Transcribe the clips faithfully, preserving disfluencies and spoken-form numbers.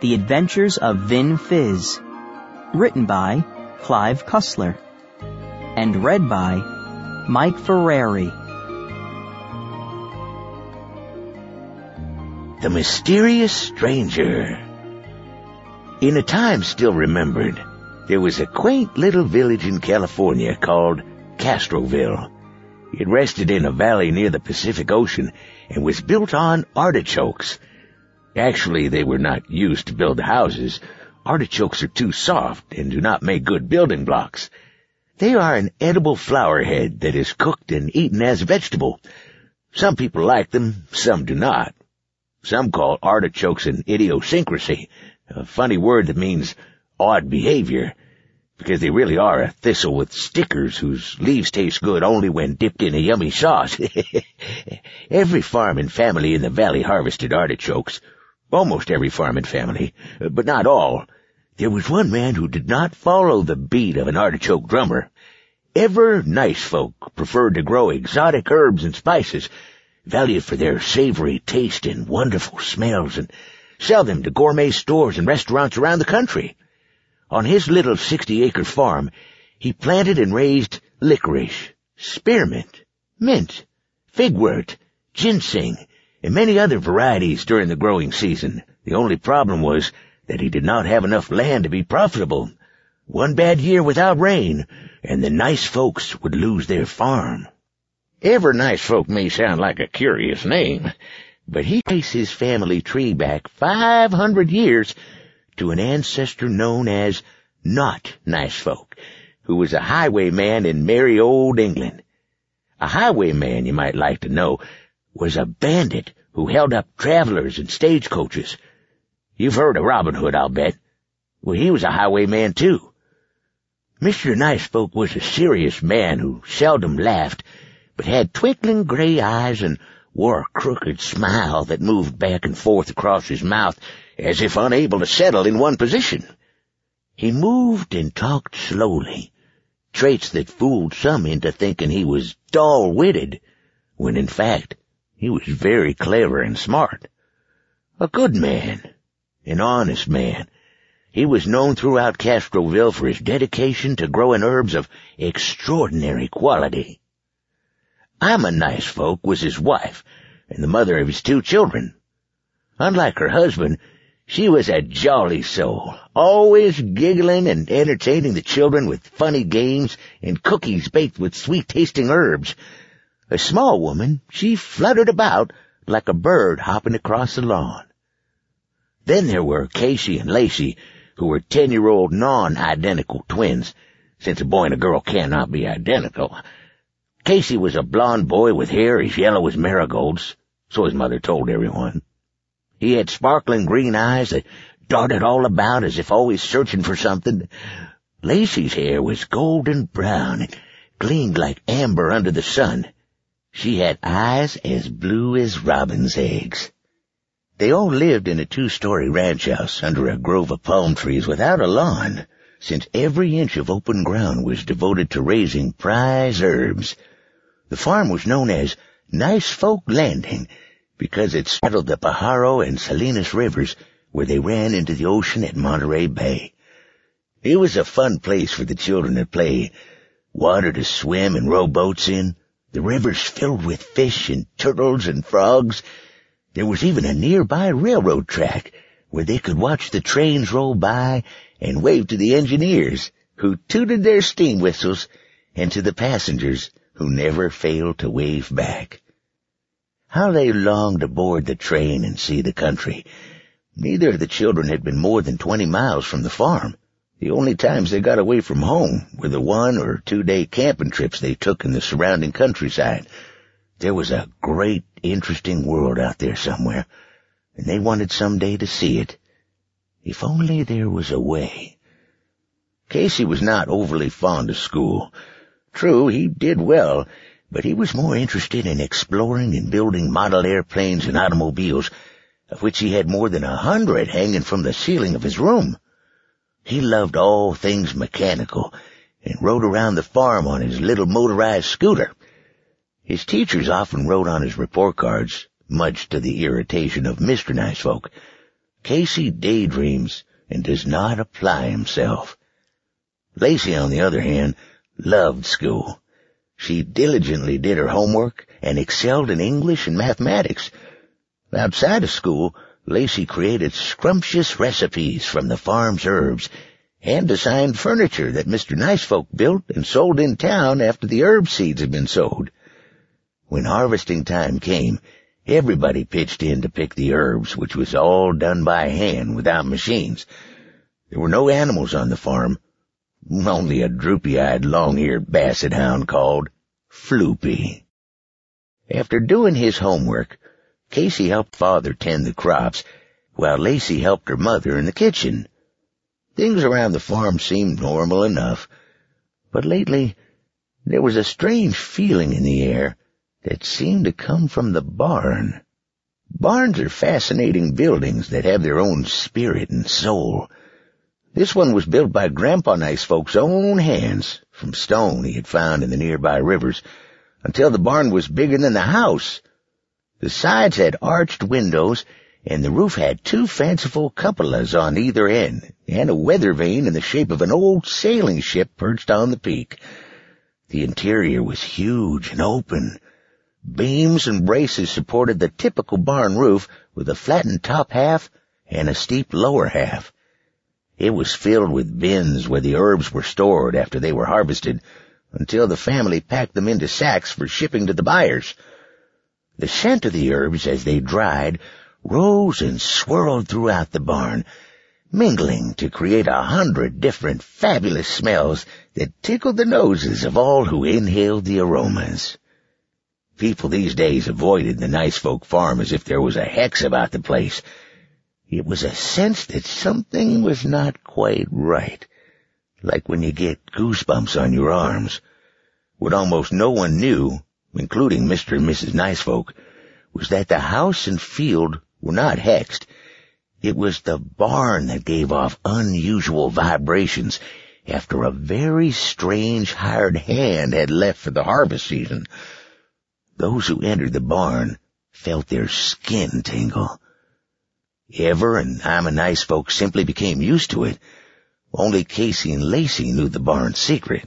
The Adventures of Vin Fizz, written by Clive Cussler, and read by Mike Ferrari. The Mysterious Stranger. In a time still remembered, there was a quaint little village in California called Castroville. It rested in a valley near the Pacific Ocean and was built on artichokes. Actually, they were not used to build houses. Artichokes are too soft and do not make good building blocks. They are an edible flower head that is cooked and eaten as a vegetable. Some people like them, some do not. Some call artichokes an idiosyncrasy, a funny word that means odd behavior, because they really are a thistle with stickers whose leaves taste good only when dipped in a yummy sauce. Every farm and family in the valley harvested artichokes. Almost every farm and family, but not all. There was one man who did not follow the beat of an artichoke drummer. Ever nice folk preferred to grow exotic herbs and spices, valued for their savory taste and wonderful smells, and sell them to gourmet stores and restaurants around the country. On his little sixty-acre farm, he planted and raised licorice, spearmint, mint, figwort, ginseng, and many other varieties during the growing season. The only problem was that he did not have enough land to be profitable. One bad year without rain, and the nice folks would lose their farm. Ever nice folk may sound like a curious name, but he traced his family tree back five hundred years to an ancestor known as Not Nice Folk, who was a highwayman in merry old England. A highwayman, you might like to know, was a bandit who held up travelers and stagecoaches. You've heard of Robin Hood, I'll bet. Well, he was a highwayman, too. Mister Nicefolk was a serious man who seldom laughed, but had twinkling gray eyes and wore a crooked smile that moved back and forth across his mouth as if unable to settle in one position. He moved and talked slowly, traits that fooled some into thinking he was dull-witted, when in fact he was very clever and smart. A good man, an honest man. He was known throughout Castroville for his dedication to growing herbs of extraordinary quality. I'm a Nice Folk was his wife, and the mother of his two children. Unlike her husband, she was a jolly soul, always giggling and entertaining the children with funny games and cookies baked with sweet-tasting herbs. A small woman, she fluttered about like a bird hopping across the lawn. Then there were Casey and Lacey, who were ten-year-old non-identical twins, since a boy and a girl cannot be identical. Casey was a blond boy with hair as yellow as marigolds, so his mother told everyone. He had sparkling green eyes that darted all about as if always searching for something. Lacey's hair was golden brown and gleamed like amber under the sun. She had eyes as blue as robin's eggs. They all lived in a two-story ranch house under a grove of palm trees without a lawn, since every inch of open ground was devoted to raising prize herbs. The farm was known as Nice Folk Landing because it straddled the Pajaro and Salinas rivers where they ran into the ocean at Monterey Bay. It was a fun place for the children to play, water to swim and row boats in, the rivers filled with fish and turtles and frogs. There was even a nearby railroad track where they could watch the trains roll by and wave to the engineers, who tooted their steam whistles, and to the passengers, who never failed to wave back. How they longed to board the train and see the country. Neither of the children had been more than twenty miles from the farm. The only times they got away from home were the one- or two-day camping trips they took in the surrounding countryside. There was a great, interesting world out there somewhere, and they wanted someday to see it. If only there was a way. Casey was not overly fond of school. True, he did well, but he was more interested in exploring and building model airplanes and automobiles, of which he had more than a hundred hanging from the ceiling of his room. He loved all things mechanical, and rode around the farm on his little motorized scooter. His teachers often wrote on his report cards, much to the irritation of Mister Nicefolk, Casey daydreams and does not apply himself. Lacey, on the other hand, loved school. She diligently did her homework and excelled in English and mathematics. Outside of school, Lacey created scrumptious recipes from the farm's herbs and designed furniture that Mister Nicefolk built and sold in town after the herb seeds had been sowed. When harvesting time came, everybody pitched in to pick the herbs, which was all done by hand without machines. There were no animals on the farm, only a droopy-eyed, long-eared basset hound called Floopy. After doing his homework, Casey helped Father tend the crops, while Lacey helped her mother in the kitchen. Things around the farm seemed normal enough, but lately there was a strange feeling in the air that seemed to come from the barn. Barns are fascinating buildings that have their own spirit and soul. This one was built by Grandpa Nicefolk's own hands, from stone he had found in the nearby rivers, until the barn was bigger than the house. The sides had arched windows, and the roof had two fanciful cupolas on either end, and a weather vane in the shape of an old sailing ship perched on the peak. The interior was huge and open. Beams and braces supported the typical barn roof with a flattened top half and a steep lower half. It was filled with bins where the herbs were stored after they were harvested, until the family packed them into sacks for shipping to the buyers. The scent of the herbs as they dried rose and swirled throughout the barn, mingling to create a hundred different fabulous smells that tickled the noses of all who inhaled the aromas. People these days avoided the Nicefolk farm as if there was a hex about the place. It was a sense that something was not quite right, like when you get goosebumps on your arms. What almost no one knew, including Mister and Missus Nicefolk, was that the house and field were not hexed. It was the barn that gave off unusual vibrations after a very strange hired hand had left for the harvest season. Those who entered the barn felt their skin tingle. Ever and I'm a Nicefolk simply became used to it. Only Casey and Lacey knew the barn's secret.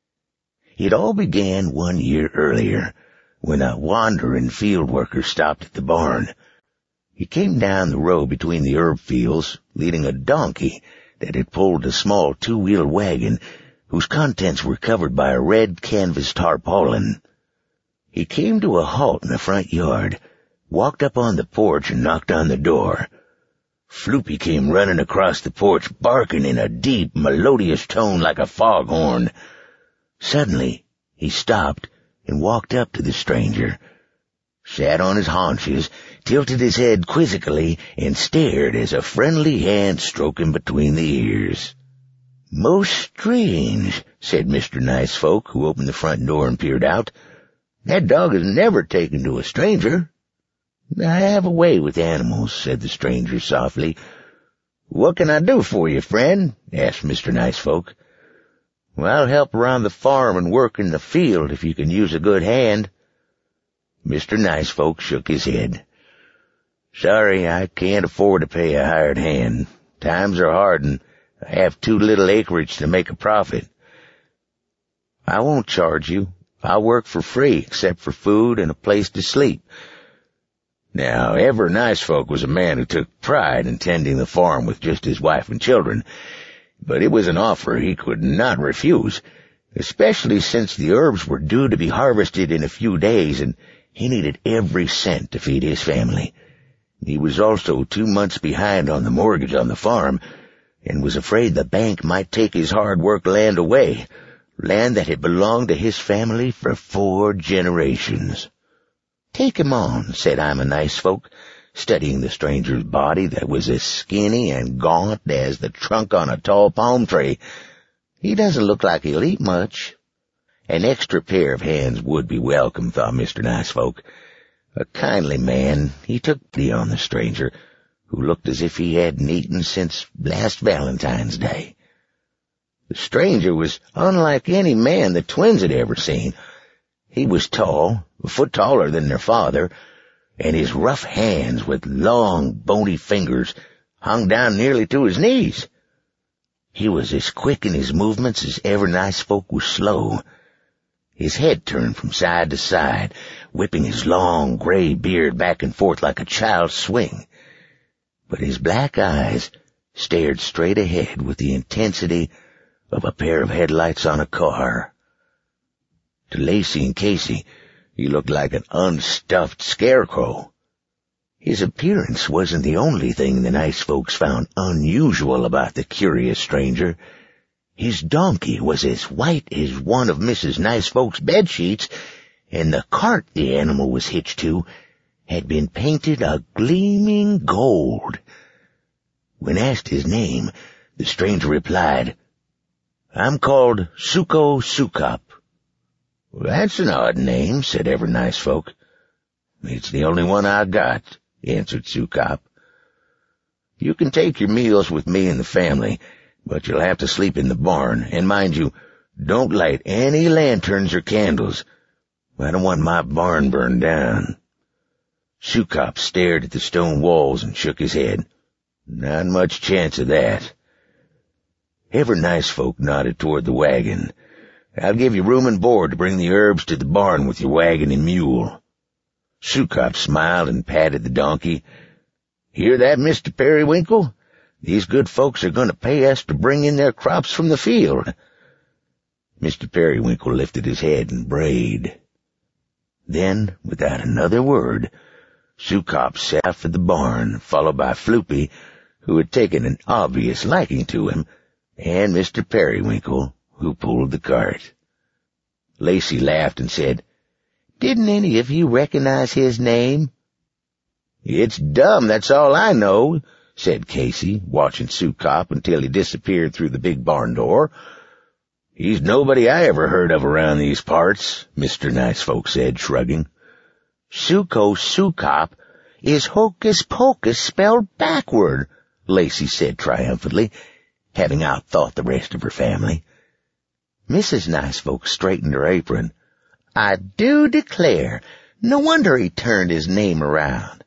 It all began one year earlier, when a wandering field worker stopped at the barn. He came down the road between the herb fields, leading a donkey that had pulled a small two-wheeled wagon, whose contents were covered by a red canvas tarpaulin. He came to a halt in the front yard, walked up on the porch and knocked on the door. Floopy came running across the porch, barking in a deep, melodious tone like a foghorn. Suddenly, he stopped and walked up to the stranger, sat on his haunches, tilted his head quizzically, and stared as a friendly hand stroked him between the ears. "Most strange," said Mister Nicefolk, who opened the front door and peered out. "That dog is never taken to a stranger." "I have a way with animals," said the stranger softly. "What can I do for you, friend?" asked Mister Nicefolk. "Well, I'll help around the farm and work in the field if you can use a good hand." Mister Nicefolk shook his head. "Sorry, I can't afford to pay a hired hand. Times are hard and I have too little acreage to make a profit." "I won't charge you. I'll work for free except for food and a place to sleep." Now, Ever Nicefolk was a man who took pride in tending the farm with just his wife and children, but it was an offer he could not refuse, especially since the herbs were due to be harvested in a few days and he needed every cent to feed his family. He was also two months behind on the mortgage on the farm and was afraid the bank might take his hard-worked land away, land that had belonged to his family for four generations. "Take him on," said I'm a Nicefolk, studying the stranger's body that was as skinny and gaunt as the trunk on a tall palm tree. "He doesn't look like he'll eat much." An extra pair of hands would be welcome, thought Mister Nicefolk. A kindly man, he took pity on the stranger, who looked as if he hadn't eaten since last Valentine's Day. The stranger was unlike any man the twins had ever seen. He was tall, a foot taller than their father, and his rough hands with long, bony fingers hung down nearly to his knees. He was as quick in his movements as ever nice folk was slow. His head turned from side to side, whipping his long gray beard back and forth like a child's swing. But his black eyes stared straight ahead with the intensity of a pair of headlights on a car. To Lacey and Casey, he looked like an unstuffed scarecrow. His appearance wasn't the only thing the nice folks found unusual about the curious stranger. His donkey was as white as one of Missus Nice Folks' bedsheets, and the cart the animal was hitched to had been painted a gleaming gold. When asked his name, the stranger replied, "I'm called Suko Sukop." "That's an odd name," said Ever Nice Folk. "It's the only one I got," answered Sukop. "You can take your meals with me and the family, but you'll have to sleep in the barn, and mind you, don't light any lanterns or candles. I don't want my barn burned down." Sukop stared at the stone walls and shook his head. "Not much chance of that." Ever Nice Folk nodded toward the wagon. "I'll give you room and board to bring the herbs to the barn with your wagon and mule." Sukop smiled and patted the donkey. "Hear that, Mister Periwinkle? These good folks are going to pay us to bring in their crops from the field." Mister Periwinkle lifted his head and brayed. Then, without another word, Sukop set out for the barn, followed by Floopy, who had taken an obvious liking to him, and Mister Periwinkle, who pulled the cart. Lacey laughed and said, "Didn't any of you recognize his name?" "It's dumb, that's all I know," said Casey, watching Sukop until he disappeared through the big barn door. "He's nobody I ever heard of around these parts," Mister Nice Folk said, shrugging. "Suko Sukop is Hocus Pocus spelled backward," Lacey said triumphantly, having outthought the rest of her family. Missus Nice Folk straightened her apron. "I do declare, no wonder he turned his name around."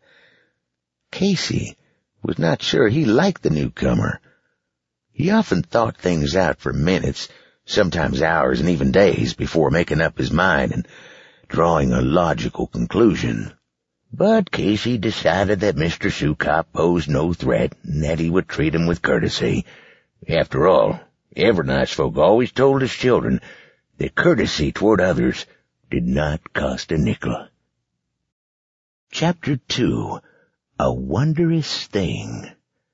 Casey was not sure he liked the newcomer. He often thought things out for minutes, sometimes hours and even days, before making up his mind and drawing a logical conclusion. But Casey decided that Mister Sukop posed no threat and that he would treat him with courtesy. After all, Ever Nice Folk always told his children that courtesy toward others did not cost a nickel. Chapter two. A Wondrous Thing.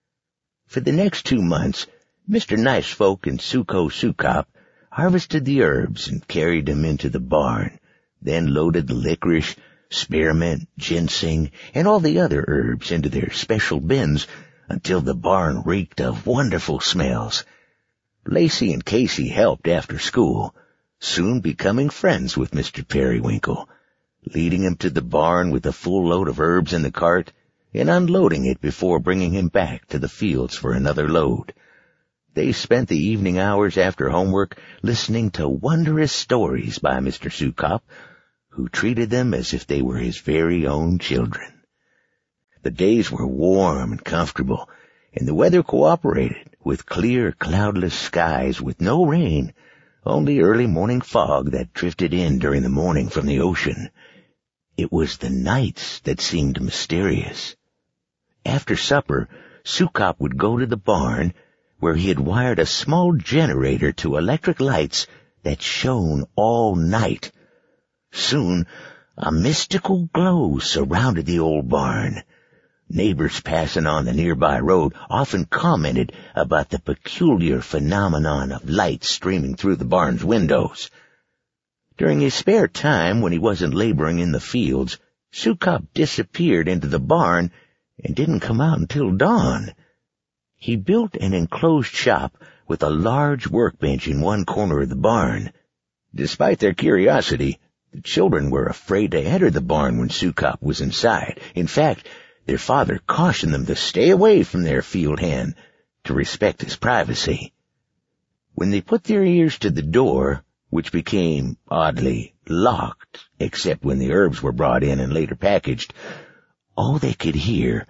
For the next two months, Mister Nice Folk and Suko Sukop harvested the herbs and carried them into the barn, then loaded the licorice, spearmint, ginseng, and all the other herbs into their special bins until the barn reeked of wonderful smells. Lacey and Casey helped after school, soon becoming friends with Mister Periwinkle, leading him to the barn with a full load of herbs in the cart and unloading it before bringing him back to the fields for another load. They spent the evening hours after homework listening to wondrous stories by Mister Sukop, who treated them as if they were his very own children. The days were warm and comfortable, and the weather cooperated, with clear, cloudless skies with no rain, only early morning fog that drifted in during the morning from the ocean. It was the nights that seemed mysterious. After supper, Sukop would go to the barn, where he had wired a small generator to electric lights that shone all night. Soon, a mystical glow surrounded the old barn. Neighbors passing on the nearby road often commented about the peculiar phenomenon of light streaming through the barn's windows. During his spare time, when he wasn't laboring in the fields, Sukop disappeared into the barn and didn't come out until dawn. He built an enclosed shop with a large workbench in one corner of the barn. Despite their curiosity, the children were afraid to enter the barn when Sukop was inside. In fact, their father cautioned them to stay away from their field hand, to respect his privacy. When they put their ears to the door, which became oddly locked, except when the herbs were brought in and later packaged, all they could hear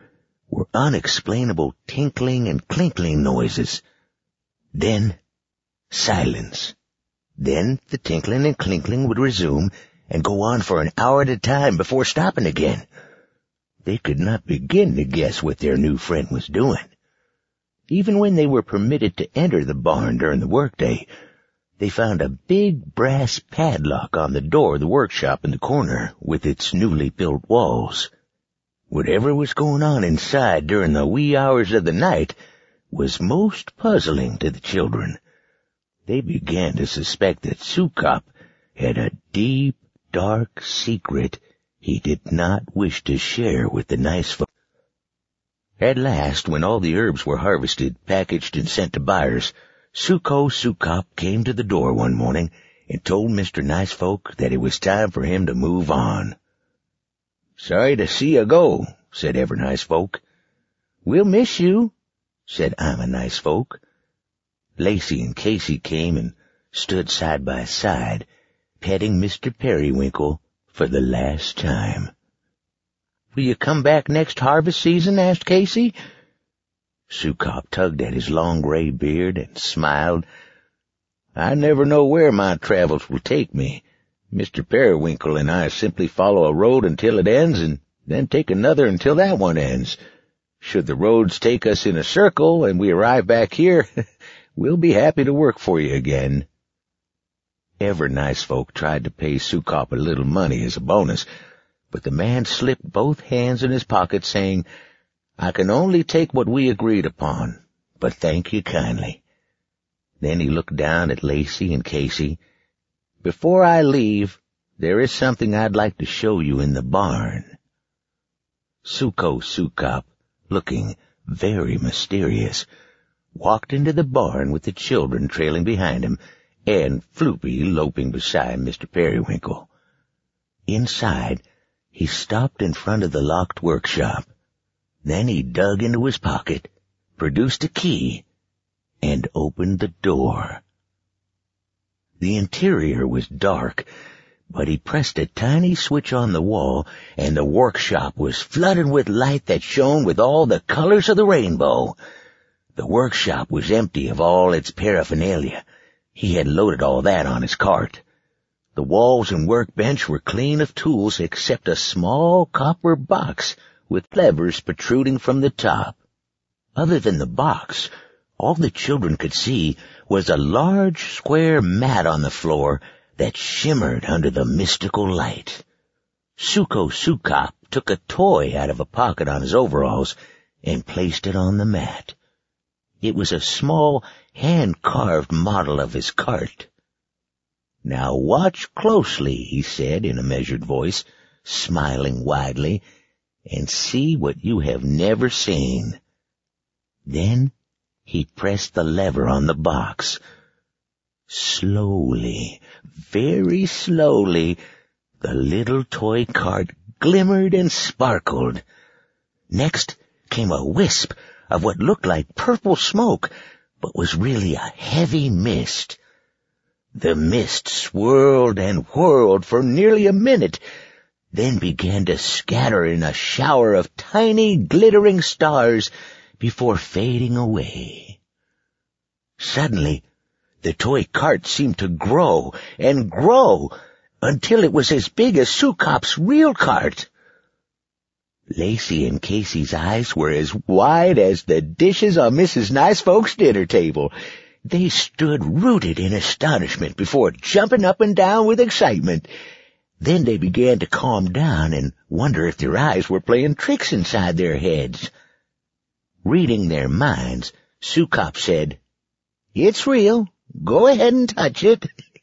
were unexplainable tinkling and clinkling noises. Then silence. Then the tinkling and clinkling would resume and go on for an hour at a time before stopping again. They could not begin to guess what their new friend was doing. Even when they were permitted to enter the barn during the workday, they found a big brass padlock on the door of the workshop in the corner with its newly built walls. Whatever was going on inside during the wee hours of the night was most puzzling to the children. They began to suspect that Sukop had a deep, dark secret he did not wish to share with the nice folk. At last, when all the herbs were harvested, packaged, and sent to buyers, Suko Sukop came to the door one morning and told Mister Nice Folk that it was time for him to move on. "Sorry to see you go," said Ever Nice Folk. "We'll miss you," said I'm a Nice Folk. Lacey and Casey came and stood side by side, petting Mister Periwinkle for the last time. "Will you come back next harvest season?" asked Casey. Sukop tugged at his long gray beard and smiled. "I never know where my travels will take me. Mister Periwinkle and I simply follow a road until it ends and then take another until that one ends. Should the roads take us in a circle and we arrive back here, we'll be happy to work for you again." Ever Nice Folk tried to pay Sukop a little money as a bonus, but the man slipped both hands in his pockets, saying, "I can only take what we agreed upon, but thank you kindly." Then he looked down at Lacey and Casey. "Before I leave, there is something I'd like to show you in the barn." Suko Sukop, looking very mysterious, walked into the barn with the children trailing behind him and Floopy loping beside Mister Periwinkle. Inside, he stopped in front of the locked workshop. Then he dug into his pocket, produced a key, and opened the door. The interior was dark, but he pressed a tiny switch on the wall, and the workshop was flooded with light that shone with all the colors of the rainbow. The workshop was empty of all its paraphernalia. He had loaded all that on his cart. The walls and workbench were clean of tools except a small copper box with levers protruding from the top. Other than the box, all the children could see was a large square mat on the floor that shimmered under the mystical light. Suko Sukop took a toy out of a pocket on his overalls and placed it on the mat. It was a small, hand-carved model of his cart. "Now watch closely," he said in a measured voice, smiling widely, "and see what you have never seen." Then he pressed the lever on the box. Slowly, very slowly, the little toy cart glimmered and sparkled. Next came a wisp of what looked like purple smoke, but was really a heavy mist. The mist swirled and whirled for nearly a minute, then began to scatter in a shower of tiny glittering stars before fading away. Suddenly, the toy cart seemed to grow and grow until it was as big as Sukop's real cart. Lacey and Casey's eyes were as wide as the dishes on Missus Nice Folk's dinner table. They stood rooted in astonishment before jumping up and down with excitement. Then they began to calm down and wonder if their eyes were playing tricks inside their heads. Reading their minds, Sukop said, "It's real. Go ahead and touch it."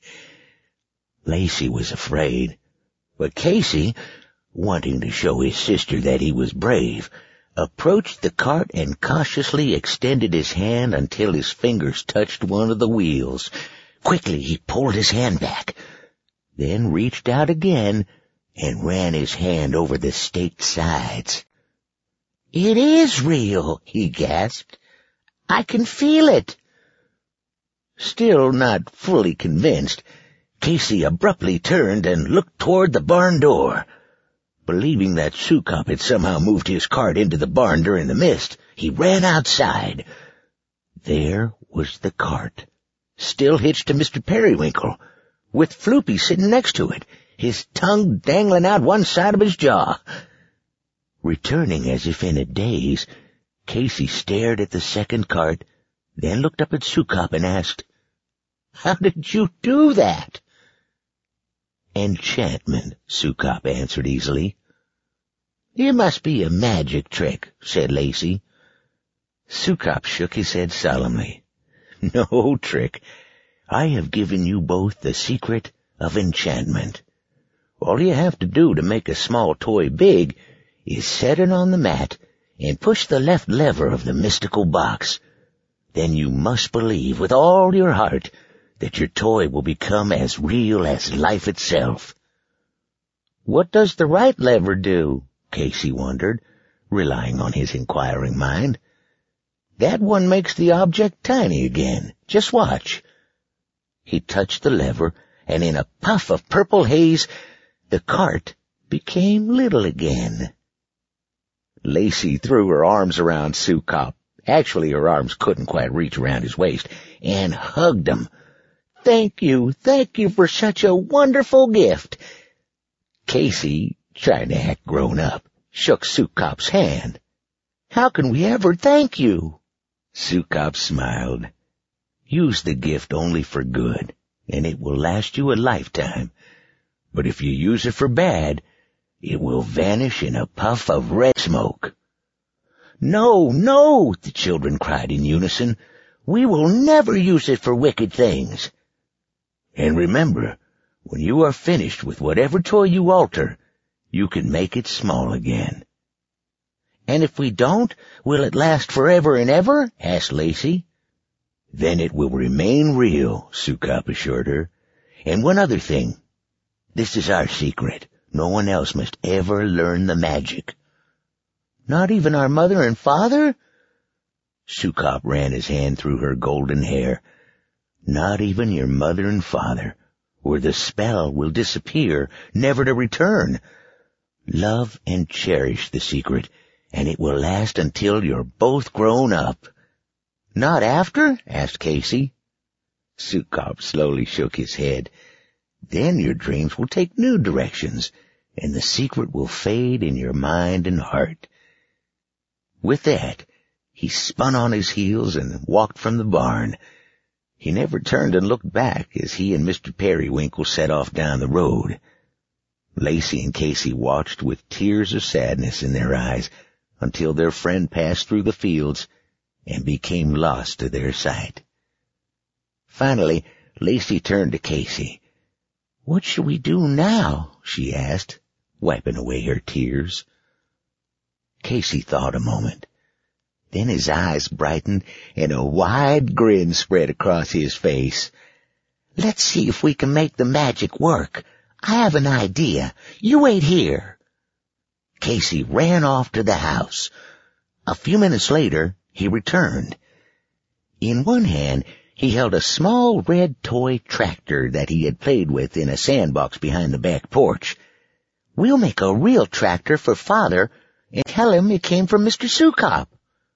Lacey was afraid, but Casey, wanting to show his sister that he was brave, approached the cart and cautiously extended his hand until his fingers touched one of the wheels. Quickly he pulled his hand back, then reached out again and ran his hand over the staked sides. "It is real," he gasped. "I can feel it." Still not fully convinced, Casey abruptly turned and looked toward the barn door. Believing that Sukop had somehow moved his cart into the barn during the mist, he ran outside. There was the cart, still hitched to Mister Periwinkle, with Floopy sitting next to it, his tongue dangling out one side of his jaw. Returning as if in a daze, Casey stared at the second cart, then looked up at Sukop and asked, "How did you do that?" "Enchantment," Sukop answered easily. "It must be a magic trick," said Lacey. Sukop shook his head solemnly. "No trick. I have given you both the secret of enchantment. All you have to do to make a small toy big is set it on the mat and push the left lever of the mystical box. Then you must believe with all your heart that your toy will become as real as life itself." "What does the right lever do?" Casey wondered, relying on his inquiring mind. "That one makes the object tiny again. Just watch." He touched the lever, and in a puff of purple haze, the cart became little again. Lacey threw her arms around Sukop. Actually, her arms couldn't quite reach around his waist, and hugged him. "Thank you, thank you for such a wonderful gift." Casey, trying to act grown up, shook Sukop's hand. "How can we ever thank you?" Sukop smiled. "Use the gift only for good, and it will last you a lifetime. But if you use it for bad, it will vanish in a puff of red smoke." "No, no," the children cried in unison. "We will never use it for wicked things." "And remember, when you are finished with whatever toy you alter, you can make it small again." "And if we don't, will it last forever and ever?" asked Lacey. "Then it will remain real," Sukop assured her. "And one other thing. This is our secret. No one else must ever learn the magic." "Not even our mother and father?" Sukop ran his hand through her golden hair. "Not even your mother and father, or the spell will disappear, never to return. Love and cherish the secret, and it will last until you're both grown up." "Not after?" asked Casey. Sukop slowly shook his head. "Then your dreams will take new directions, and the secret will fade in your mind and heart." With that, he spun on his heels and walked from the barn. He never turned and looked back as he and Mister Periwinkle set off down the road. Lacey and Casey watched with tears of sadness in their eyes until their friend passed through the fields and became lost to their sight. Finally, Lacey turned to Casey. "What shall we do now?" she asked, wiping away her tears. Casey thought a moment. Then his eyes brightened and a wide grin spread across his face. "Let's see if we can make the magic work. I have an idea. You wait here." Casey ran off to the house. A few minutes later, he returned. In one hand, he held a small red toy tractor that he had played with in a sandbox behind the back porch. "We'll make a real tractor for Father and tell him it came from Mister Sukop."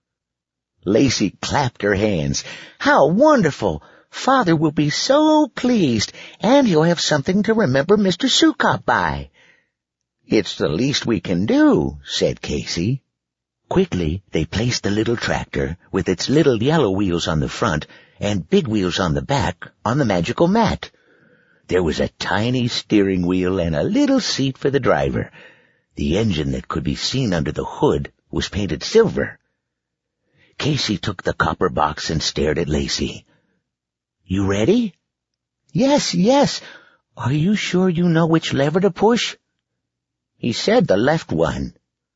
Lacey clapped her hands. "How wonderful! Father will be so pleased, and he'll have something to remember Mister Sukop by." "It's the least we can do," said Casey. Quickly, they placed the little tractor, with its little yellow wheels on the front and big wheels on the back, on the magical mat. There was a tiny steering wheel and a little seat for the driver. The engine that could be seen under the hood was painted silver. Casey took the copper box and stared at Lacey. "You ready?" "Yes, yes. Are you sure you know which lever to push?" "He said the left one."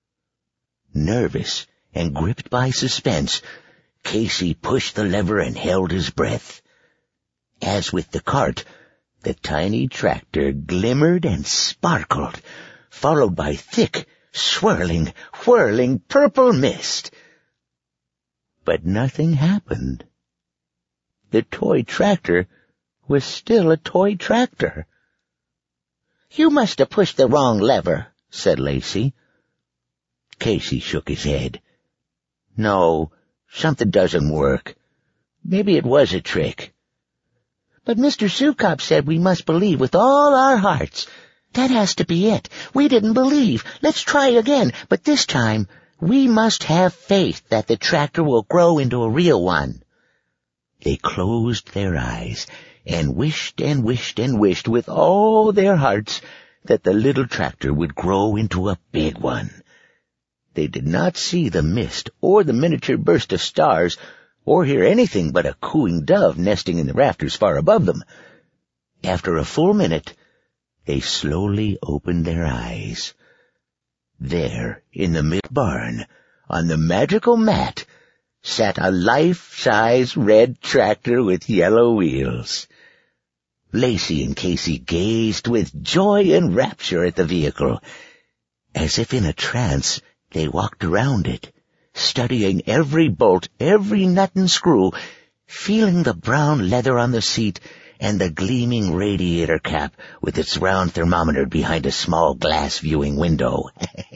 Nervous and gripped by suspense, Casey pushed the lever and held his breath. As with the cart, the tiny tractor glimmered and sparkled, followed by thick, swirling, whirling purple mist. But nothing happened. The toy tractor was still a toy tractor. "You must have pushed the wrong lever," said Lacey. Casey shook his head. No, something doesn't work. Maybe it was a trick. But Mister Sukop said we must believe with all our hearts. That has to be it. We didn't believe. Let's try again, but this time we must have faith that the tractor will grow into a real one. They closed their eyes and wished and wished and wished with all their hearts that the little tractor would grow into a big one. They did not see the mist or the miniature burst of stars or hear anything but a cooing dove nesting in the rafters far above them. After a full minute, they slowly opened their eyes. There, in the milk barn, on the magical mat, sat a life-size red tractor with yellow wheels. Lacey and Casey gazed with joy and rapture at the vehicle. As if in a trance, they walked around it, studying every bolt, every nut and screw, feeling the brown leather on the seat and the gleaming radiator cap with its round thermometer behind a small glass viewing window.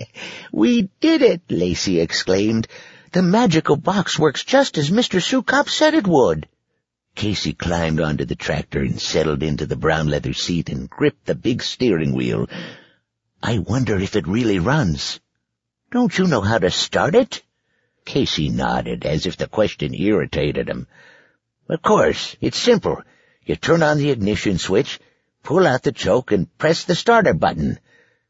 "We did it!" Lacey exclaimed. "The magical box works just as Mister Sukop said it would." Casey climbed onto the tractor and settled into the brown leather seat and gripped the big steering wheel. "I wonder if it really runs." "Don't you know how to start it?" Casey nodded, as if the question irritated him. "Of course, it's simple. You turn on the ignition switch, pull out the choke, and press the starter button."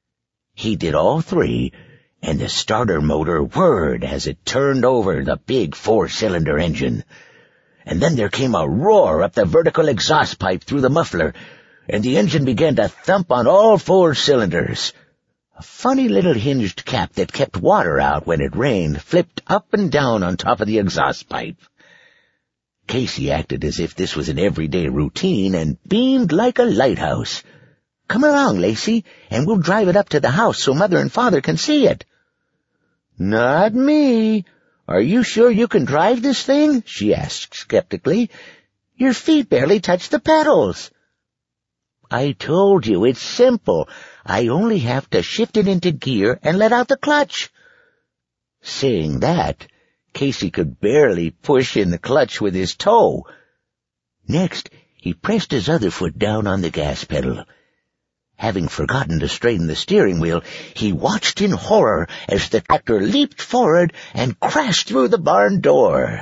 He did all three, and the starter motor whirred as it turned over the big four-cylinder engine. And then there came a roar up the vertical exhaust pipe through the muffler, and the engine began to thump on all four cylinders. A funny little hinged cap that kept water out when it rained flipped up and down on top of the exhaust pipe. Casey acted as if this was an everyday routine and beamed like a lighthouse. "Come along, Lacey, and we'll drive it up to the house so Mother and Father can see it." "Not me. Are you sure you can drive this thing?" she asked skeptically. "Your feet barely touch the pedals." "I told you, it's simple. I only have to shift it into gear and let out the clutch." Saying that, Casey could barely push in the clutch with his toe. Next, he pressed his other foot down on the gas pedal. Having forgotten to straighten the steering wheel, he watched in horror as the tractor leaped forward and crashed through the barn door.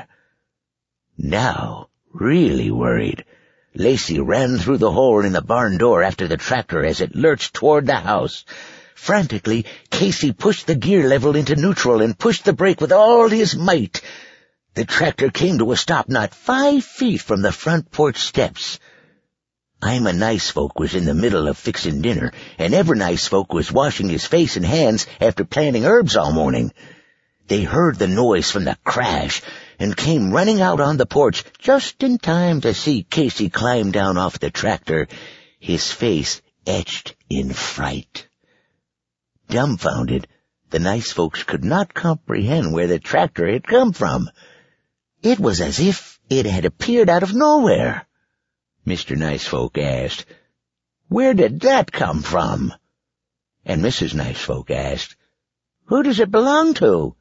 Now, really worried, Lacey ran through the hole in the barn door after the tractor as it lurched toward the house. Frantically, Casey pushed the gear level into neutral and pushed the brake with all his might. The tractor came to a stop not five feet from the front porch steps. I'm a Nice Folk was in the middle of fixing dinner, and Ever Nice Folk was washing his face and hands after planting herbs all morning. They heard the noise from the crash and came running out on the porch just in time to see Casey climb down off the tractor, his face etched in fright. Dumbfounded, the Nice Folks could not comprehend where the tractor had come from. It was as if it had appeared out of nowhere. Mister Nice Folk asked, "Where did that come from?" And Missus Nice Folk asked, "Who does it belong to?"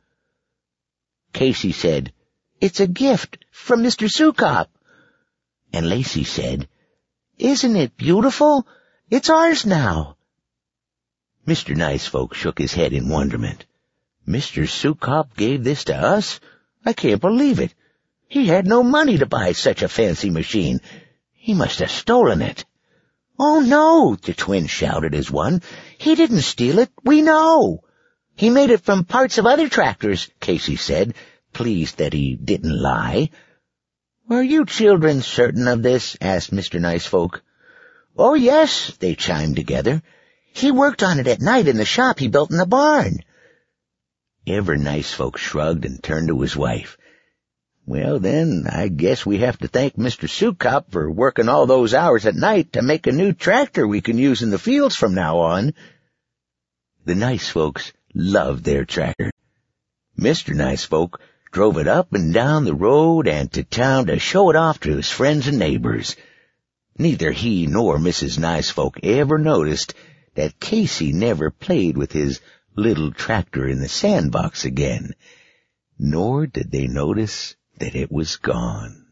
Casey said, "It's a gift from Mister Sukop." And Lacey said, "Isn't it beautiful? It's ours now." Mister Nice Folk shook his head in wonderment. "Mister Sukop gave this to us? I can't believe it. He had no money to buy such a fancy machine. He must have stolen it." "Oh, no," the twins shouted as one. "He didn't steal it. We know. He made it from parts of other tractors," Casey said, pleased that he didn't lie. "Are you children certain of this?" asked Mister Nice Folk. "Oh, yes," they chimed together. "He worked on it at night in the shop he built in the barn." Ever Nice Folk shrugged and turned to his wife. "Well, then, I guess we have to thank Mister Sukop for working all those hours at night to make a new tractor we can use in the fields from now on." The Nice Folks loved their tractor. Mister Nice Folk drove it up and down the road and to town to show it off to his friends and neighbors. Neither he nor Missus Nice Folk ever noticed that Casey never played with his little tractor in the sandbox again, nor did they notice that it was gone.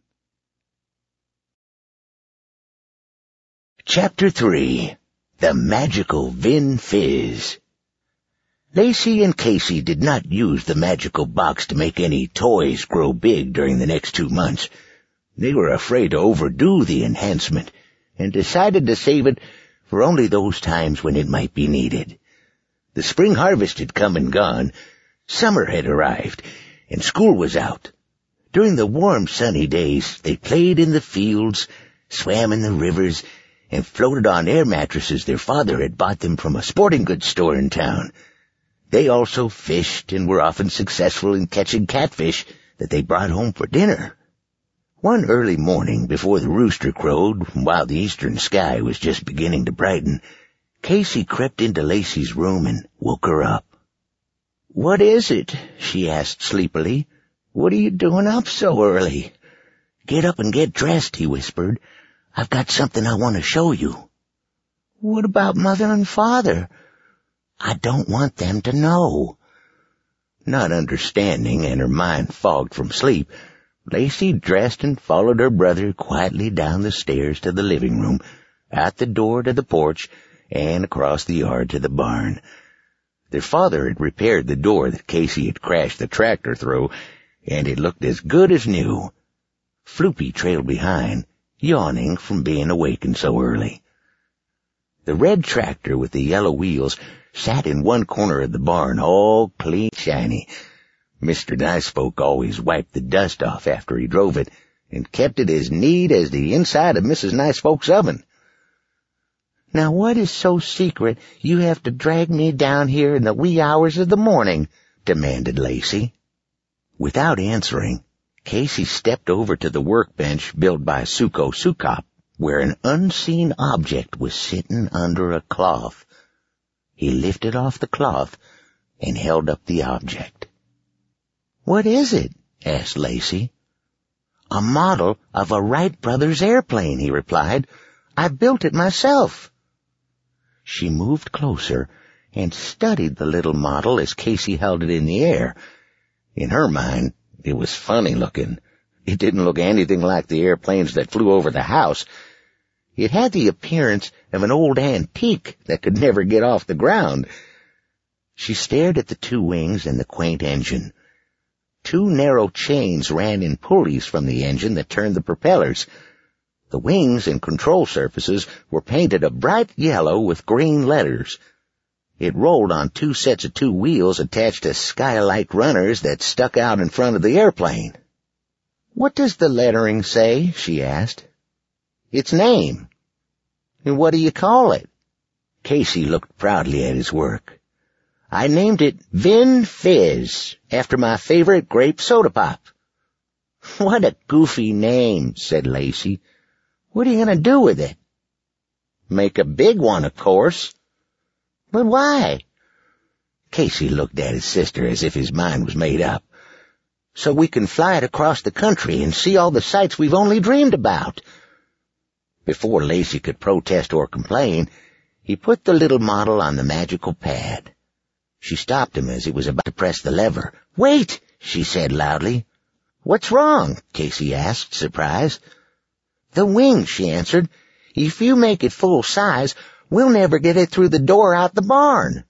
Chapter three. The Magical Vin Fizz. Lacey and Casey did not use the magical box to make any toys grow big during the next two months. They were afraid to overdo the enhancement and decided to save it for only those times when it might be needed. The spring harvest had come and gone, summer had arrived, and school was out. During the warm, sunny days, they played in the fields, swam in the rivers, and floated on air mattresses their father had bought them from a sporting goods store in town. They also fished and were often successful in catching catfish that they brought home for dinner. One early morning, before the rooster crowed, while the eastern sky was just beginning to brighten, Casey crept into Lacey's room and woke her up. "What is it?" she asked sleepily. "What are you doing up so early?" "Get up and get dressed," he whispered. "I've got something I want to show you." "What about Mother and Father?" "I don't want them to know." Not understanding, and her mind fogged from sleep, Lacey dressed and followed her brother quietly down the stairs to the living room, out the door to the porch, and across the yard to the barn. Their father had repaired the door that Casey had crashed the tractor through, and it looked as good as new. Floopy trailed behind, yawning from being awakened so early. The red tractor with the yellow wheels sat in one corner of the barn, all clean shiny. Mister Nicefolk always wiped the dust off after he drove it, and kept it as neat as the inside of Missus Nicefolk's oven. "Now what is so secret you have to drag me down here in the wee hours of the morning?" demanded Lacey. Without answering, Casey stepped over to the workbench built by Suko Sukop, where an unseen object was sitting under a cloth. He lifted off the cloth and held up the object. "What is it?" asked Lacey. "A model of a Wright Brothers airplane," he replied. "I built it myself." She moved closer and studied the little model as Casey held it in the air. In her mind, it was funny looking. It didn't look anything like the airplanes that flew over the house. It had the appearance of an old antique that could never get off the ground. She stared at the two wings and the quaint engine. Two narrow chains ran in pulleys from the engine that turned the propellers. The wings and control surfaces were painted a bright yellow with green letters. It rolled on two sets of two wheels attached to skylight runners that stuck out in front of the airplane. "What does the lettering say?" she asked. "Its name." "And what do you call it?" Casey looked proudly at his work. "I named it Vin Fizz, after my favorite grape soda pop." "What a goofy name," said Lacey. "What are you going to do with it?" "Make a big one, of course." "But why?" Casey looked at his sister as if his mind was made up. "So we can fly it across the country and see all the sights we've only dreamed about." Before Lacey could protest or complain, he put the little model on the magical pad. She stopped him as he was about to press the lever. "Wait!" she said loudly. "What's wrong?" Casey asked, surprised. "The wing," she answered. "If you make it full size, we'll never get it through the door out the barn."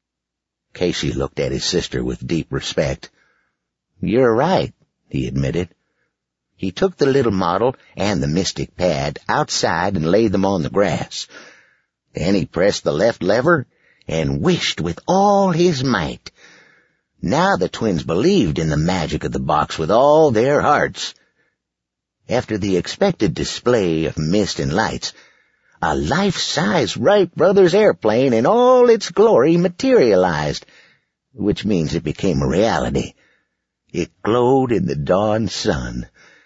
Casey looked at his sister with deep respect. "You're right," he admitted. He took the little model and the mystic pad outside and laid them on the grass. Then he pressed the left lever and wished with all his might. Now the twins believed in the magic of the box with all their hearts. After the expected display of mist and lights, a life-size Wright Brothers airplane in all its glory materialized, which means it became a reality. It glowed in the dawn sun.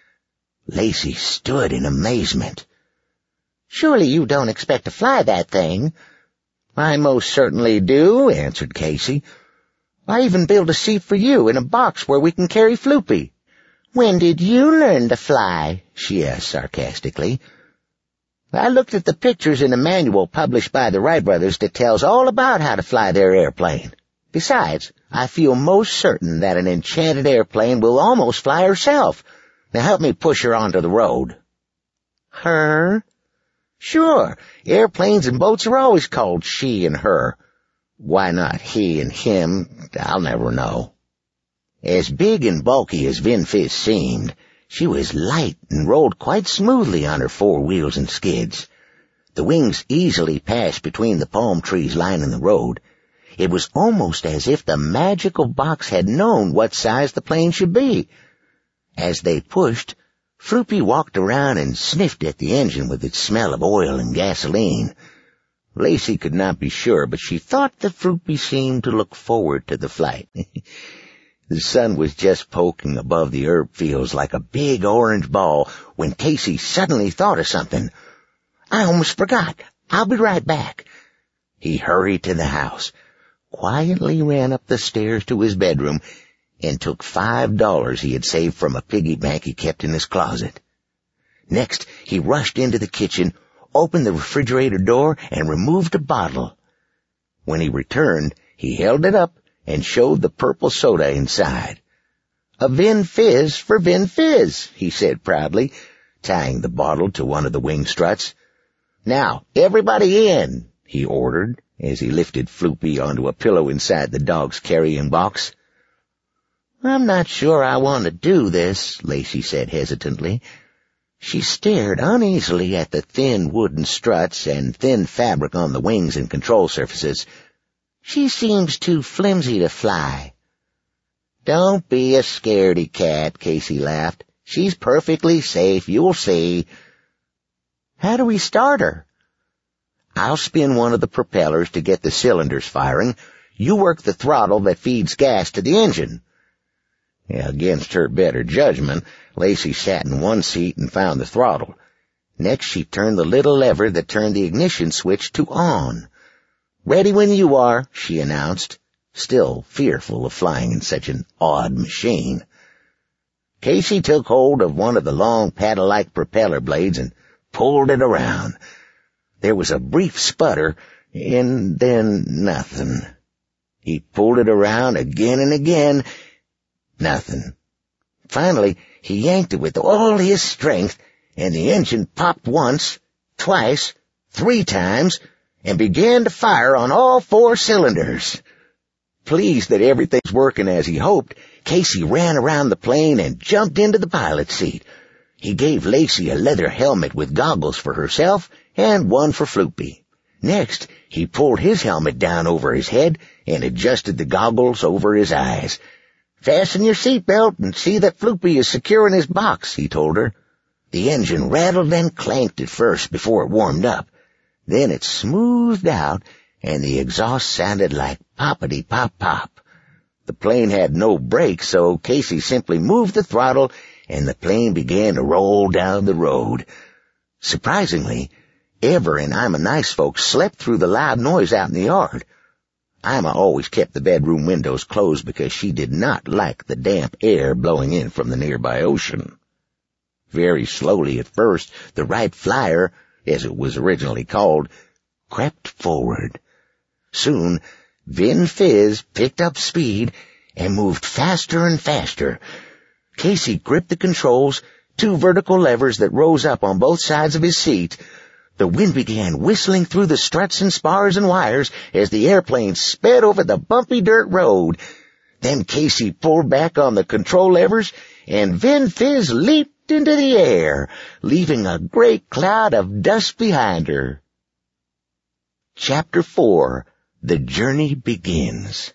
Lacey stood in amazement. "Surely you don't expect to fly that thing?" "I most certainly do," answered Casey. "I even built a seat for you in a box where we can carry Floopy." "When did you learn to fly?" she asked sarcastically. I looked at the pictures in a manual published by the Wright brothers that tells all about how to fly their airplane. Besides, I feel most certain that an enchanted airplane will almost fly herself. Now help me push her onto the road. Her? Sure, airplanes and boats are always called she and her. Why not he and him? I'll never know. As big and bulky as Vinfiz seemed, she was light and rolled quite smoothly on her four wheels and skids. The wings easily passed between the palm trees lining the road. It was almost as if the magical box had known what size the plane should be. As they pushed, Floopy walked around and sniffed at the engine with its smell of oil and gasoline. Lacey could not be sure, but she thought that Floopy seemed to look forward to the flight. The sun was just poking above the herb fields like a big orange ball when Casey suddenly thought of something. I almost forgot. I'll be right back. He hurried to the house, quietly ran up the stairs to his bedroom, and took five dollars he had saved from a piggy bank he kept in his closet. Next, he rushed into the kitchen, opened the refrigerator door, and removed a bottle. When he returned, he held it up and showed the purple soda inside. A Vinfiz for Vinfiz, he said proudly, tying the bottle to one of the wing struts. Now, everybody in, he ordered, as he lifted Floopy onto a pillow inside the dog's carrying box. I'm not sure I want to do this, Lacey said hesitantly. She stared uneasily at the thin wooden struts and thin fabric on the wings and control surfaces. She seems too flimsy to fly. Don't be a scaredy cat, Casey laughed. She's perfectly safe, you'll see. How do we start her? I'll spin one of the propellers to get the cylinders firing. You work the throttle that feeds gas to the engine. Yeah, against her better judgment, Lacey sat in one seat and found the throttle. Next, she turned the little lever that turned the ignition switch to on. Ready when you are, she announced, still fearful of flying in such an odd machine. Casey took hold of one of the long paddle-like propeller blades and pulled it around. There was a brief sputter, and then nothing. He pulled it around again and again. Nothing. Finally, he yanked it with all his strength, and the engine popped once, twice, three times, and began to fire on all four cylinders. Pleased that everything's working as he hoped, Casey ran around the plane and jumped into the pilot's seat. He gave Lacey a leather helmet with goggles for herself and one for Floopy. Next, he pulled his helmet down over his head and adjusted the goggles over his eyes. Fasten your seatbelt and see that Floopy is secure in his box, he told her. The engine rattled and clanked at first before it warmed up. Then it smoothed out, and the exhaust sounded like poppity-pop-pop. The plane had no brakes, so Casey simply moved the throttle, and the plane began to roll down the road. Surprisingly, Ever and Ima Nice folks slept through the loud noise out in the yard. Ima always kept the bedroom windows closed because she did not like the damp air blowing in from the nearby ocean. Very slowly at first, the Wright Flyer, as it was originally called, crept forward. Soon, Vinfiz picked up speed and moved faster and faster. Casey gripped the controls, two vertical levers that rose up on both sides of his seat. The wind began whistling through the struts and spars and wires as the airplane sped over the bumpy dirt road. Then Casey pulled back on the control levers, and Vinfiz leaped into the air, leaving a great cloud of dust behind her. Chapter four. The Journey Begins.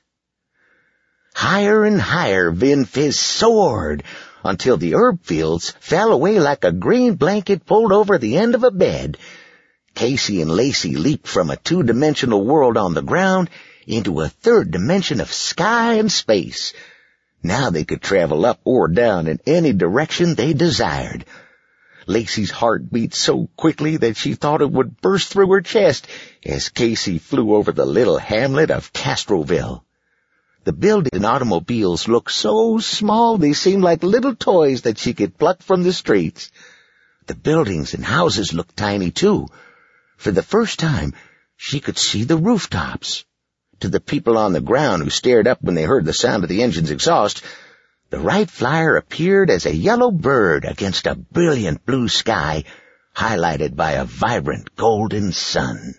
Higher and higher Vinfiz soared, until the herb fields fell away like a green blanket pulled over the end of a bed. Casey and Lacey leaped from a two-dimensional world on the ground into a third dimension of sky and space. Now they could travel up or down in any direction they desired. Lacey's heart beat so quickly that she thought it would burst through her chest as Casey flew over the little hamlet of Castroville. The buildings and automobiles looked so small they seemed like little toys that she could pluck from the streets. the buildings and houses looked tiny too. For the first time, she could see the rooftops. To the people on the ground who stared up when they heard the sound of the engine's exhaust, the Wright Flyer appeared as a yellow bird against a brilliant blue sky, highlighted by a vibrant golden sun.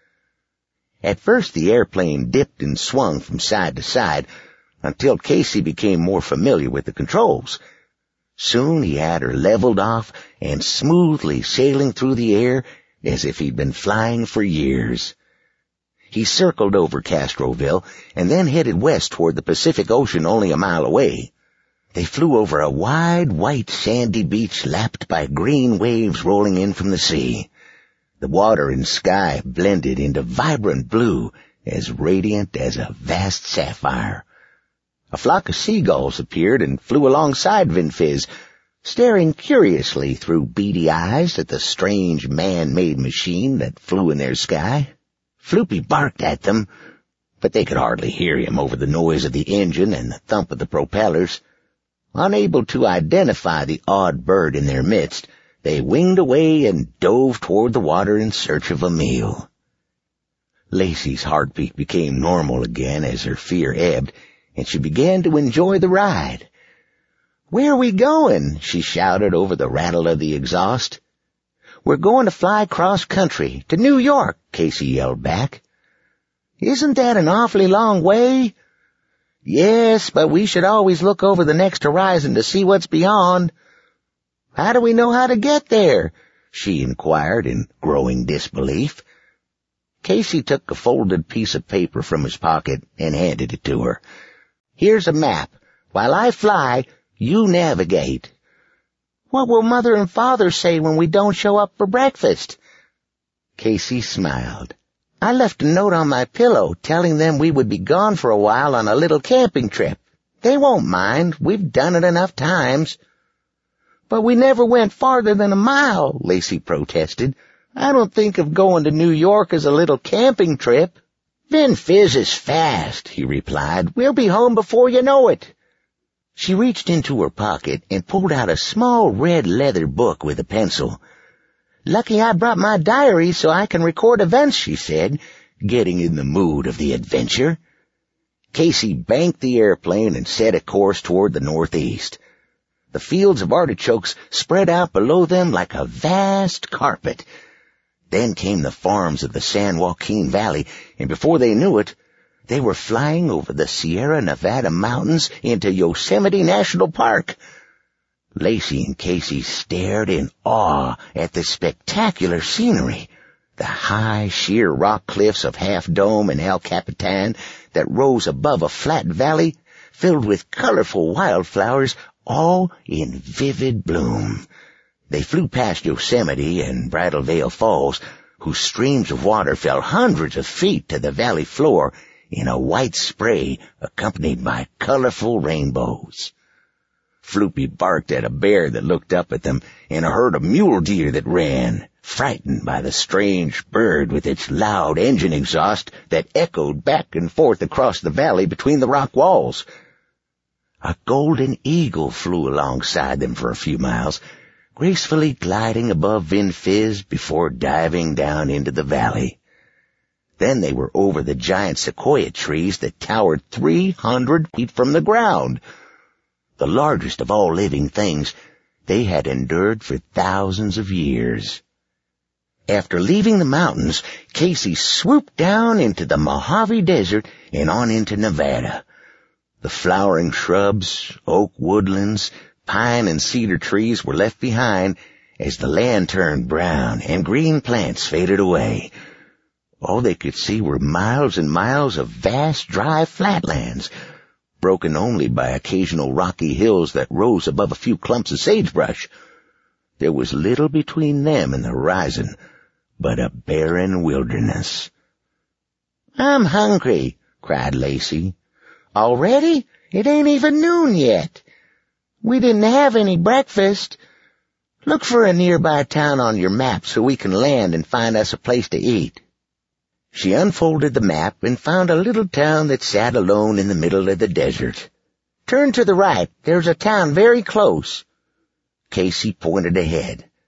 At first the airplane dipped and swung from side to side until Casey became more familiar with the controls. Soon he had her leveled off and smoothly sailing through the air as if he'd been flying for years. He circled over Castroville and then headed west toward the Pacific Ocean only a mile away. They flew over a wide, white, sandy beach lapped by green waves rolling in from the sea. The water and sky blended into vibrant blue, as radiant as a vast sapphire. A flock of seagulls appeared and flew alongside VinFizz, staring curiously through beady eyes at the strange man-made machine that flew in their sky. Floopy barked at them, but they could hardly hear him over the noise of the engine and the thump of the propellers. Unable to identify the odd bird in their midst, they winged away and dove toward the water in search of a meal. Lacey's heartbeat became normal again as her fear ebbed, and she began to enjoy the ride. "Where are we going?" she shouted over the rattle of the exhaust. "We're going to fly cross-country, to New York," Casey yelled back. "Isn't that an awfully long way?" "Yes, but we should always look over the next horizon to see what's beyond." "How do we know how to get there?" she inquired in growing disbelief. Casey took a folded piece of paper from his pocket and handed it to her. "Here's a map. While I fly, you navigate." "What will Mother and Father say when we don't show up for breakfast?" Casey smiled. "I left a note on my pillow telling them we would be gone for a while on a little camping trip. They won't mind. We've done it enough times." "But we never went farther than a mile," Lacey protested. "I don't think of going to New York as a little camping trip." "VinFizz is fast," he replied. "We'll be home before you know it." She reached into her pocket and pulled out a small red leather book with a pencil. "Lucky I brought my diary so I can record events," she said, getting in the mood of the adventure. Casey banked the airplane and set a course toward the northeast. The fields of artichokes spread out below them like a vast carpet. Then came the farms of the San Joaquin Valley, and before they knew it, they were flying over the Sierra Nevada mountains into Yosemite National Park. Lacey and Casey stared in awe at the spectacular scenery, the high, sheer rock cliffs of Half Dome and El Capitan that rose above a flat valley filled with colorful wildflowers, all in vivid bloom. They flew past Yosemite and Bridal Veil Falls, whose streams of water fell hundreds of feet to the valley floor in a white spray accompanied by colorful rainbows. Floopy barked at a bear that looked up at them and a herd of mule deer that ran, frightened by the strange bird with its loud engine exhaust that echoed back and forth across the valley between the rock walls. A golden eagle flew alongside them for a few miles, gracefully gliding above VinFizz before diving down into the valley. Then they were over the giant sequoia trees that towered three hundred feet from the ground. The largest of all living things, they had endured for thousands of years. After leaving the mountains, Casey swooped down into the Mojave Desert and on into Nevada. The flowering shrubs, oak woodlands, pine and cedar trees were left behind as the land turned brown and green plants faded away. All they could see were miles and miles of vast, dry flatlands, broken only by occasional rocky hills that rose above a few clumps of sagebrush. There was little between them and the horizon but a barren wilderness. "I'm hungry," cried Lacey. "Already? It ain't even noon yet. We didn't have any breakfast. Look for a nearby town on your map so we can land and find us a place to eat." She unfolded the map and found a little town that sat alone in the middle of the desert. "Turn to the right. There's a town very close." Casey pointed ahead.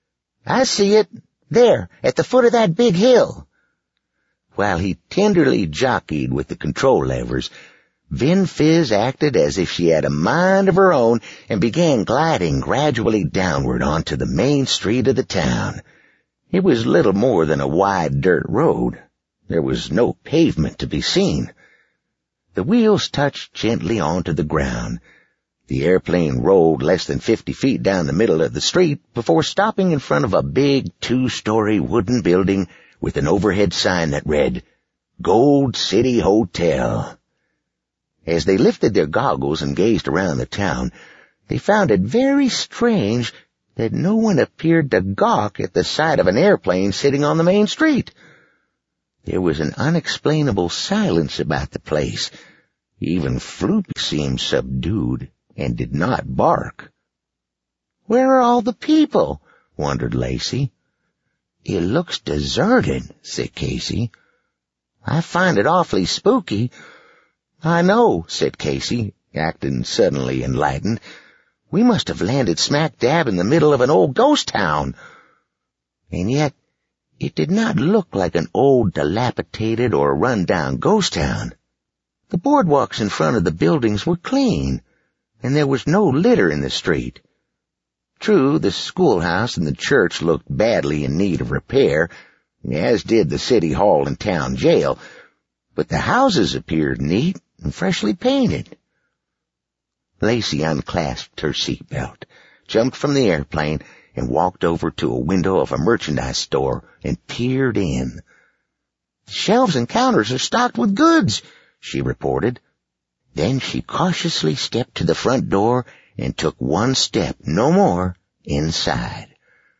I see it. There, at the foot of that big hill. While he tenderly jockeyed with the control levers, Vin Fizz acted as if she had a mind of her own and began gliding gradually downward onto the main street of the town. It was little more than a wide dirt road. There was no pavement to be seen. The wheels touched gently onto the ground. The airplane rolled less than fifty feet down the middle of the street before stopping in front of a big two-story wooden building with an overhead sign that read, Gold City Hotel. As they lifted their goggles and gazed around the town, they found it very strange that no one appeared to gawk at the sight of an airplane sitting on the main street. There was an unexplainable silence about the place. Even Floopy seemed subdued and did not bark. "Where are all the people?" wondered Lacey. "It looks deserted," said Casey. "I find it awfully spooky." "I know," said Casey, acting suddenly enlightened. "We must have landed smack dab in the middle of an old ghost town." And yet, it did not look like an old, dilapidated, or run-down ghost town. The boardwalks in front of the buildings were clean, and there was no litter in the street. True, the schoolhouse and the church looked badly in need of repair, as did the city hall and town jail, but the houses appeared neat and freshly painted. Lacey unclasped her seatbelt, jumped from the airplane, and walked over to a window of a merchandise store and peered in. "The shelves and counters are stocked with goods," she reported. Then she cautiously stepped to the front door and took one step, no more, inside.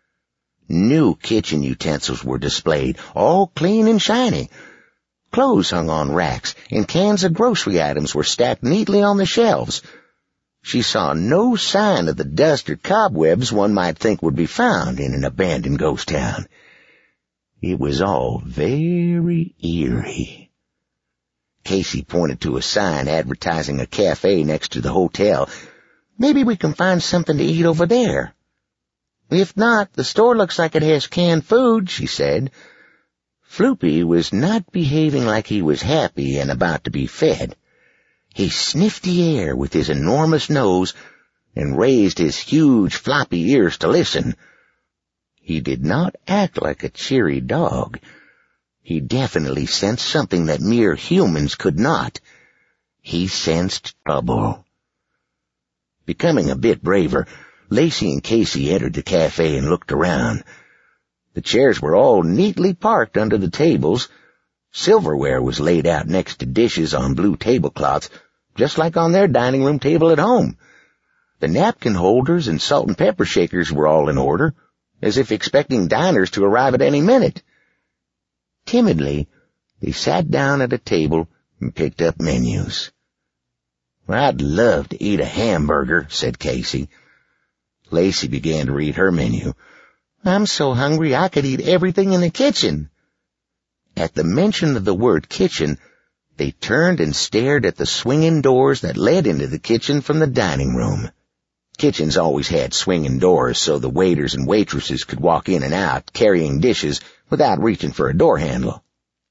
New kitchen utensils were displayed, all clean and shiny. Clothes hung on racks, and cans of grocery items were stacked neatly on the shelves. She saw no sign of the dust or cobwebs one might think would be found in an abandoned ghost town. It was all very eerie. Casey pointed to a sign advertising a cafe next to the hotel. "Maybe we can find something to eat over there." "If not, the store looks like it has canned food," she said. Floopy was not behaving like he was happy and about to be fed. He sniffed the air with his enormous nose and raised his huge floppy ears to listen. He did not act like a cheery dog. He definitely sensed something that mere humans could not. He sensed trouble. Becoming a bit braver, Lacey and Casey entered the cafe and looked around. The chairs were all neatly parked under the tables. Silverware was laid out next to dishes on blue tablecloths, just like on their dining room table at home. The napkin holders and salt and pepper shakers were all in order, as if expecting diners to arrive at any minute. Timidly, they sat down at a table and picked up menus. "I'd love to eat a hamburger," said Casey. Lacey began to read her menu. "I'm so hungry I could eat everything in the kitchen." At the mention of the word kitchen, they turned and stared at the swinging doors that led into the kitchen from the dining room. Kitchens always had swinging doors so the waiters and waitresses could walk in and out, carrying dishes, without reaching for a door handle.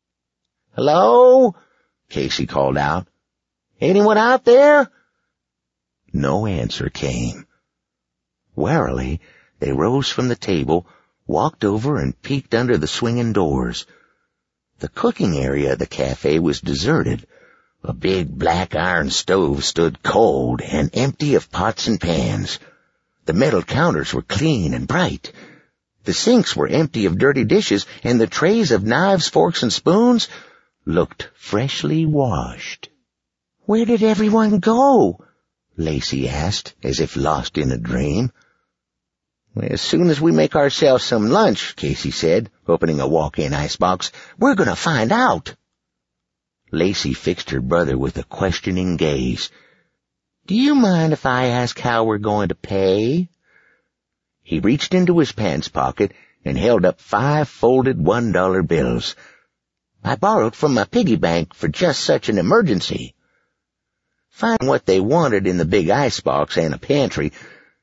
"Hello?" Casey called out. "Anyone out there?" No answer came. Warily, they rose from the table, walked over and peeked under the swinging doors. The cooking area of the cafe was deserted. A big black iron stove stood cold and empty of pots and pans. The metal counters were clean and bright. The sinks were empty of dirty dishes, and the trays of knives, forks, and spoons looked freshly washed. "Where did everyone go?" Lacey asked, as if lost in a dream. "As soon as we make ourselves some lunch," Casey said, opening a walk-in icebox, "we're going to find out." Lacey fixed her brother with a questioning gaze. "Do you mind if I ask how we're going to pay?" He reached into his pants pocket and held up five folded one-dollar bills. "I borrowed from my piggy bank for just such an emergency." Finding what they wanted in the big icebox and a pantry,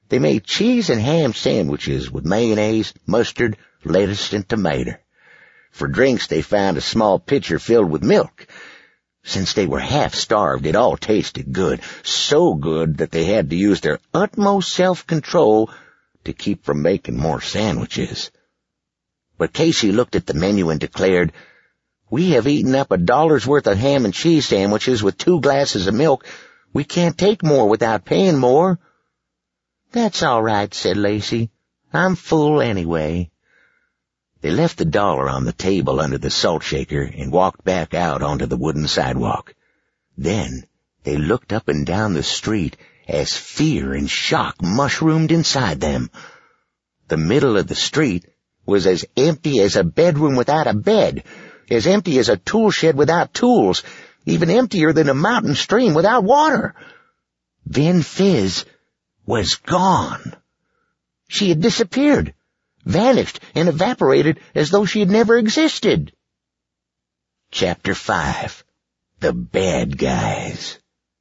They made cheese and ham sandwiches with mayonnaise, mustard, lettuce, and tomato. For drinks, they found a small pitcher filled with milk. Since they were half-starved, it all tasted good, so good that they had to use their utmost self-control to keep from making more sandwiches. But Casey looked at the menu and declared, "We have eaten up a dollar's worth of ham and cheese sandwiches with two glasses of milk. We can't take more without paying more." "That's all right," said Lacey. "I'm full anyway." They left the dollar on the table under the salt shaker and walked back out onto the wooden sidewalk. Then they looked up and down the street as fear and shock mushroomed inside them. The middle of the street was as empty as a bedroom without a bed, as empty as a tool shed without tools, even emptier than a mountain stream without water. Vin Fizz was gone. She had disappeared, vanished and evaporated as though she had never existed. Chapter five. The Bad Guys.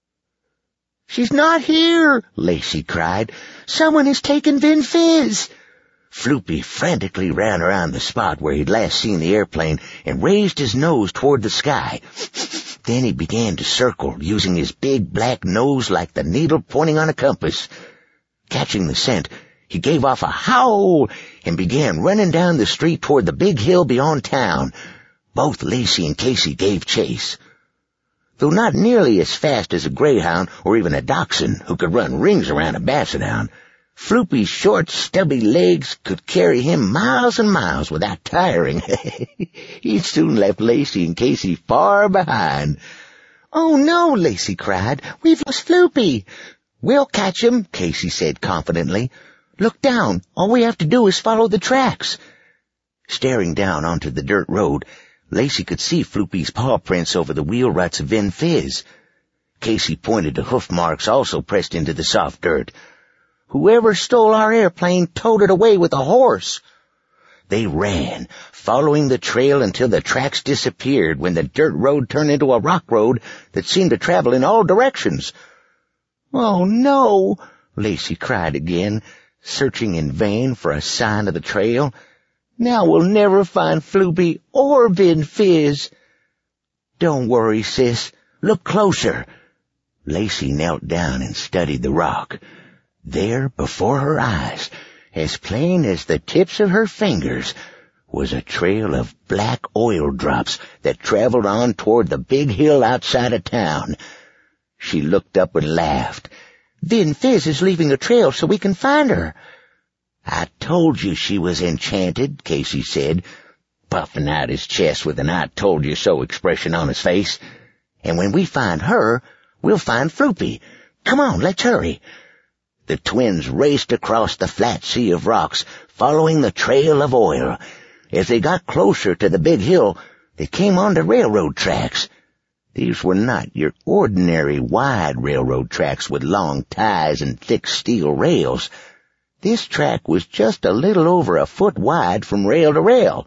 "She's not here!" Lacey cried. "Someone has taken Vin Fizz!" Floopy frantically ran around the spot where he'd last seen the airplane and raised his nose toward the sky. Then he began to circle, using his big black nose like the needle pointing on a compass. Catching the scent, he gave off a howl and began running down the street toward the big hill beyond town. Both Lacey and Casey gave chase. Though not nearly as fast as a greyhound or even a dachshund who could run rings around a basset-hound, Floopy's short, stubby legs could carry him miles and miles without tiring. He soon left Lacey and Casey far behind. "Oh, no," Lacey cried. "We've lost Floopy." "We'll catch him," Casey said confidently. "Look down. All we have to do is follow the tracks." Staring down onto the dirt road, Lacey could see Floopy's paw prints over the wheel ruts of Vin Fizz. Casey pointed to hoof marks also pressed into the soft dirt. "Whoever stole our airplane towed it away with a horse." They ran, following the trail until the tracks disappeared when the dirt road turned into a rock road that seemed to travel in all directions. "Oh, no!" Lacey cried again, searching in vain for a sign of the trail. "Now we'll never find Floopy or Vin Fizz." "Don't worry, sis. Look closer." Lacey knelt down and studied the rock. There, before her eyes, as plain as the tips of her fingers, was a trail of black oil drops that traveled on toward the big hill outside of town. She looked up and laughed. "Vin Fizz is leaving a trail so we can find her." "I told you she was enchanted," Casey said, puffing out his chest with an I-told-you-so expression on his face. "And when we find her, we'll find Floopy. Come on, let's hurry." The twins raced across the flat sea of rocks, following the trail of oil. As they got closer to the big hill, they came onto railroad tracks. These were not your ordinary wide railroad tracks with long ties and thick steel rails. This track was just a little over a foot wide from rail to rail.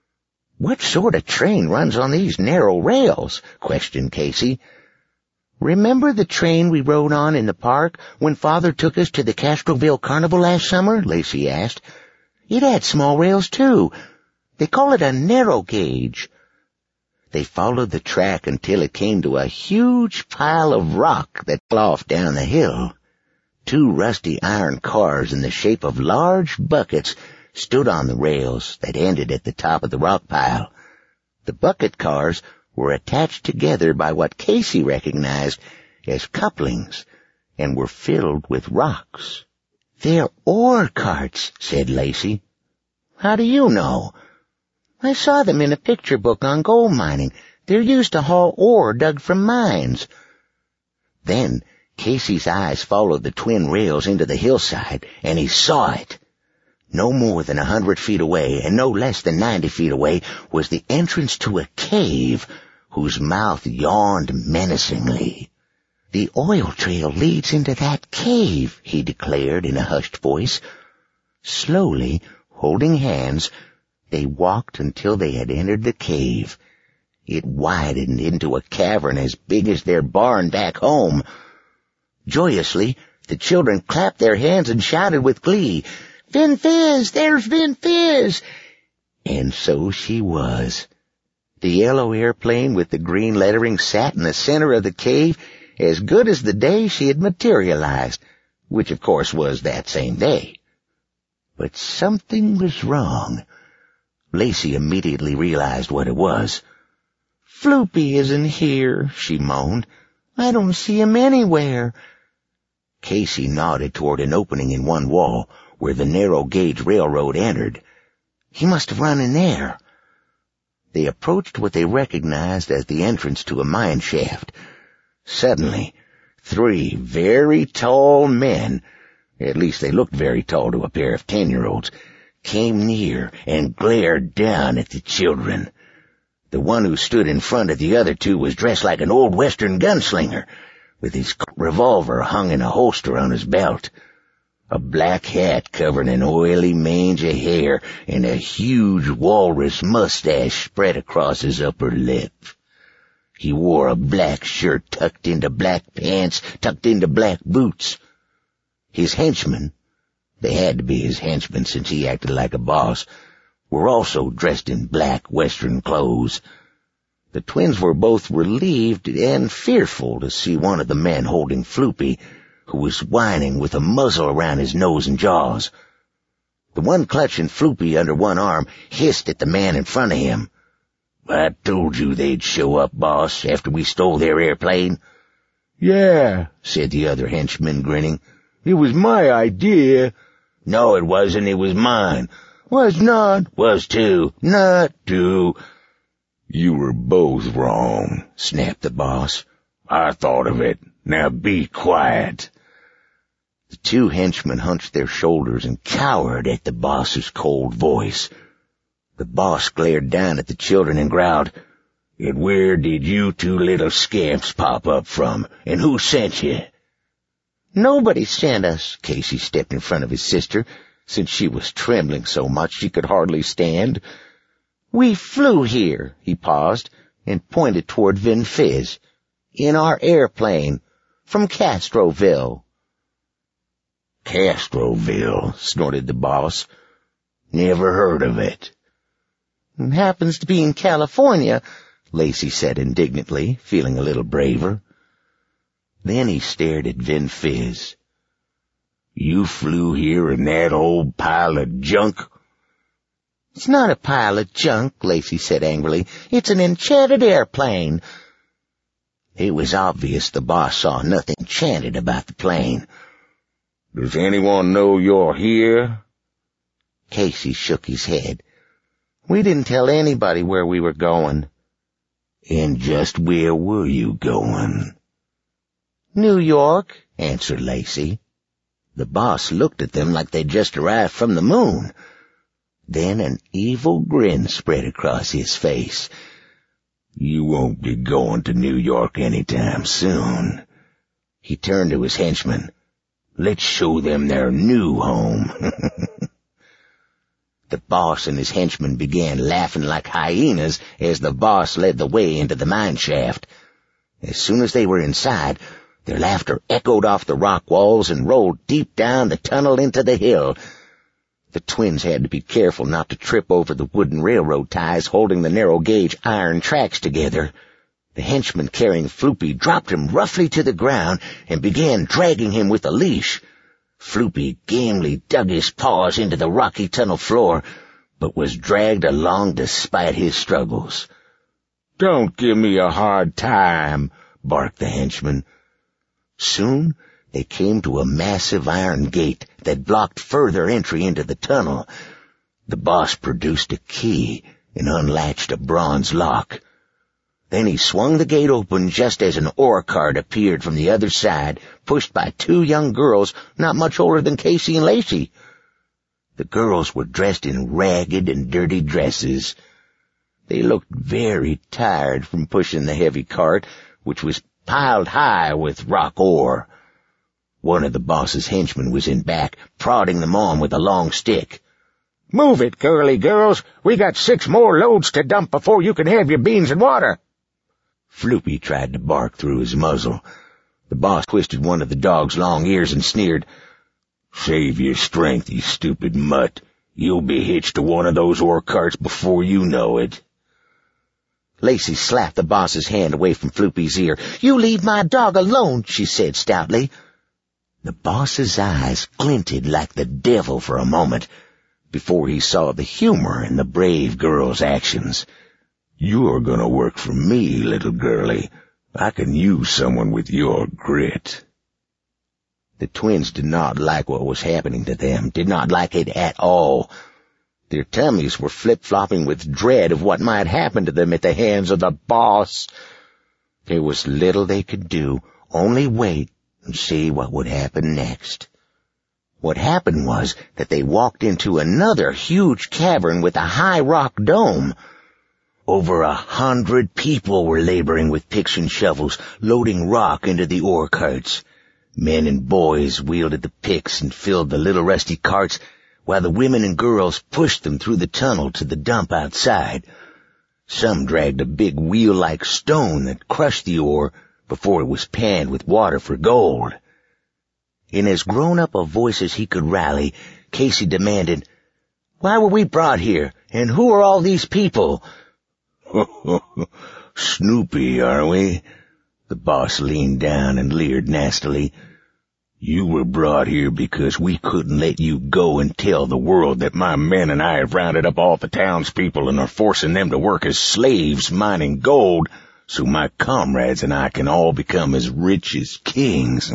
"What sort of train runs on these narrow rails?" questioned Casey. "Remember the train we rode on in the park when Father took us to the Castroville Carnival last summer?" Lacey asked. "It had small rails, too. They call it a narrow gauge." They followed the track until it came to a huge pile of rock that fell off down the hill. Two rusty iron cars in the shape of large buckets stood on the rails that ended at the top of the rock pile. The bucket cars were attached together by what Casey recognized as couplings and were filled with rocks. "They're ore carts," said Lacey. "How do you know?" "I saw them in a picture book on gold mining. They're used to haul ore dug from mines." Then Casey's eyes followed the twin rails into the hillside, and he saw it. No more than a hundred feet away, and no less than ninety feet away, was the entrance to a cave whose mouth yawned menacingly. "The oil trail leads into that cave," he declared in a hushed voice. Slowly, holding hands, they walked until they had entered the cave. It widened into a cavern as big as their barn back home. Joyously, The children clapped their hands and shouted with glee, "Vin Fizz! There's Vin Fizz!" And so she was. The yellow airplane with the green lettering sat in the center of the cave, as good as the day she had materialized, which of course was that same day. But something was wrong. Lacey immediately realized what it was. "Floopy isn't here," she moaned. "I don't see him anywhere." Casey nodded toward an opening in one wall where the narrow-gauge railroad entered. "He must have run in there." They approached what they recognized as the entrance to a mine shaft. Suddenly, three very tall men, at least they looked very tall to a pair of ten-year-olds, came near and glared down at the children. The one who stood in front of the other two was dressed like an old Western gunslinger, with his revolver hung in a holster on his belt. A black hat covered an oily mange of hair, and a huge walrus mustache spread across his upper lip. He wore a black shirt tucked into black pants, tucked into black boots. His henchmen, they had to be his henchmen since he acted like a boss, were also dressed in black Western clothes. The twins were both relieved and fearful to see one of the men holding Floopy, who was whining with a muzzle around his nose and jaws. The one clutching Floopy under one arm hissed at the man in front of him. "I told you they'd show up, boss, after we stole their airplane." "Yeah," said the other henchman, grinning. "It was my idea." "No, it wasn't. It was mine." "Was not." "Was too." "Not too." "You were both wrong," snapped the boss. "I thought of it. Now be quiet." The two henchmen hunched their shoulders and cowered at the boss's cold voice. The boss glared down at the children and growled, "And where did you two little scamps pop up from? And who sent you?" "Nobody sent us." Casey stepped in front of his sister, since she was trembling so much she could hardly stand. "We flew here," he paused, and pointed toward Vin Fizz, "in our airplane, from Castroville." "Castroville," snorted the boss. "Never heard of it." "It happens to be in California," Lacey said indignantly, feeling a little braver. Then he stared at Vin Fizz. "You flew here in that old pile of junk?" "It's not a pile of junk," Lacey said angrily. "It's an enchanted airplane." It was obvious the boss saw nothing enchanted about the plane. "Does anyone know you're here?" Casey shook his head. "We didn't tell anybody where we were going." "And just where were you going?" "New York," answered Lacey. The boss looked at them like they'd just arrived from the moon. Then an evil grin spread across his face. "You won't be going to New York anytime soon." He turned to his henchmen. "Let's show them their new home." The boss and his henchmen began laughing like hyenas as the boss led the way into the mine shaft. As soon as they were inside, their laughter echoed off the rock walls and rolled deep down the tunnel into the hill. The twins had to be careful not to trip over the wooden railroad ties holding the narrow-gauge iron tracks together. The henchman carrying Floopy dropped him roughly to the ground and began dragging him with a leash. Floopy gamely dug his paws into the rocky tunnel floor, but was dragged along despite his struggles. "Don't give me a hard time," barked the henchman. Soon they came to a massive iron gate that blocked further entry into the tunnel. The boss produced a key and unlatched a bronze lock. Then he swung the gate open just as an ore cart appeared from the other side, pushed by two young girls not much older than Casey and Lacey. The girls were dressed in ragged and dirty dresses. They looked very tired from pushing the heavy cart, which was piled high with rock ore. One of the boss's henchmen was in back, prodding them on with a long stick. "Move it, girly girls! We got six more loads to dump before you can have your beans and water." Floopy tried to bark through his muzzle. The boss twisted one of the dog's long ears and sneered, "Save your strength, you stupid mutt. You'll be hitched to one of those ore carts before you know it." Lacey slapped the boss's hand away from Floopy's ear. "You leave my dog alone," she said stoutly. The boss's eyes glinted like the devil for a moment before he saw the humor in the brave girl's actions. "You're gonna work for me, little girlie. I can use someone with your grit." The twins did not like what was happening to them, did not like it at all. Their tummies were flip-flopping with dread of what might happen to them at the hands of the boss. There was little they could do, only wait and see what would happen next. What happened was that they walked into another huge cavern with a high rock dome. Over a hundred people were laboring with picks and shovels, loading rock into the ore carts. Men and boys wielded the picks and filled the little rusty carts, while the women and girls pushed them through the tunnel to the dump outside. Some dragged a big wheel-like stone that crushed the ore before it was panned with water for gold. In as grown-up a voice as he could rally, Casey demanded, "Why were we brought here, and who are all these people?" "Snoopy, are we?" The boss leaned down and leered nastily. "You were brought here because we couldn't let you go and tell the world that my men and I have rounded up all the townspeople and are forcing them to work as slaves mining gold so my comrades and I can all become as rich as kings."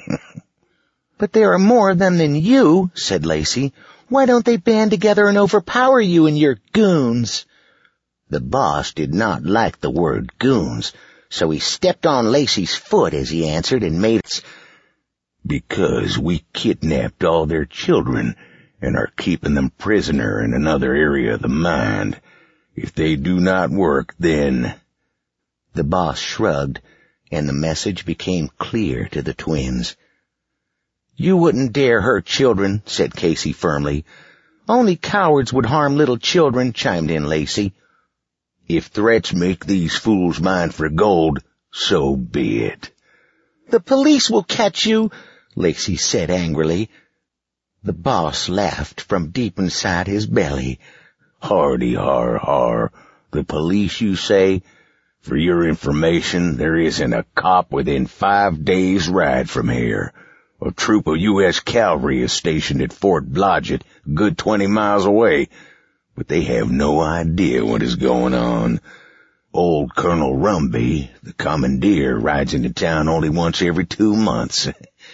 "But there are more of them than you," said Lacey. "Why don't they band together and overpower you and your goons?" The boss did not like the word goons, so he stepped on Lacey's foot as he answered and made it, "Because we kidnapped all their children and are keeping them prisoner in another area of the mine. If they do not work, then—" The boss shrugged, and the message became clear to the twins. "You wouldn't dare hurt children," said Casey firmly. "Only cowards would harm little children," chimed in Lacey. "If threats make these fools mine for gold, so be it." "The police will catch you," Lacey said angrily. The boss laughed from deep inside his belly. "Hardy har har. The police, you say? For your information, there isn't a cop within five days' ride from here. A troop of U S cavalry is stationed at Fort Blodgett, a good twenty miles away, but they have no idea what is going on. Old Colonel Rumby, the commandeer, rides into town only once every two months.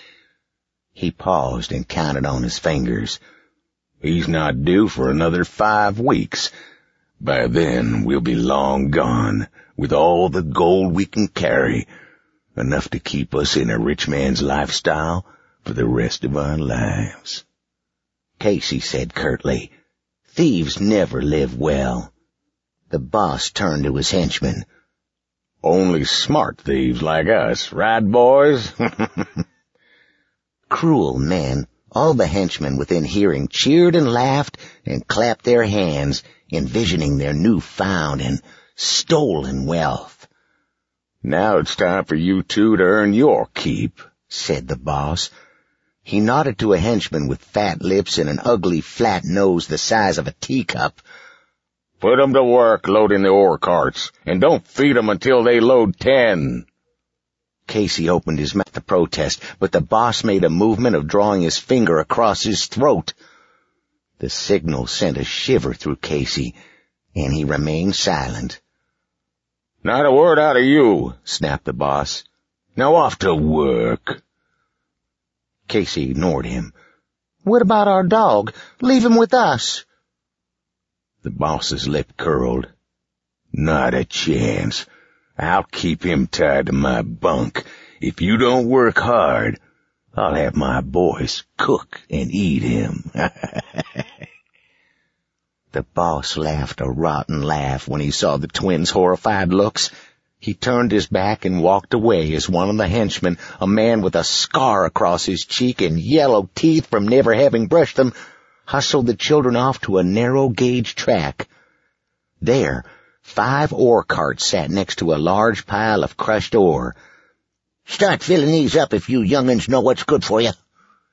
He paused and counted on his fingers. "He's not due for another five weeks. By then, we'll be long gone, with all the gold we can carry, enough to keep us in a rich man's lifestyle for the rest of our lives." Casey said curtly, "Thieves never live well." The boss turned to his henchmen. "Only smart thieves like us, right, boys?" Cruel men. All the henchmen within hearing cheered and laughed and clapped their hands, envisioning their newfound and stolen wealth. "Now it's time for you two to earn your keep," said the boss. He nodded to a henchman with fat lips and an ugly flat nose the size of a teacup. "Put 'em to work loading the ore carts, and don't feed 'em until they load ten." Casey opened his mouth to protest, but the boss made a movement of drawing his finger across his throat. The signal sent a shiver through Casey, and he remained silent. "Not a word out of you," snapped the boss. "Now off to work." Casey ignored him. "What about our dog? Leave him with us." The boss's lip curled. "Not a chance. I'll keep him tied to my bunk. If you don't work hard, I'll have my boys cook and eat him." The boss laughed a rotten laugh when he saw the twins' horrified looks. He turned his back and walked away as one of the henchmen, a man with a scar across his cheek and yellow teeth from never having brushed them, hustled the children off to a narrow-gauge track. There, five ore carts sat next to a large pile of crushed ore. Start filling these up if you young'uns know what's good for you."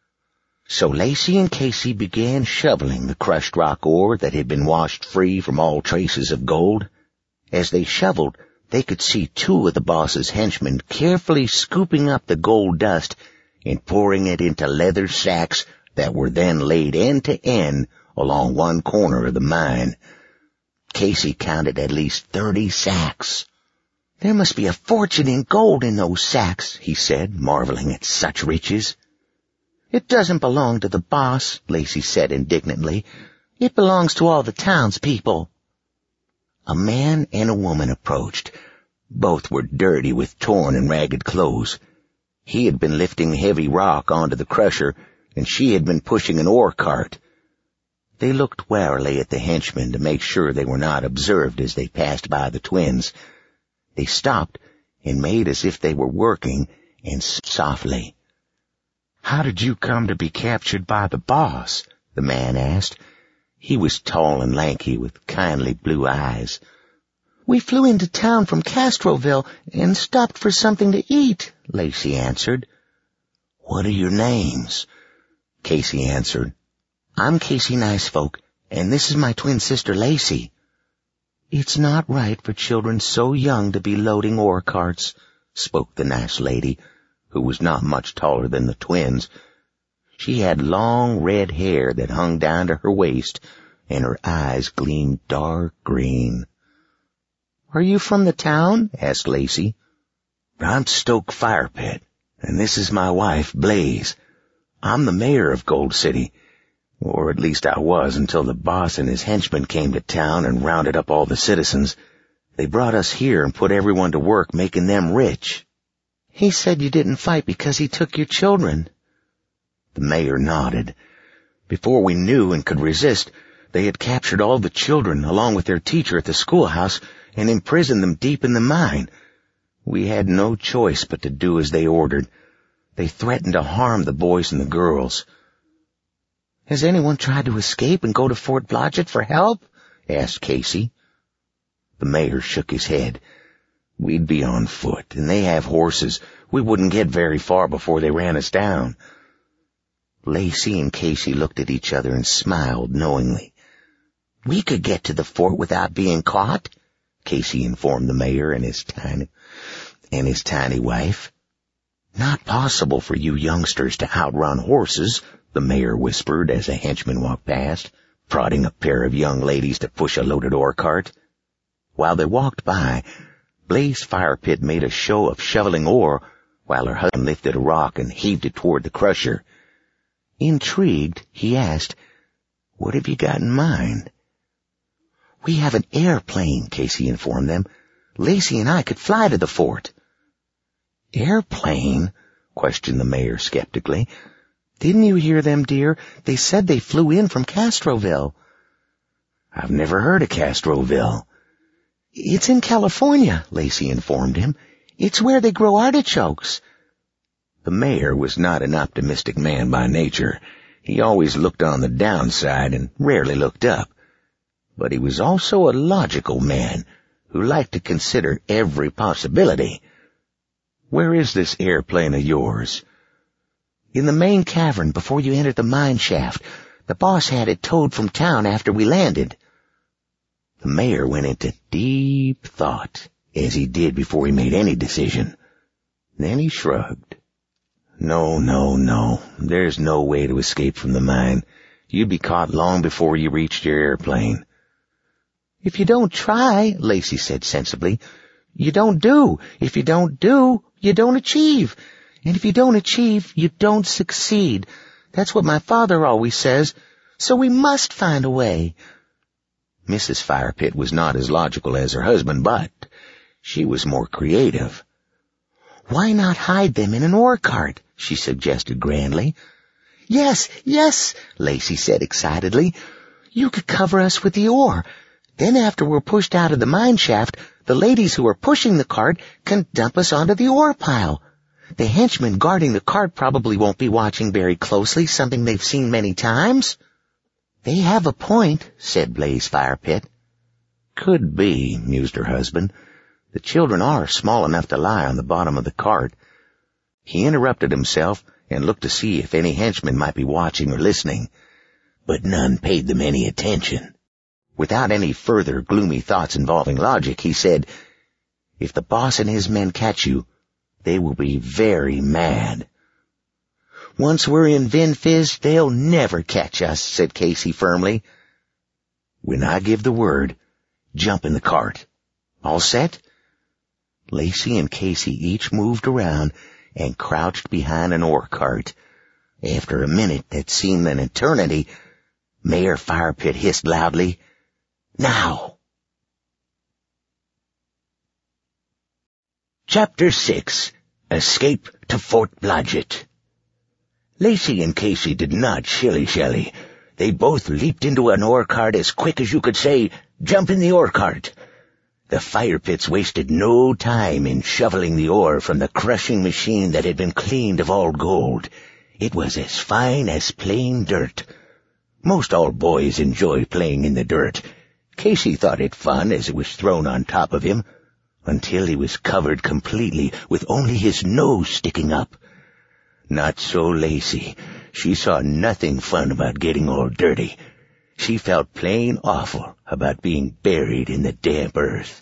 So Lacey and Casey began shoveling the crushed rock ore that had been washed free from all traces of gold. As they shoveled, they could see two of the boss's henchmen carefully scooping up the gold dust and pouring it into leather sacks that were then laid end to end along one corner of the mine. Casey counted at least thirty sacks. "There must be a fortune in gold in those sacks," he said, marveling at such riches. "It doesn't belong to the boss," Lacey said indignantly. "It belongs to all the townspeople." A man and a woman approached. Both were dirty with torn and ragged clothes. He had been lifting heavy rock onto the crusher, and she had been pushing an ore cart. They looked warily at the henchmen to make sure they were not observed as they passed by the twins. They stopped and made as if they were working, and softly. "How did you come to be captured by the boss?" the man asked. He was tall and lanky with kindly blue eyes. "We flew into town from Castroville and stopped for something to eat," Lacey answered. "What are your names?" Casey answered. "I'm Casey Nicefolk, and this is my twin sister Lacey." "It's not right for children so young to be loading ore carts," spoke the nice lady, who was not much taller than the twins. She had long red hair that hung down to her waist, and her eyes gleamed dark green. "Are you from the town?" asked Lacey. "I'm Stoke Firepit, and this is my wife, Blaze. I'm the mayor of Gold City, or at least I was until the boss and his henchmen came to town and rounded up all the citizens. They brought us here and put everyone to work making them rich." "He said you didn't fight because he took your children." The mayor nodded. "Before we knew and could resist, they had captured all the children along with their teacher at the schoolhouse and imprisoned them deep in the mine. We had no choice but to do as they ordered. They threatened to harm the boys and the girls." "Has anyone tried to escape and go to Fort Blodgett for help?" asked Casey. The mayor shook his head. "We'd be on foot, and they have horses. We wouldn't get very far before they ran us down." Lacey and Casey looked at each other and smiled knowingly. "We could get to the fort without being caught," Casey informed the mayor and his tiny, and his tiny wife. "Not possible for you youngsters to outrun horses," the mayor whispered as a henchman walked past, prodding a pair of young ladies to push a loaded ore cart. While they walked by, Blaze Firepit made a show of shoveling ore while her husband lifted a rock and heaved it toward the crusher. Intrigued, he asked, "What have you got in mind?" "We have an airplane," Casey informed them. "Lacey and I could fly to the fort." "Airplane?" questioned the mayor skeptically. "Didn't you hear them, dear? They said they flew in from Castroville." "I've never heard of Castroville." "It's in California," Lacey informed him. "It's where they grow artichokes." The mayor was not an optimistic man by nature. He always looked on the downside and rarely looked up. But he was also a logical man who liked to consider every possibility. "Where is this airplane of yours?" "In the main cavern before you enter the mine shaft. The boss had it towed from town after we landed." The mayor went into deep thought, as he did before he made any decision. Then he shrugged. No, no, no. There's no way to escape from the mine. You'd be caught long before you reached your airplane." "If you don't try," Lacey said sensibly, "you don't do. If you don't do, you don't achieve. And if you don't achieve, you don't succeed. That's what my father always says. So we must find a way." Missus Firepit was not as logical as her husband, but she was more creative. "Why not hide them in an ore cart?" she suggested grandly. "Yes, yes," Lacey said excitedly. "You could cover us with the ore. Then after we're pushed out of the mine shaft, the ladies who are pushing the cart can dump us onto the ore pile. The henchmen guarding the cart probably won't be watching very closely, something they've seen many times." "They have a point," said Blaze Firepit. "Could be," mused her husband. "The children are small enough to lie on the bottom of the cart. He interrupted himself and looked to see if any henchmen might be watching or listening, but none paid them any attention. Without any further gloomy thoughts involving logic, he said, "If the boss and his men catch you, they will be very mad." "Once we're in VinFizz, they'll never catch us," said Casey firmly. "When I give the word, jump in the cart. All set?" Lacey and Casey each moved around and crouched behind an ore cart. After a minute that seemed an eternity, Mayor Firepit hissed loudly, "Now!" Chapter six. Escape to Fort Blodgett. Lacey and Casey did not shilly-shally. They both leaped into an ore cart as quick as you could say, "Jump in the ore cart." The fire pits wasted no time in shoveling the ore from the crushing machine that had been cleaned of all gold. It was as fine as plain dirt. Most all boys enjoy playing in the dirt. Casey thought it fun as it was thrown on top of him, until he was covered completely with only his nose sticking up. Not so Lacey. She saw nothing fun about getting all dirty. She felt plain awful about being buried in the damp earth.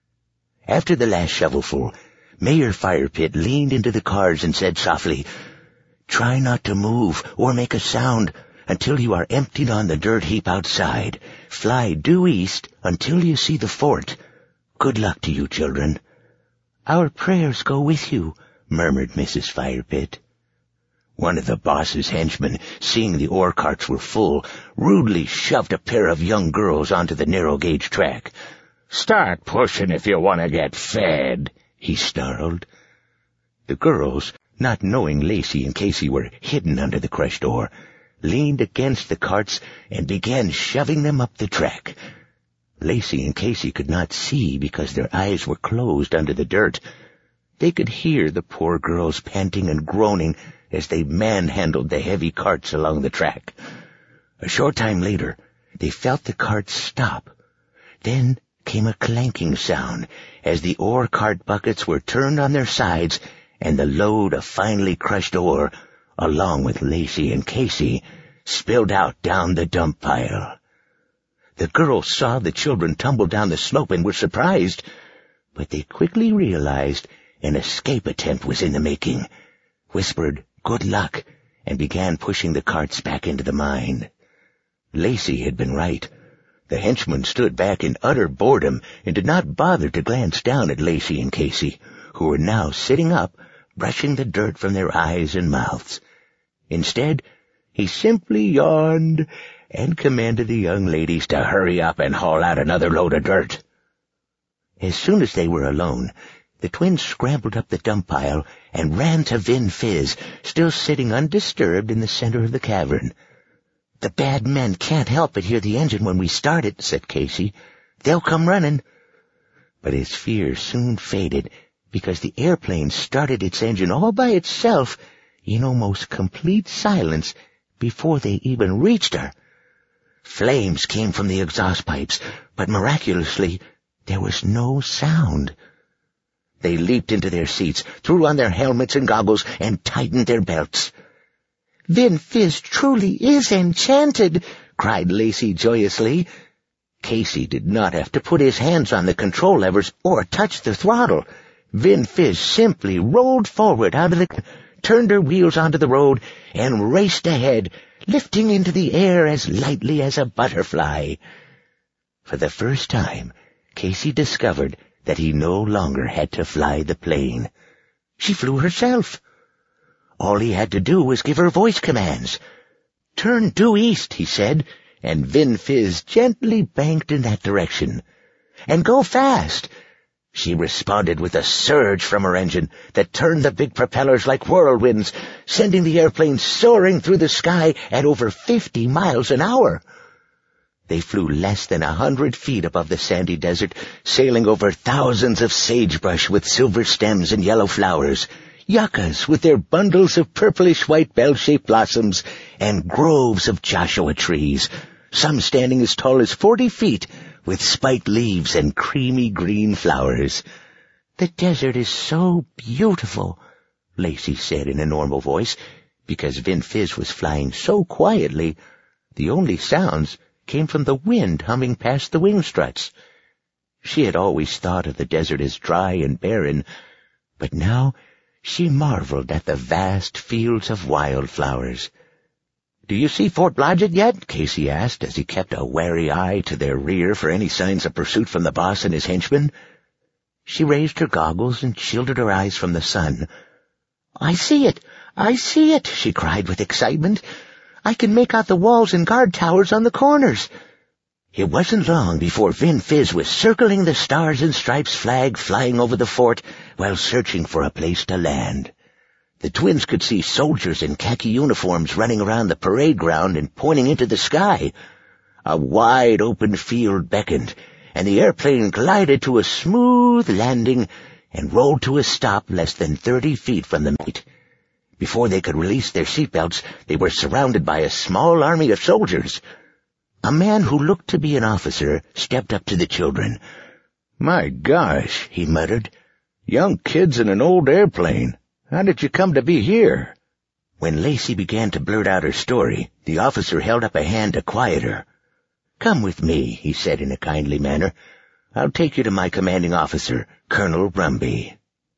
After the last shovelful, Mayor Firepit leaned into the cars and said softly, "Try not to move or make a sound until you are emptied on the dirt heap outside. Fly due east until you see the fort. Good luck to you, children." "Our prayers go with you," murmured Missus Firepit. One of the boss's henchmen, seeing the ore carts were full, rudely shoved a pair of young girls onto the narrow-gauge track. "Start pushing if you want to get fed," he snarled. The girls, not knowing Lacey and Casey were hidden under the crushed ore, leaned against the carts and began shoving them up the track. Lacey and Casey could not see because their eyes were closed under the dirt. They could hear the poor girls panting and groaning as they manhandled the heavy carts along the track. A short time later, they felt the carts stop. Then came a clanking sound as the ore cart buckets were turned on their sides and the load of finely crushed ore, along with Lacey and Casey, spilled out down the dump pile. The girls saw the children tumble down the slope and were surprised, but they quickly realized an escape attempt was in the making, whispered "Good luck," and began pushing the carts back into the mine. Lacey had been right. The henchmen stood back in utter boredom and did not bother to glance down at Lacey and Casey, who were now sitting up, brushing the dirt from their eyes and mouths. Instead, he simply yawned and commanded the young ladies to hurry up and haul out another load of dirt. As soon as they were alone, the twins scrambled up the dump pile and ran to VinFizz, still sitting undisturbed in the center of the cavern. "The bad men can't help but hear the engine when we start it," said Casey. "They'll come running." But his fear soon faded, because the airplane started its engine all by itself in almost complete silence before they even reached her. Flames came from the exhaust pipes, but miraculously there was no sound. They leaped into their seats, threw on their helmets and goggles, and tightened their belts. "VinFizz truly is enchanted," cried Lacey joyously. Casey did not have to put his hands on the control levers or touch the throttle. VinFizz simply rolled forward out of the... turned her wheels onto the road, and raced ahead, lifting into the air as lightly as a butterfly. For the first time, Casey discovered that he no longer had to fly the plane. She flew herself. All he had to do was give her voice commands. "Turn due east," he said, and VinFizz gently banked in that direction. "And go fast." She responded with a surge from her engine that turned the big propellers like whirlwinds, sending the airplane soaring through the sky at over fifty miles an hour. They flew less than a hundred feet above the sandy desert, sailing over thousands of sagebrush with silver stems and yellow flowers, yuccas with their bundles of purplish-white bell-shaped blossoms, and groves of Joshua trees, some standing as tall as forty feet, with spiked leaves and creamy green flowers. "The desert is so beautiful," Lacey said in a normal voice, because VinFizz was flying so quietly, the only sounds came from the wind humming past the wing struts. She had always thought of the desert as dry and barren, but now she marveled at the vast fields of wildflowers. "Do you see Fort Blodgett yet?" Casey asked, as he kept a wary eye to their rear for any signs of pursuit from the boss and his henchmen. She raised her goggles and shielded her eyes from the sun. "I see it! I see it!" she cried with excitement. "I can make out the walls and guard towers on the corners." It wasn't long before VinFizz was circling the Stars and Stripes flag flying over the fort while searching for a place to land. The twins could see soldiers in khaki uniforms running around the parade ground and pointing into the sky. A wide open field beckoned, and the airplane glided to a smooth landing and rolled to a stop less than thirty feet from the mate. Before they could release their seatbelts, they were surrounded by a small army of soldiers. A man who looked to be an officer stepped up to the children. "My gosh," he muttered. "Young kids in an old airplane. How did you come to be here?" When Lacey began to blurt out her story, the officer held up a hand to quiet her. "Come with me," he said in a kindly manner. "I'll take you to my commanding officer, Colonel Rumby."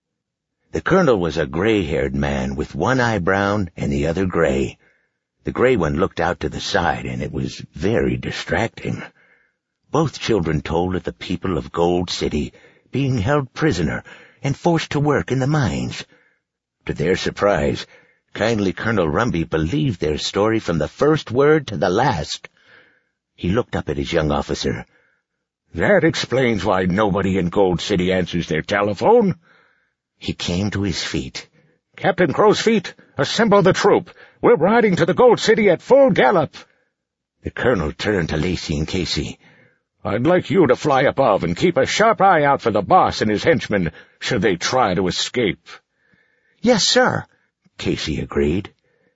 The colonel was a gray-haired man with one eye brown and the other gray. The gray one looked out to the side, and it was very distracting. Both children told of the people of Gold City being held prisoner and forced to work in the mines. To their surprise, kindly Colonel Rumby believed their story from the first word to the last. He looked up at his young officer. "That explains why nobody in Gold City answers their telephone." He came to his feet. "Captain Crow's Feet, assemble the troop. We're riding to the Gold City at full gallop." The colonel turned to Lacey and Casey. "I'd like you to fly above and keep a sharp eye out for the boss and his henchmen should they try to escape." "Yes, sir," Casey agreed.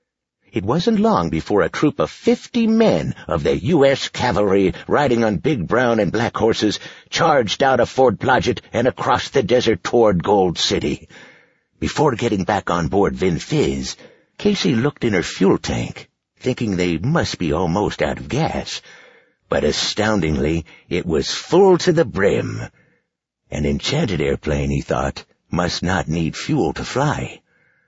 It wasn't long before a troop of fifty men of the U S cavalry, riding on big brown and black horses, charged out of Fort Blodgett and across the desert toward Gold City. Before getting back on board VinFizz, Casey looked in her fuel tank, thinking they must be almost out of gas. But astoundingly, it was full to the brim. An enchanted airplane, he thought, must not need fuel to fly.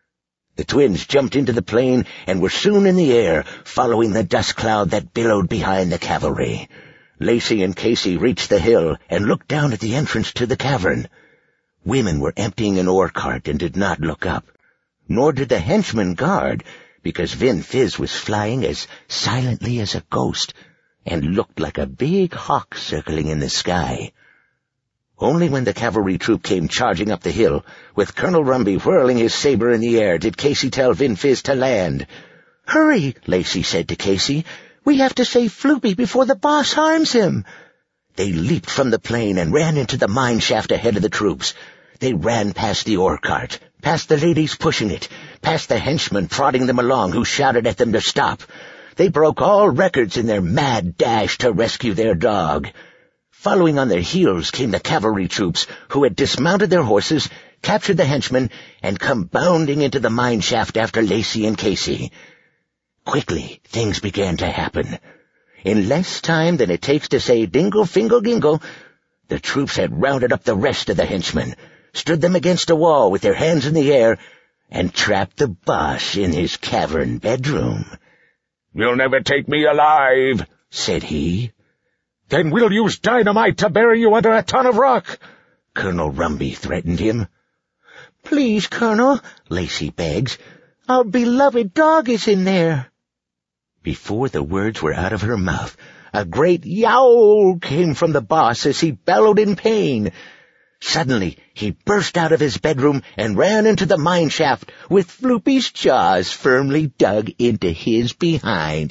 The twins jumped into the plane and were soon in the air, following the dust cloud that billowed behind the cavalry. Lacey and Casey reached the hill and looked down at the entrance to the cavern. Women were emptying an ore cart and did not look up. Nor did the henchmen guard, because VinFizz was flying as silently as a ghost and looked like a big hawk circling in the sky. Only when the cavalry troop came charging up the hill, with Colonel Rumby whirling his saber in the air, did Casey tell VinFizz to land. "Hurry," Lacey said to Casey. "We have to save Floopy before the boss harms him." They leaped from the plane and ran into the mine shaft ahead of the troops. They ran past the ore cart, past the ladies pushing it, past the henchmen prodding them along who shouted at them to stop. They broke all records in their mad dash to rescue their dog. Following on their heels came the cavalry troops, who had dismounted their horses, captured the henchmen, and come bounding into the mine shaft after Lacey and Casey. Quickly, things began to happen. In less time than it takes to say dingle, fingle, gingle, the troops had rounded up the rest of the henchmen, stood them against a wall with their hands in the air, and trapped the boss in his cavern bedroom. "You'll never take me alive," said he. "Then we'll use dynamite to bury you under a ton of rock," Colonel Rumby threatened him. "Please, Colonel," Lacey begged. "Our beloved dog is in there." Before the words were out of her mouth, a great yowl came from the boss as he bellowed in pain. Suddenly, he burst out of his bedroom and ran into the mine shaft with Floopy's jaws firmly dug into his behind.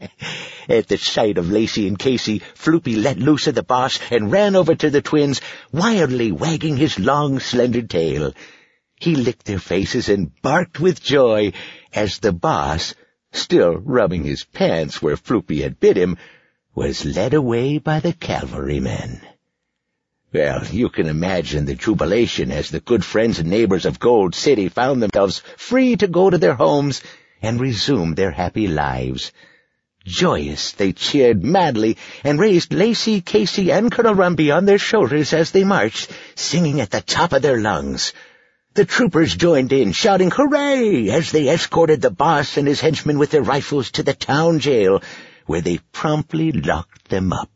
At the sight of Lacey and Casey, Floopy let loose of the boss and ran over to the twins, wildly wagging his long, slender tail. He licked their faces and barked with joy as the boss, still rubbing his pants where Floopy had bit him, was led away by the cavalrymen. Well, you can imagine the jubilation as the good friends and neighbors of Gold City found themselves free to go to their homes and resume their happy lives. Joyous, they cheered madly and raised Lacey, Casey, and Colonel Rumby on their shoulders as they marched, singing at the top of their lungs. The troopers joined in, shouting hooray, as they escorted the boss and his henchmen with their rifles to the town jail, where they promptly locked them up.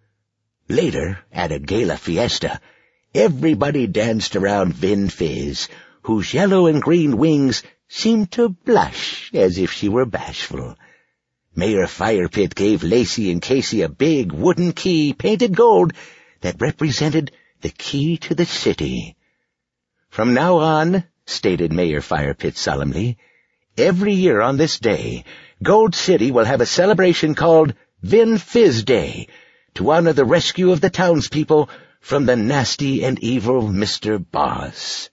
Later, at a gala fiesta, everybody danced around Vin Fizz, whose yellow and green wings seemed to blush as if she were bashful. Mayor Firepit gave Lacey and Casey a big wooden key painted gold that represented the key to the city. From now on, stated Mayor Firepit solemnly, every year on this day, Gold City will have a celebration called Vin Fizz Day, to honor the rescue of the townspeople from the nasty and evil Mister Boss.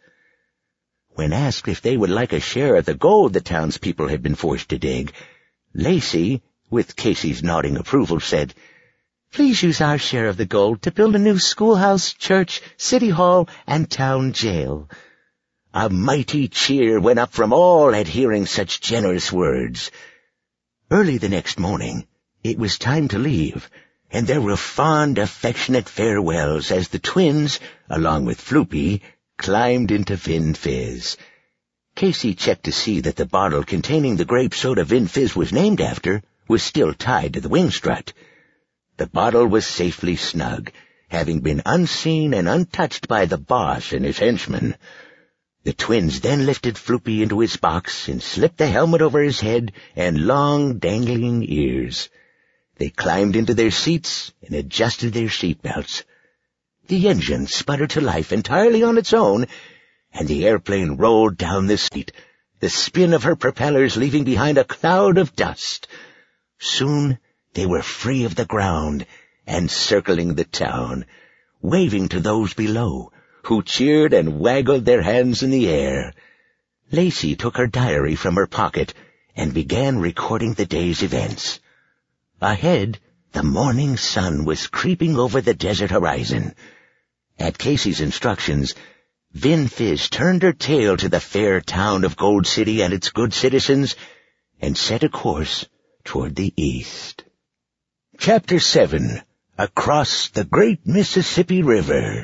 When asked if they would like a share of the gold the townspeople had been forced to dig, Lacey, with Casey's nodding approval, said, "Please use our share of the gold to build a new schoolhouse, church, city hall, and town jail." A mighty cheer went up from all at hearing such generous words. Early the next morning, it was time to leave, and there were fond, affectionate farewells as the twins, along with Floopy, climbed into Vin Fizz. Casey checked to see that the bottle containing the grape soda Vin Fizz was named after was still tied to the wing strut. The bottle was safely snug, having been unseen and untouched by the boss and his henchmen. The twins then lifted Floopy into his box and slipped the helmet over his head and long, dangling ears. They climbed into their seats and adjusted their seatbelts. The engine sputtered to life entirely on its own, and the airplane rolled down the street, the spin of her propellers leaving behind a cloud of dust. Soon they were free of the ground and circling the town, waving to those below, who cheered and waggled their hands in the air. Lacey took her diary from her pocket and began recording the day's events. Ahead, the morning sun was creeping over the desert horizon. At Casey's instructions, Vin Fizz turned her tail to the fair town of Gold City and its good citizens and set a course toward the east. Chapter seven. Across the Great Mississippi River.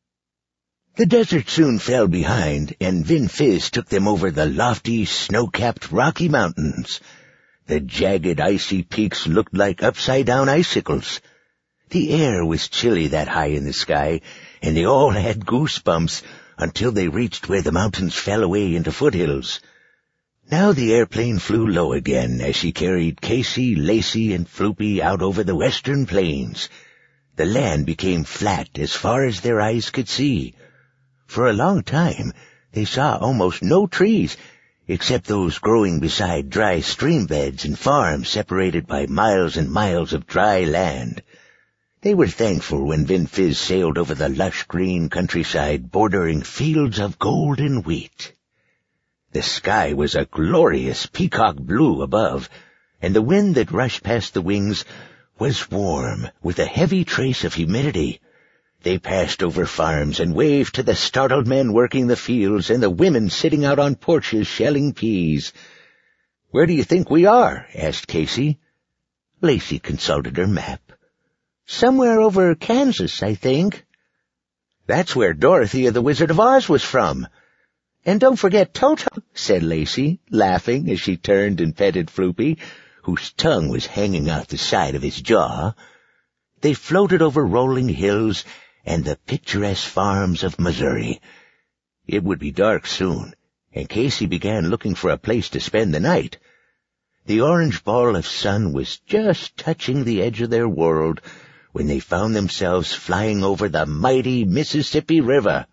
The desert soon fell behind, and Vin Fizz took them over the lofty, snow-capped Rocky Mountains. The jagged, icy peaks looked like upside-down icicles. The air was chilly that high in the sky, and they all had goosebumps until they reached where the mountains fell away into foothills. Now the airplane flew low again as she carried Casey, Lacey, and Floopy out over the western plains. The land became flat as far as their eyes could see. For a long time they saw almost no trees, except those growing beside dry stream beds and farms separated by miles and miles of dry land. They were thankful when Vin Fizz sailed over the lush green countryside bordering fields of golden wheat. The sky was a glorious peacock blue above, and the wind that rushed past the wings was warm with a heavy trace of humidity. They passed over farms and waved to the startled men working the fields and the women sitting out on porches shelling peas. "Where do you think we are?" asked Casey. Lacey consulted her map. "Somewhere over Kansas, I think." "That's where Dorothy of the Wizard of Oz was from." "And don't forget Toto," said Lacey, laughing as she turned and petted Floopy, whose tongue was hanging out the side of his jaw. They floated over rolling hills and the picturesque farms of Missouri. It would be dark soon, and Casey began looking for a place to spend the night. The orange ball of sun was just touching the edge of their world when they found themselves flying over the mighty Mississippi River.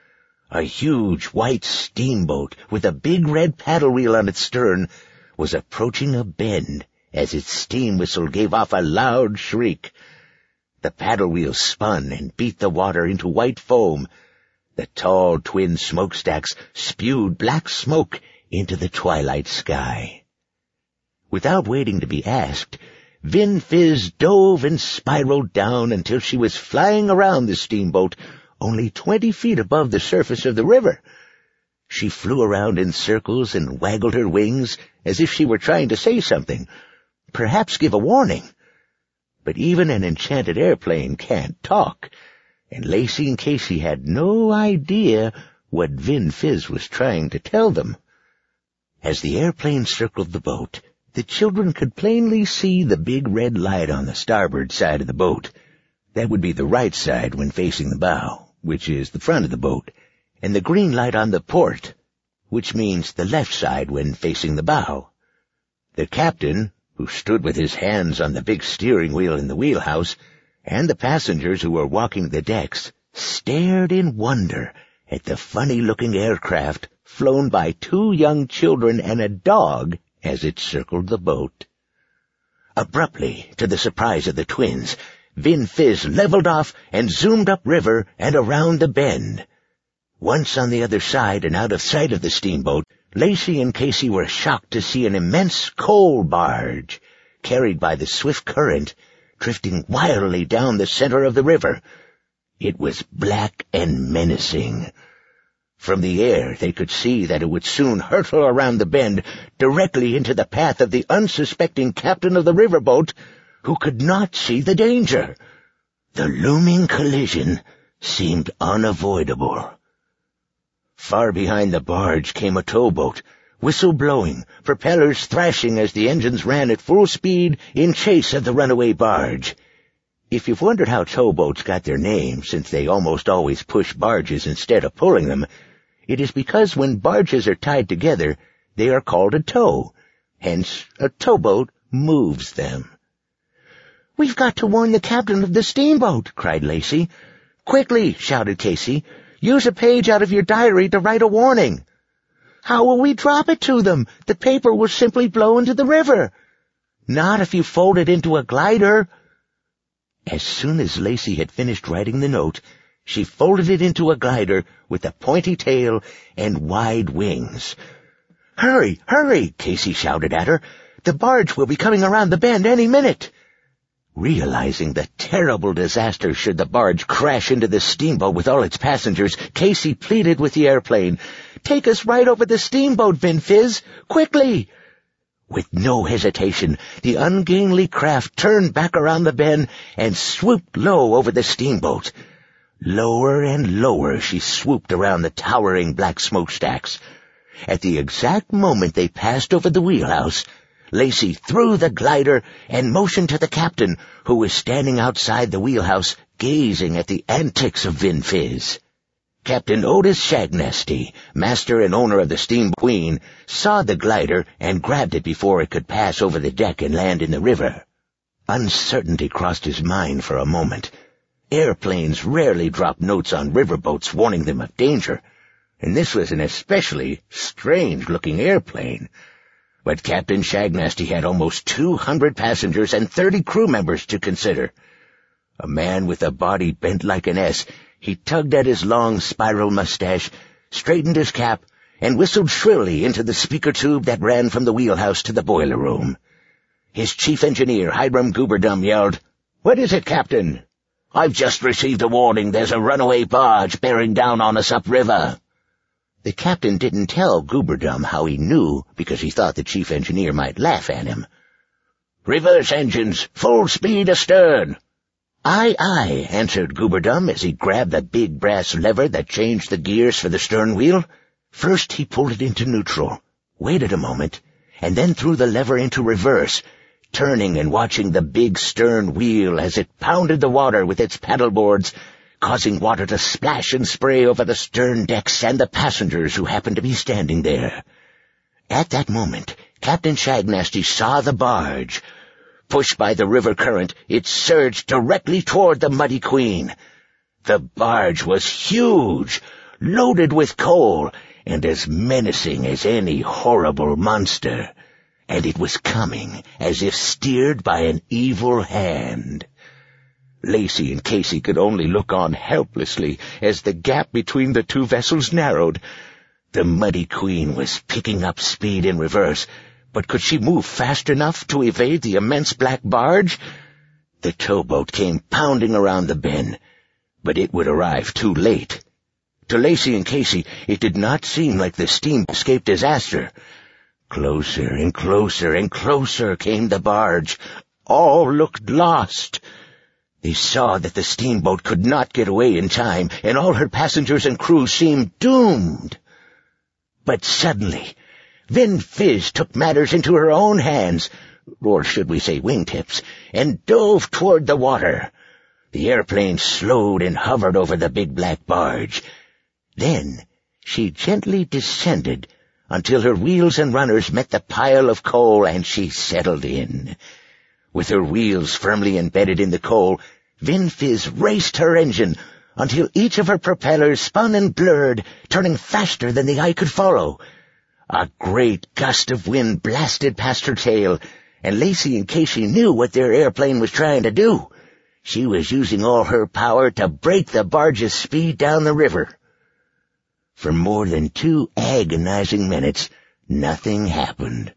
A huge white steamboat with a big red paddle wheel on its stern was approaching a bend as its steam whistle gave off a loud shriek. The paddle wheel spun and beat the water into white foam. The tall twin smokestacks spewed black smoke into the twilight sky. Without waiting to be asked, Vin-Fiz dove and spiraled down until she was flying around the steamboat only twenty feet above the surface of the river. She flew around in circles and waggled her wings as if she were trying to say something, perhaps give a warning. But even an enchanted airplane can't talk, and Lacey and Casey had no idea what Vin-Fiz was trying to tell them. As the airplane circled the boat, the children could plainly see the big red light on the starboard side of the boat. That would be the right side when facing the bow, which is the front of the boat, and the green light on the port, which means the left side when facing the bow. The captain, who stood with his hands on the big steering wheel in the wheelhouse, and the passengers who were walking the decks, stared in wonder at the funny-looking aircraft flown by two young children and a dog as it circled the boat. Abruptly, to the surprise of the twins, Vin-Fiz leveled off and zoomed upriver and around the bend. Once on the other side and out of sight of the steamboat, Lacey and Casey were shocked to see an immense coal barge, carried by the swift current, drifting wildly down the center of the river. It was black and menacing. From the air they could see that it would soon hurtle around the bend directly into the path of the unsuspecting captain of the riverboat, who could not see the danger. The looming collision seemed unavoidable. Far behind the barge came a towboat, whistle blowing, propellers thrashing as the engines ran at full speed in chase of the runaway barge. If you've wondered how towboats got their name, since they almost always push barges instead of pulling them, it is because when barges are tied together, they are called a tow. Hence, a towboat moves them. "We've got to warn the captain of the steamboat," cried Lacey. "Quickly," shouted Casey. "Use a page out of your diary to write a warning." "How will we drop it to them? The paper will simply blow into the river." "Not if you fold it into a glider." As soon as Lacey had finished writing the note, she folded it into a glider with a pointy tail and wide wings. "Hurry, hurry," Casey shouted at her. "The barge will be coming around the bend any minute." Realizing the terrible disaster should the barge crash into the steamboat with all its passengers, Casey pleaded with the airplane, "Take us right over the steamboat, Vin-Fiz, quickly!" With no hesitation, the ungainly craft turned back around the bend and swooped low over the steamboat. Lower and lower she swooped around the towering black smokestacks. At the exact moment they passed over the wheelhouse, Lacey threw the glider and motioned to the captain, who was standing outside the wheelhouse gazing at the antics of Vin-Fiz. Captain Otis Shagnasty, master and owner of the Steam Queen, saw the glider and grabbed it before it could pass over the deck and land in the river. Uncertainty crossed his mind for a moment. Airplanes rarely drop notes on riverboats warning them of danger, and this was an especially strange-looking airplane. But Captain Shagnasty had almost two hundred passengers and thirty crew members to consider. A man with a body bent like an S, he tugged at his long spiral mustache, straightened his cap, and whistled shrilly into the speaker tube that ran from the wheelhouse to the boiler room. His chief engineer, Hiram Gooberdum, yelled, "What is it, Captain?" "I've just received a warning there's a runaway barge bearing down on us upriver." The captain didn't tell Gooberdum how he knew, because he thought the chief engineer might laugh at him. "Reverse engines, full speed astern." "Aye, aye," answered Gooberdum as he grabbed the big brass lever that changed the gears for the stern wheel. First he pulled it into neutral, waited a moment, and then threw the lever into reverse, turning and watching the big stern wheel as it pounded the water with its paddleboards, causing water to splash and spray over the stern decks and the passengers who happened to be standing there. At that moment, Captain Shagnasty saw the barge. Pushed by the river current, it surged directly toward the Muddy Queen. The barge was huge, loaded with coal, and as menacing as any horrible monster. And it was coming, as if steered by an evil hand. Lacey and Casey could only look on helplessly as the gap between the two vessels narrowed. The Muddy Queen was picking up speed in reverse, But could she move fast enough to evade the immense black barge? The towboat came pounding around the bend, but it would arrive too late. To Lacey and Casey, it did not seem like the steam escaped disaster. Closer and closer and closer came the barge. All looked lost. They saw that the steamboat could not get away in time, and all her passengers and crew seemed doomed. But suddenly, Vin Fizz took matters into her own hands, or should we say wingtips, and dove toward the water. The airplane slowed and hovered over the big black barge. Then she gently descended until her wheels and runners met the pile of coal, and she settled in. With her wheels firmly embedded in the coal, Vin Fizz raced her engine until each of her propellers spun and blurred, turning faster than the eye could follow. A great gust of wind blasted past her tail, and Lacey and Casey knew what their airplane was trying to do. She was using all her power to break the barge's speed down the river. For more than two agonizing minutes, nothing happened.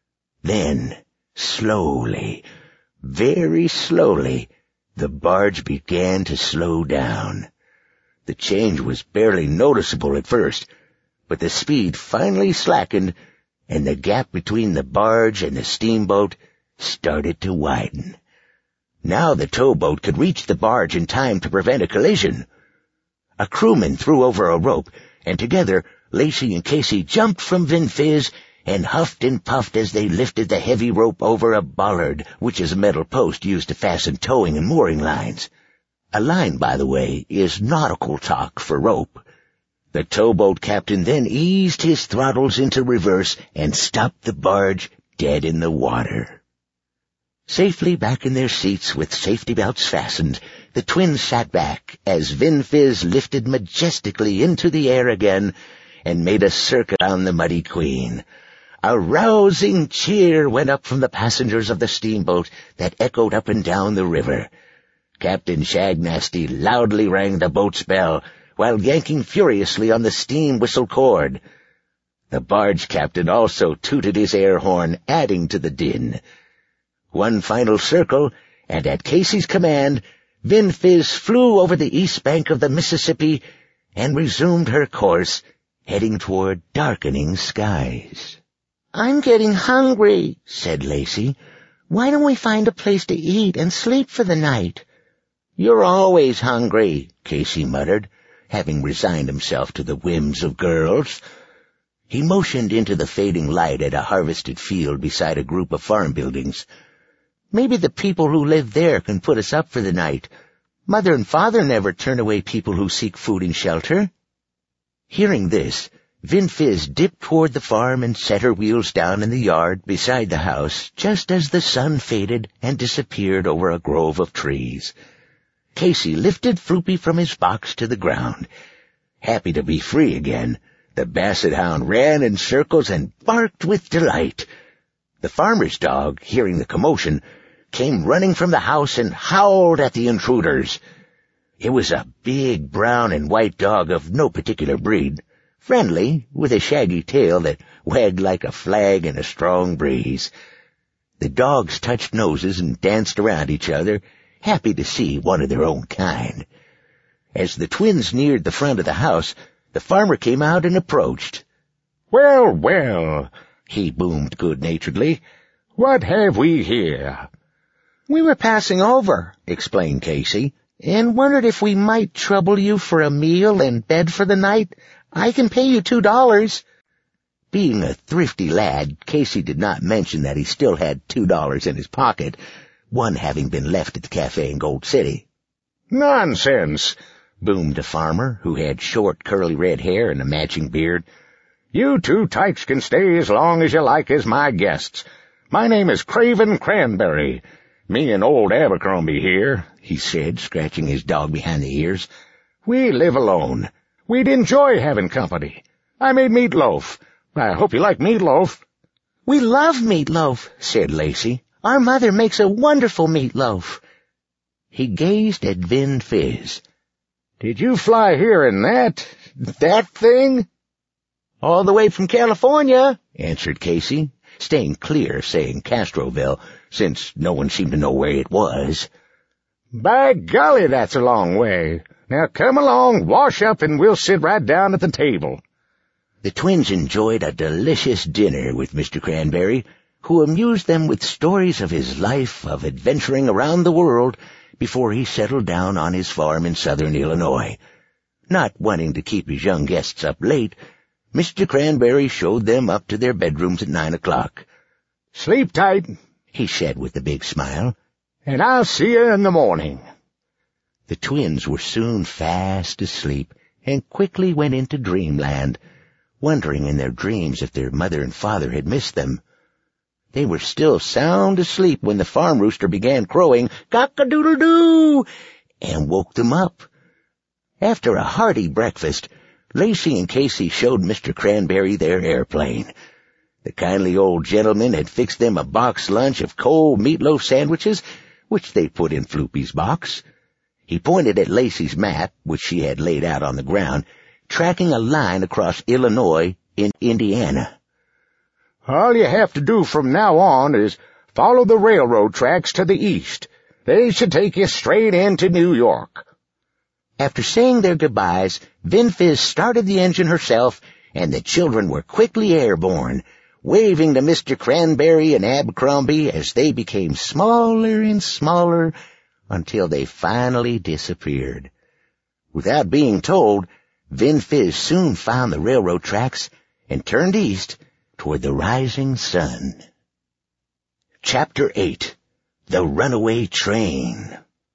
Then, slowly, very slowly, the barge began to slow down. The change was barely noticeable at first, but the speed finally slackened, and the gap between the barge and the steamboat started to widen. Now the towboat could reach the barge in time to prevent a collision. A crewman threw over a rope, and together Lacey and Casey jumped from Vin Fizz and huffed and puffed as they lifted the heavy rope over a bollard, which is a metal post used to fasten towing and mooring lines. A line, by the way, is nautical talk for rope. The towboat captain then eased his throttles into reverse and stopped the barge dead in the water. Safely back in their seats with safety belts fastened, the twins sat back as Vin Fizz lifted majestically into the air again and made a circuit on the Muddy Queen. A rousing cheer went up from the passengers of the steamboat that echoed up and down the river. Captain Shagnasty loudly rang the boat's bell while yanking furiously on the steam whistle cord. The barge captain also tooted his air horn, adding to the din. One final circle, and at Casey's command, Vin Fizz flew over the east bank of the Mississippi and resumed her course, heading toward darkening skies. "I'm getting hungry," said Lacey. "Why don't we find a place to eat and sleep for the night?" "You're always hungry," Casey muttered, having resigned himself to the whims of girls. He motioned into the fading light at a harvested field beside a group of farm buildings. "Maybe the people who live there can put us up for the night. Mother and Father never turn away people who seek food and shelter." Hearing this, Vin Fizz dipped toward the farm and set her wheels down in the yard beside the house just as the sun faded and disappeared over a grove of trees. Casey lifted Floopy from his box to the ground. Happy to be free again, the basset hound ran in circles and barked with delight. The farmer's dog, hearing the commotion, came running from the house and howled at the intruders. It was a big brown and white dog of no particular breed, friendly, with a shaggy tail that wagged like a flag in a strong breeze. The dogs touched noses and danced around each other, happy to see one of their own kind. As the twins neared the front of the house, the farmer came out and approached. "Well, well," he boomed good-naturedly, "what have we here?" "We were passing over," explained Casey, "and wondered if we might trouble you for a meal and bed for the night. I can pay you two dollars. Being a thrifty lad, Casey did not mention that he still had two dollars in his pocket, one having been left at the cafe in Gold City. "Nonsense," boomed a farmer who had short, curly red hair and a matching beard. "You two types can stay as long as you like as my guests. My name is Craven Cranberry. Me and old Abercrombie here," he said, scratching his dog behind the ears. "We live alone. We'd enjoy having company. I made meatloaf. I hope you like meatloaf." "We love meatloaf," said Lacey. "Our mother makes a wonderful meatloaf." He gazed at Vin Fizz. "Did you fly here in that, that thing?" "All the way from California," answered Casey, staying clear of saying Castroville, since no one seemed to know where it was. "By golly, that's a long way. Now come along, wash up, and we'll sit right down at the table." The twins enjoyed a delicious dinner with Mister Cranberry, who amused them with stories of his life of adventuring around the world before he settled down on his farm in southern Illinois. Not wanting to keep his young guests up late, Mister Cranberry showed them up to their bedrooms at nine o'clock. "Sleep tight," he said with a big smile, "and I'll see you in the morning." The twins were soon fast asleep and quickly went into dreamland, wondering in their dreams if their mother and father had missed them. They were still sound asleep when the farm rooster began crowing, "Cock-a-doodle-doo," and woke them up. After a hearty breakfast, Lacey and Casey showed Mister Cranberry their airplane. The kindly old gentleman had fixed them a box lunch of cold meatloaf sandwiches, which they put in Floopy's box. He pointed at Lacey's map, which she had laid out on the ground, tracking a line across Illinois in Indiana. "All you have to do from now on is follow the railroad tracks to the east. They should take you straight into New York." After saying their goodbyes, VinFizz started the engine herself, and the children were quickly airborne, waving to Mister Cranberry and Abercrombie as they became smaller and smaller until they finally disappeared. Without being told, VinFizz soon found the railroad tracks and turned east toward the rising sun. Chapter eight. The Runaway Train.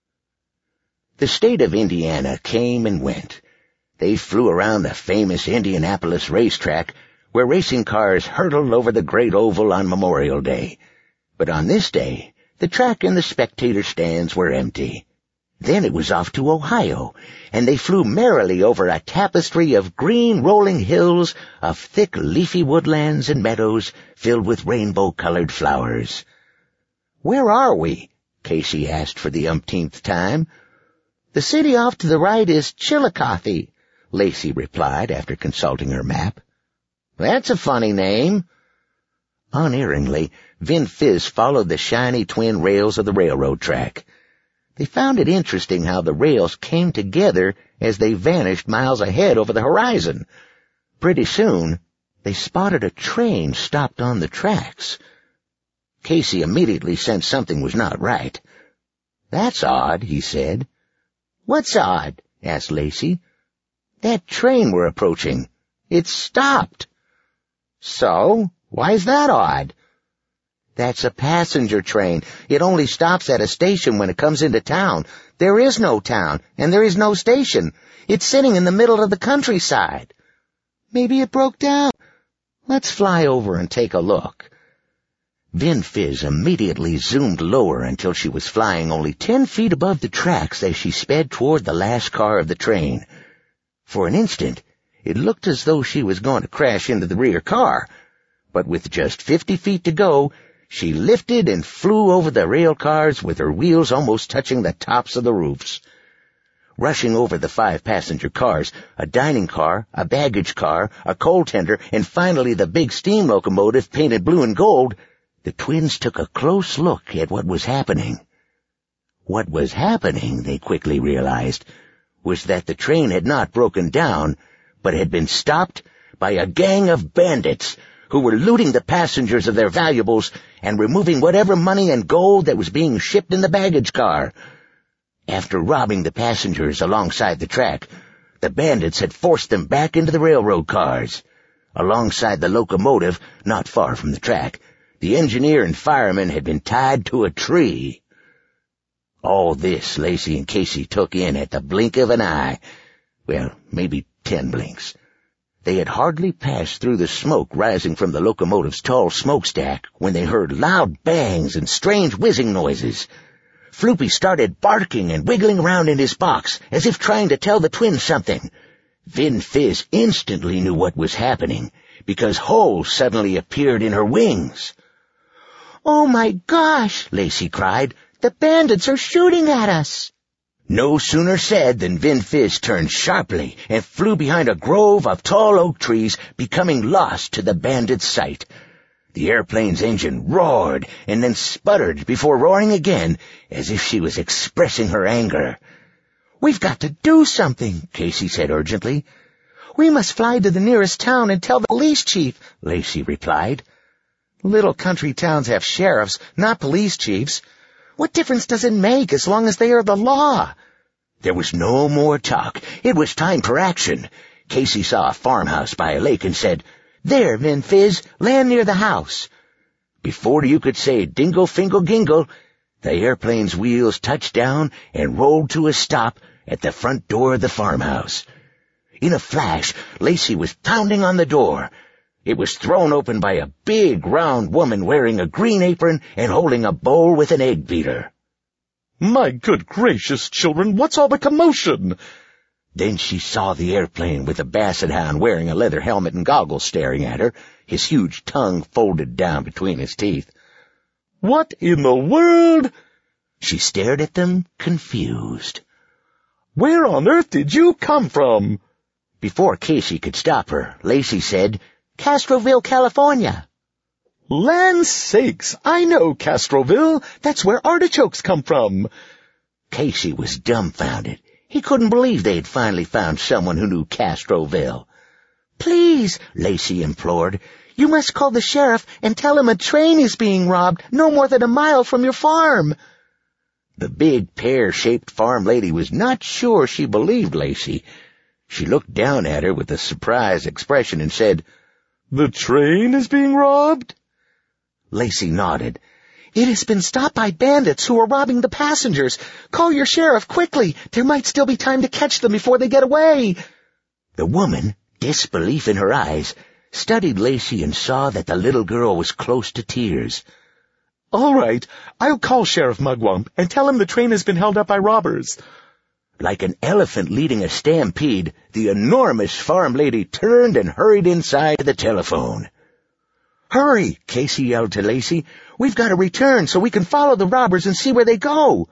The state of Indiana came and went. They flew around the famous Indianapolis racetrack, where racing cars hurtled over the great oval on Memorial Day. But on this day, the track and the spectator stands were empty. Then it was off to Ohio, and they flew merrily over a tapestry of green rolling hills, of thick leafy woodlands and meadows filled with rainbow-colored flowers. "Where are we?" Casey asked for the umpteenth time. "The city off to the right is Chillicothe," Lacey replied after consulting her map. "That's a funny name." Unerringly, VinFizz followed the shiny twin rails of the railroad track. They found it interesting how the rails came together as they vanished miles ahead over the horizon. Pretty soon, they spotted a train stopped on the tracks. Casey immediately sensed something was not right. "That's odd," he said. "What's odd?" asked Lacey. "That train we're approaching. It's stopped." "So? Why's that odd?" "That's a passenger train. It only stops at a station when it comes into town. There is no town, and there is no station. It's sitting in the middle of the countryside." "Maybe it broke down. Let's fly over and take a look." VinFizz immediately zoomed lower until she was flying only ten feet above the tracks as she sped toward the last car of the train. For an instant, it looked as though she was going to crash into the rear car, but with just fifty feet to go, she lifted and flew over the rail cars with her wheels almost touching the tops of the roofs. Rushing over the five passenger cars, a dining car, a baggage car, a coal tender, and finally the big steam locomotive painted blue and gold, the twins took a close look at what was happening. What was happening, they quickly realized, was that the train had not broken down, but had been stopped by a gang of bandits who were looting the passengers of their valuables and removing whatever money and gold that was being shipped in the baggage car. After robbing the passengers alongside the track, the bandits had forced them back into the railroad cars. Alongside the locomotive, not far from the track, the engineer and fireman had been tied to a tree. All this Lacey and Casey took in at the blink of an eye. Well, maybe ten blinks. They had hardly passed through the smoke rising from the locomotive's tall smokestack when they heard loud bangs and strange whizzing noises. Floopy started barking and wiggling around in his box, as if trying to tell the twins something. VinFizz instantly knew what was happening, because holes suddenly appeared in her wings. "Oh my gosh!" Lacey cried. "The bandits are shooting at us!" No sooner said than VinFizz turned sharply and flew behind a grove of tall oak trees, becoming lost to the bandits' sight. The airplane's engine roared and then sputtered before roaring again, as if she was expressing her anger. "We've got to do something," Casey said urgently. "We must fly to the nearest town and tell the police chief," Lacey replied. "Little country towns have sheriffs, not police chiefs. What difference does it make as long as they are the law?" There was no more talk. It was time for action. Casey saw a farmhouse by a lake and said, "There, Vin Fizz, land near the house." Before you could say dingle fingle gingle, the airplane's wheels touched down and rolled to a stop at the front door of the farmhouse. In a flash, Lacey was pounding on the door. It was thrown open by a big, round woman wearing a green apron and holding a bowl with an egg beater. "My good gracious, children, what's all the commotion?" Then she saw the airplane with the basset hound wearing a leather helmet and goggles staring at her, his huge tongue folded down between his teeth. "What in the world?" She stared at them, confused. "Where on earth did you come from?" Before Casey could stop her, Lacey said, "Castroville, California." "Land sakes, I know Castroville. That's where artichokes come from." Casey was dumbfounded. He couldn't believe they had finally found someone who knew Castroville. "Please," Lacey implored, "you must call the sheriff and tell him a train is being robbed no more than a mile from your farm." The big pear-shaped farm lady was not sure she believed Lacey. She looked down at her with a surprised expression and said, "The train is being robbed?" Lacey nodded. "It has been stopped by bandits who are robbing the passengers. Call your sheriff quickly. There might still be time to catch them before they get away." The woman, disbelief in her eyes, studied Lacey and saw that the little girl was close to tears. "All right, I'll call Sheriff Mugwump and tell him the train has been held up by robbers." Like an elephant leading a stampede, the enormous farm lady turned and hurried inside the telephone. "Hurry," Casey yelled to Lacey. "We've got to return so we can follow the robbers and see where they go."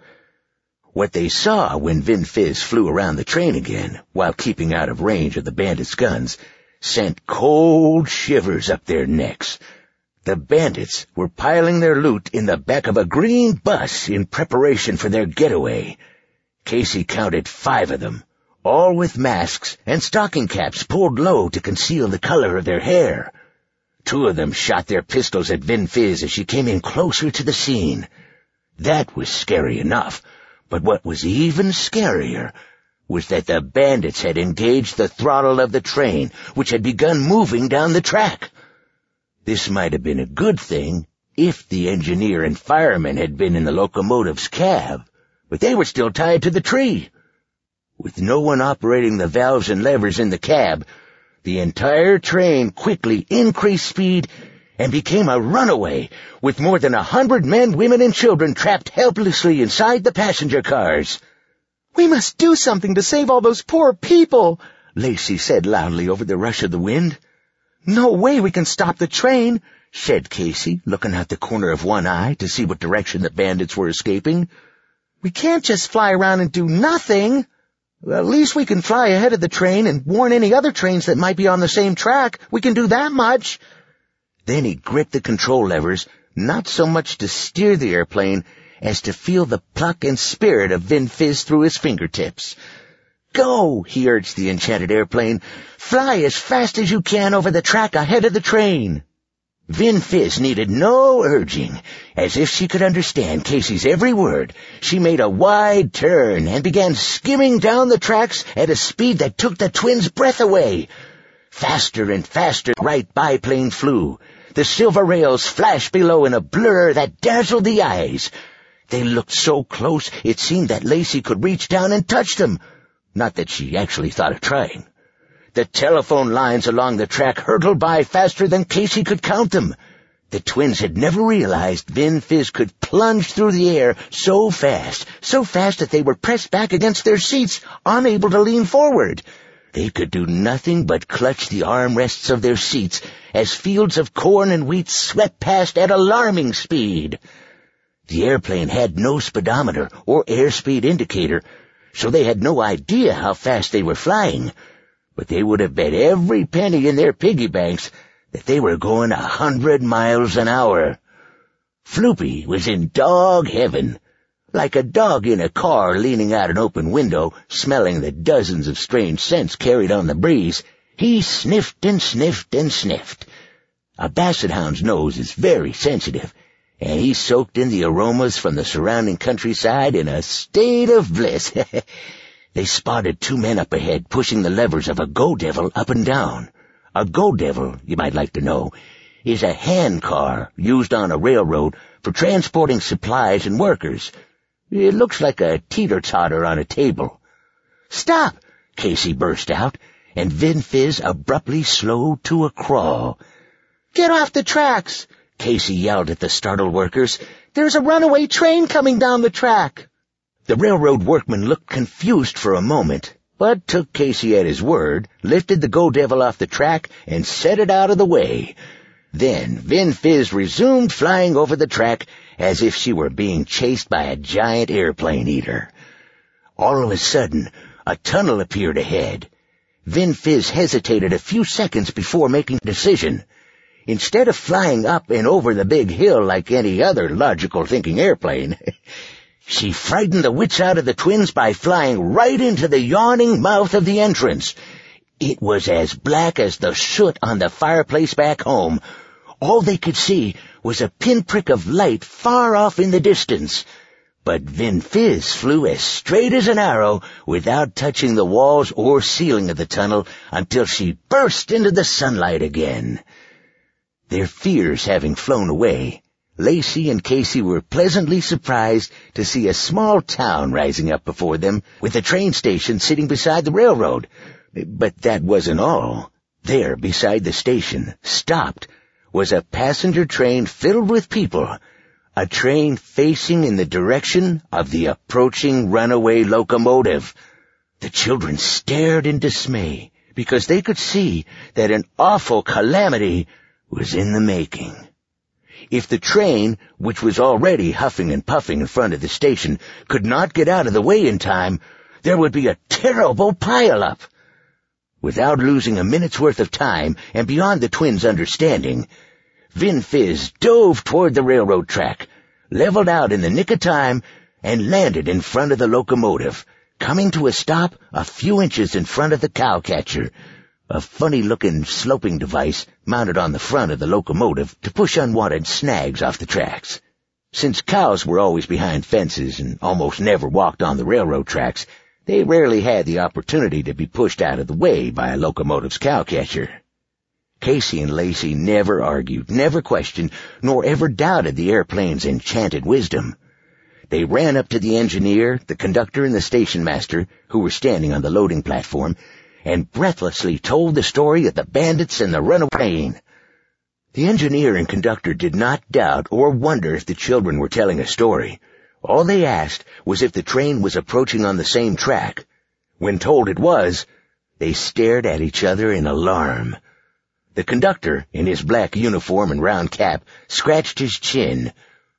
What they saw when Vin Fizz flew around the train again, while keeping out of range of the bandits' guns, sent cold shivers up their necks. The bandits were piling their loot in the back of a green bus in preparation for their getaway. Casey counted five of them, all with masks and stocking caps pulled low to conceal the color of their hair. Two of them shot their pistols at Vin Fizz as she came in closer to the scene. That was scary enough, but what was even scarier was that the bandits had engaged the throttle of the train, which had begun moving down the track. This might have been a good thing if the engineer and fireman had been in the locomotive's cab, but they were still tied to the tree. With no one operating the valves and levers in the cab, the entire train quickly increased speed and became a runaway, with more than a hundred men, women, and children trapped helplessly inside the passenger cars. "We must do something to save all those poor people," Lacey said loudly over the rush of the wind. "No way we can stop the train," said Casey, looking out the corner of one eye to see what direction the bandits were escaping. "We can't just fly around and do nothing. At least we can fly ahead of the train and warn any other trains that might be on the same track. We can do that much." Then he gripped the control levers, not so much to steer the airplane as to feel the pluck and spirit of Vin Fizz through his fingertips. "Go," he urged the enchanted airplane. "Fly as fast as you can over the track ahead of the train." Vin Fizz needed no urging. As if she could understand Casey's every word, she made a wide turn and began skimming down the tracks at a speed that took the twins' breath away. Faster and faster the right biplane flew. The silver rails flashed below in a blur that dazzled the eyes. They looked so close it seemed that Lacey could reach down and touch them. Not that she actually thought of trying. The telephone lines along the track hurtled by faster than Casey could count them. The twins had never realized Vin Fizz could plunge through the air so fast, so fast that they were pressed back against their seats, unable to lean forward. They could do nothing but clutch the armrests of their seats as fields of corn and wheat swept past at alarming speed. The airplane had no speedometer or airspeed indicator, so they had no idea how fast they were flying. But they would have bet every penny in their piggy banks that they were going a hundred miles an hour. Floopy was in dog heaven. Like a dog in a car leaning out an open window, smelling the dozens of strange scents carried on the breeze, he sniffed and sniffed and sniffed. A basset hound's nose is very sensitive, and he soaked in the aromas from the surrounding countryside in a state of bliss. They spotted two men up ahead pushing the levers of a go-devil up and down. A go-devil, you might like to know, is a hand car used on a railroad for transporting supplies and workers. It looks like a teeter-totter on a table. "Stop!" Casey burst out, and Vin Fizz abruptly slowed to a crawl. "Get off the tracks!" Casey yelled at the startled workers. "There's a runaway train coming down the track." The railroad workmen looked confused for a moment, but took Casey at his word, lifted the go-devil off the track, and set it out of the way. Then Vin Fizz resumed flying over the track as if she were being chased by a giant airplane eater. All of a sudden, a tunnel appeared ahead. Vin Fizz hesitated a few seconds before making a decision. Instead of flying up and over the big hill like any other logical-thinking airplane, she frightened the wits out of the twins by flying right into the yawning mouth of the entrance. It was as black as the soot on the fireplace back home. All they could see was a pinprick of light far off in the distance. But Vin Fizz flew as straight as an arrow without touching the walls or ceiling of the tunnel until she burst into the sunlight again. Their fears having flown away, Lacey and Casey were pleasantly surprised to see a small town rising up before them, with a train station sitting beside the railroad. But that wasn't all. There, beside the station, stopped, was a passenger train filled with people, a train facing in the direction of the approaching runaway locomotive. The children stared in dismay, because they could see that an awful calamity was in the making. If the train, which was already huffing and puffing in front of the station, could not get out of the way in time, there would be a terrible pile-up. Without losing a minute's worth of time, and beyond the twins' understanding, Vin Fizz dove toward the railroad track, leveled out in the nick of time, and landed in front of the locomotive, coming to a stop a few inches in front of the cowcatcher, a funny-looking sloping device mounted on the front of the locomotive to push unwanted snags off the tracks. Since cows were always behind fences and almost never walked on the railroad tracks, they rarely had the opportunity to be pushed out of the way by a locomotive's cowcatcher. Casey and Lacey never argued, never questioned, nor ever doubted the airplane's enchanted wisdom. They ran up to the engineer, the conductor, and the station master, who were standing on the loading platform, and breathlessly told the story of the bandits and the runaway train. The engineer and conductor did not doubt or wonder if the children were telling a story. All they asked was if the train was approaching on the same track. When told it was, they stared at each other in alarm. The conductor, in his black uniform and round cap, scratched his chin.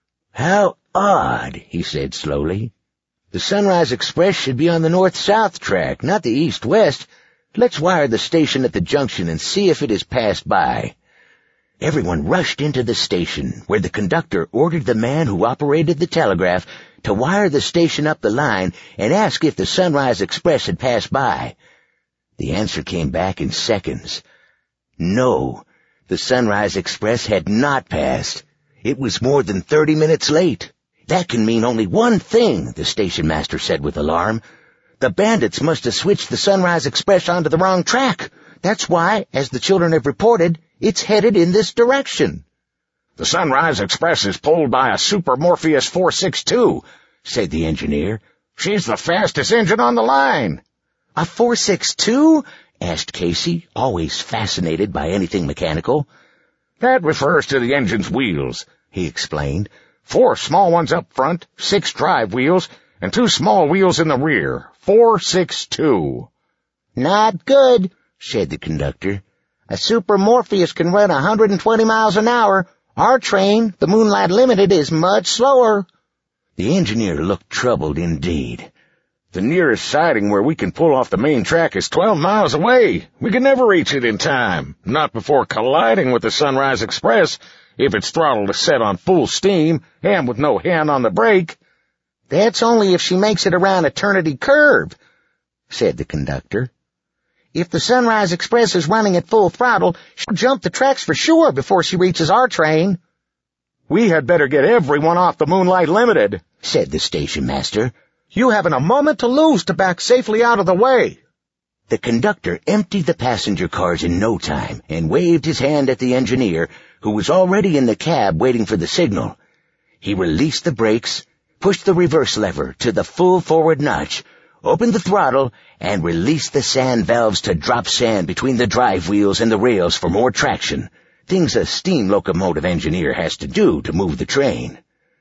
"How odd," he said slowly. "The Sunrise Express should be on the north-south track, not the east-west. Let's wire the station at the junction and see if it has passed by." Everyone rushed into the station, where the conductor ordered the man who operated the telegraph to wire the station up the line and ask if the Sunrise Express had passed by. The answer came back in seconds. No, the Sunrise Express had not passed. It was more than thirty minutes late. "That can mean only one thing," the station master said with alarm. "The bandits must have switched the Sunrise Express onto the wrong track. That's why, as the children have reported, it's headed in this direction." "The Sunrise Express is pulled by a Super Morpheus four sixty-two, said the engineer. "She's the fastest engine on the line." "A four sixty-two? asked Casey, always fascinated by anything mechanical. "That refers to the engine's wheels," he explained. "Four small ones up front, six drive wheels, and two small wheels in the rear. four sixty-two. "Not good," said the conductor. "A Super Morpheus can run one hundred twenty miles an hour. Our train, the Moonlight Limited, is much slower." The engineer looked troubled indeed. The nearest siding where we can pull off the main track is twelve miles away. We can never reach it in time, not before colliding with the Sunrise Express, if its throttle is set on full steam and with no hand on the brake." "That's only if she makes it around Eternity Curve," said the conductor. "If the Sunrise Express is running at full throttle, she'll jump the tracks for sure before she reaches our train." "We had better get everyone off the Moonlight Limited," said the station master. "You haven't a moment to lose to back safely out of the way." The conductor emptied the passenger cars in no time and waved his hand at the engineer, who was already in the cab waiting for the signal. He released the brakes, pushed the reverse lever to the full forward notch, opened the throttle, and released the sand valves to drop sand between the drive wheels and the rails for more traction, things a steam locomotive engineer has to do to move the train.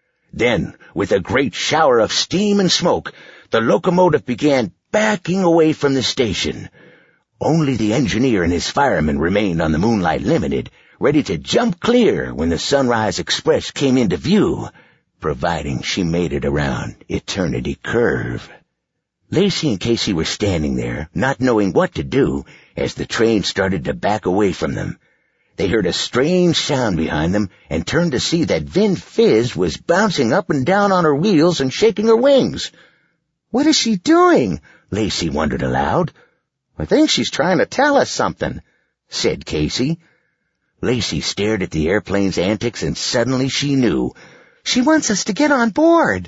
Then, with a great shower of steam and smoke, the locomotive began backing away from the station. Only the engineer and his firemen remained on the Moonlight Limited, ready to jump clear when the Sunrise Express came into view, providing she made it around Eternity Curve. Lacey and Casey were standing there, not knowing what to do, as the train started to back away from them. They heard a strange sound behind them and turned to see that Vin Fizz was bouncing up and down on her wheels and shaking her wings. "What is she doing?" Lacey wondered aloud. "I think she's trying to tell us something," said Casey. Lacey stared at the airplane's antics, and suddenly she knew. "She wants us to get on board."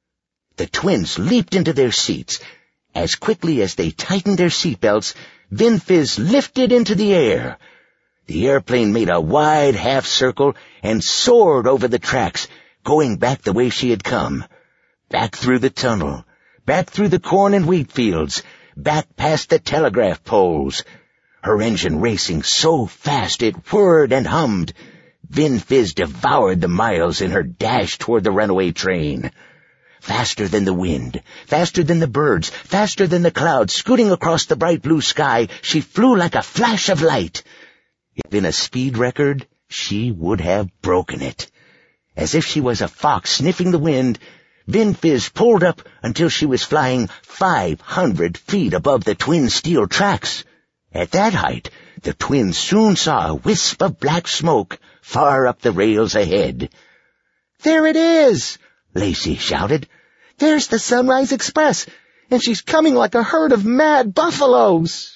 The twins leaped into their seats. As quickly as they tightened their seatbelts, Vin Fizz lifted into the air. The airplane made a wide half-circle and soared over the tracks, going back the way she had come. Back through the tunnel, back through the corn and wheat fields, back past the telegraph poles. Her engine racing so fast it whirred and hummed. Vin Fizz devoured the miles in her dash toward the runaway train. Faster than the wind, faster than the birds, faster than the clouds scooting across the bright blue sky, she flew like a flash of light. If in a speed record, she would have broken it. As if she was a fox sniffing the wind, Vin Fizz pulled up until she was flying five hundred feet above the twin steel tracks. At that height, the twins soon saw a wisp of black smoke far up the rails ahead. "There it is!" Lacey shouted. "There's the Sunrise Express, and she's coming like a herd of mad buffaloes."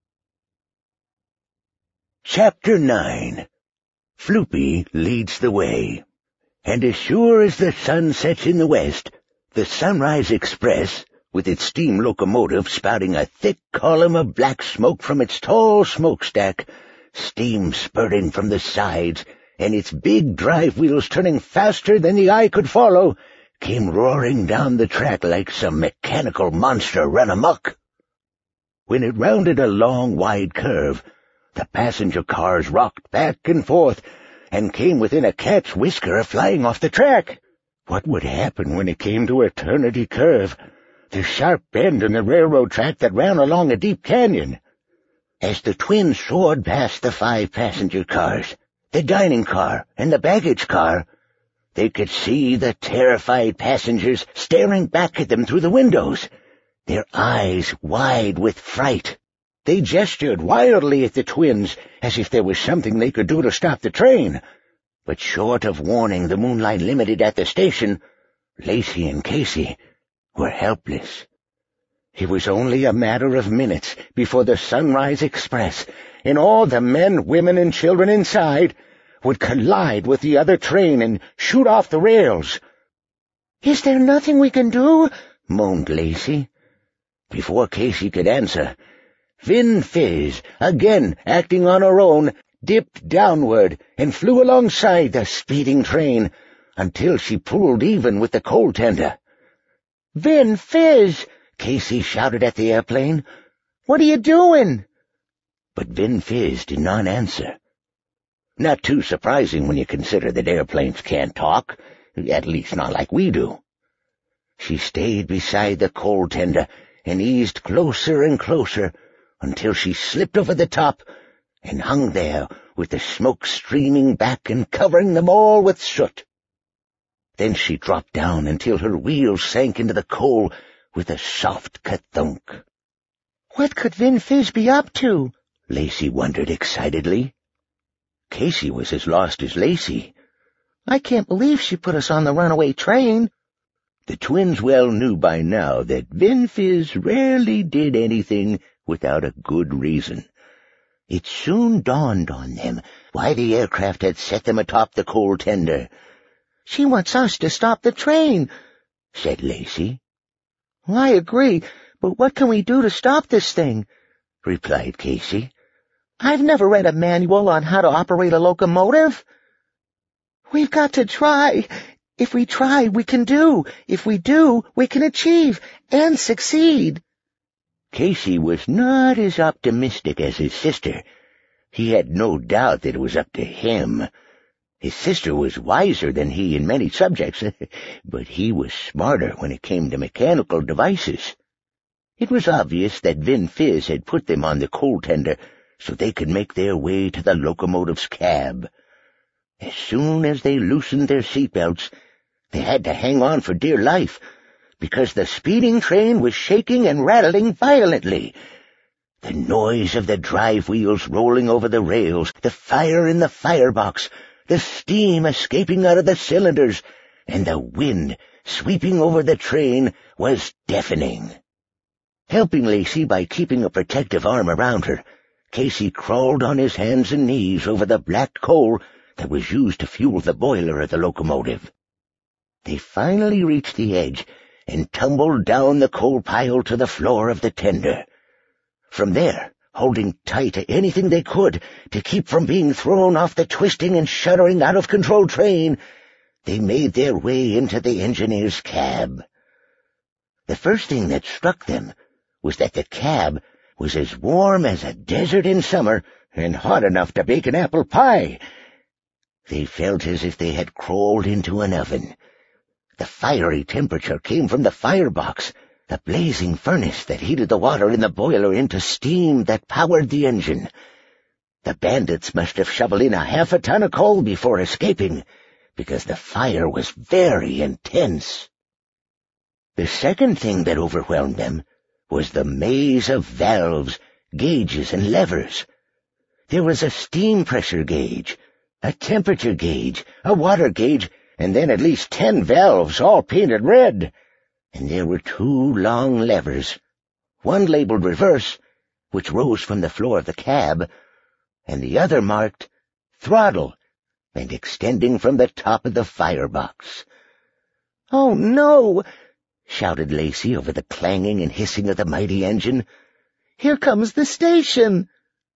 Chapter nine. Floopy Leads the Way. And as sure as the sun sets in the west, the Sunrise Express, with its steam locomotive spouting a thick column of black smoke from its tall smokestack, steam spurting from the sides, and its big drive wheels turning faster than the eye could follow, came roaring down the track like some mechanical monster run amok. When it rounded a long, wide curve, the passenger cars rocked back and forth and came within a cat's whisker of flying off the track. What would happen when it came to Eternity Curve, the sharp bend in the railroad track that ran along a deep canyon? As the twins soared past the five passenger cars, the dining car, and the baggage car, they could see the terrified passengers staring back at them through the windows, their eyes wide with fright. They gestured wildly at the twins, as if there was something they could do to stop the train. But short of warning the Moonlight Limited at the station, Lacey and Casey were helpless. It was only a matter of minutes before the Sunrise Express, and all the men, women, and children inside, would collide with the other train and shoot off the rails. "Is there nothing we can do?" moaned Lacey. Before Casey could answer, Vin Fizz, again acting on her own, dipped downward and flew alongside the speeding train until she pulled even with the coal tender. "Vin Fizz!" Casey shouted at the airplane. "What are you doing?" But Vin Fizz did not answer. Not too surprising when you consider that airplanes can't talk, at least not like we do. She stayed beside the coal tender and eased closer and closer until she slipped over the top and hung there with the smoke streaming back and covering them all with soot. Then she dropped down until her wheels sank into the coal with a soft ka-thunk. What could Vin Fizz be up to? Lacey wondered excitedly. Casey was as lost as Lacey. I can't believe she put us on the runaway train. The twins well knew by now that Vin Fizz rarely did anything without a good reason. It soon dawned on them why the aircraft had set them atop the coal tender. She wants us to stop the train, said Lacey. I agree, but what can we do to stop this thing? Replied Casey. I've never read a manual on how to operate a locomotive. We've got to try. If we try, we can do. If we do, we can achieve and succeed. Casey was not as optimistic as his sister. He had no doubt that it was up to him. His sister was wiser than he in many subjects, but he was smarter when it came to mechanical devices. It was obvious that Vin Fizz had put them on the coal tender so they could make their way to the locomotive's cab. As soon as they loosened their seatbelts, they had to hang on for dear life, because the speeding train was shaking and rattling violently. The noise of the drive wheels rolling over the rails, the fire in the firebox, the steam escaping out of the cylinders, and the wind sweeping over the train was deafening. Helping Lacey by keeping a protective arm around her, Casey crawled on his hands and knees over the black coal that was used to fuel the boiler of the locomotive. They finally reached the edge and tumbled down the coal pile to the floor of the tender. From there, holding tight to anything they could to keep from being thrown off the twisting and shuddering out-of-control train, they made their way into the engineer's cab. The first thing that struck them was that the cab was as warm as a desert in summer and hot enough to bake an apple pie. They felt as if they had crawled into an oven. The fiery temperature came from the firebox, the blazing furnace that heated the water in the boiler into steam that powered the engine. The bandits must have shoveled in a half a ton of coal before escaping, because the fire was very intense. The second thing that overwhelmed them was the maze of valves, gauges, and levers. There was a steam pressure gauge, a temperature gauge, a water gauge, and then at least ten valves, all painted red. And there were two long levers, one labeled reverse, which rose from the floor of the cab, and the other marked throttle, and extending from the top of the firebox. "Oh, no!" shouted Lacey over the clanging and hissing of the mighty engine. "Here comes the station!"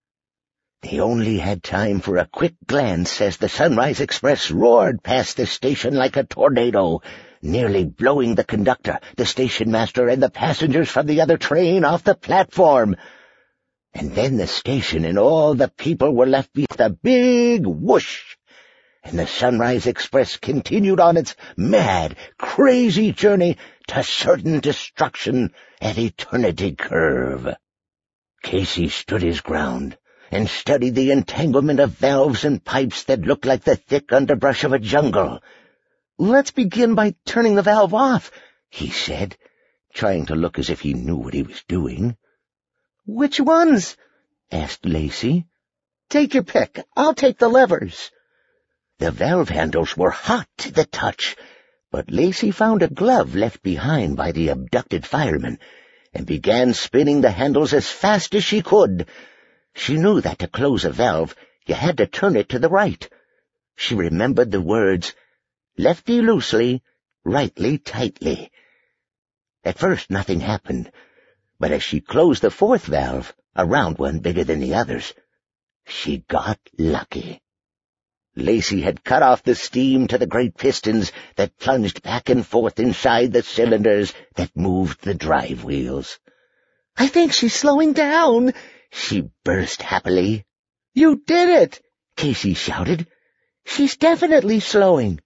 They only had time for a quick glance as the Sunrise Express roared past the station like a tornado, nearly blowing the conductor, the station master, and the passengers from the other train off the platform. And then the station and all the people were left with a big whoosh, and the Sunrise Express continued on its mad, crazy journey to certain destruction at Eternity Curve. Casey stood his ground and studied the entanglement of valves and pipes that looked like the thick underbrush of a jungle. "Let's begin by turning the valve off," he said, trying to look as if he knew what he was doing. "Which ones?" asked Lacey. "Take your pick. I'll take the levers." The valve handles were hot to the touch, but Lacey found a glove left behind by the abducted fireman and began spinning the handles as fast as she could. She knew that to close a valve, you had to turn it to the right. She remembered the words, "Lefty loosely, rightly tightly." At first nothing happened, but as she closed the fourth valve, a round one bigger than the others, she got lucky. Lacey had cut off the steam to the great pistons that plunged back and forth inside the cylinders that moved the drive wheels. "I think she's slowing down," she burst happily. "You did it!" Casey shouted. "She's definitely slowing."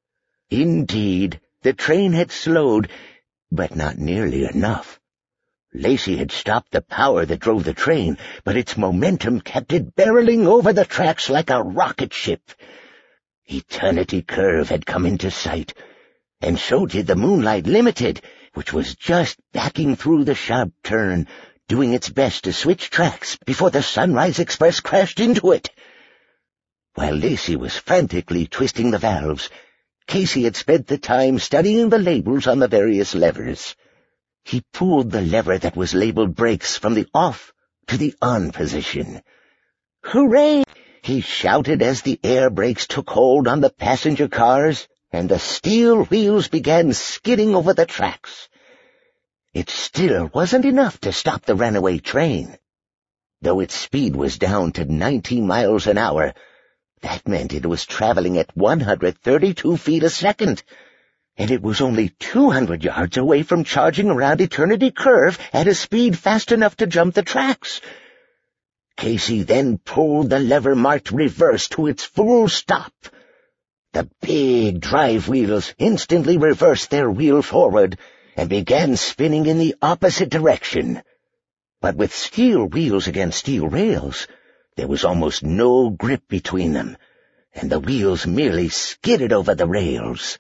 Indeed, the train had slowed, but not nearly enough. Lacey had stopped the power that drove the train, but its momentum kept it barreling over the tracks like a rocket ship. Eternity Curve had come into sight, and so did the Moonlight Limited, which was just backing through the sharp turn, doing its best to switch tracks before the Sunrise Express crashed into it. While Lacey was frantically twisting the valves, Casey had spent the time studying the labels on the various levers. He pulled the lever that was labeled brakes from the off to the on position. "Hooray!" he shouted as the air brakes took hold on the passenger cars and the steel wheels began skidding over the tracks. It still wasn't enough to stop the runaway train. Though its speed was down to ninety miles an hour, that meant it was traveling at one hundred thirty-two feet a second, and it was only two hundred yards away from charging around Eternity Curve at a speed fast enough to jump the tracks. Casey then pulled the lever marked reverse to its full stop. The big drive wheels instantly reversed their wheel forward and began spinning in the opposite direction. But with steel wheels against steel rails, there was almost no grip between them, and the wheels merely skidded over the rails.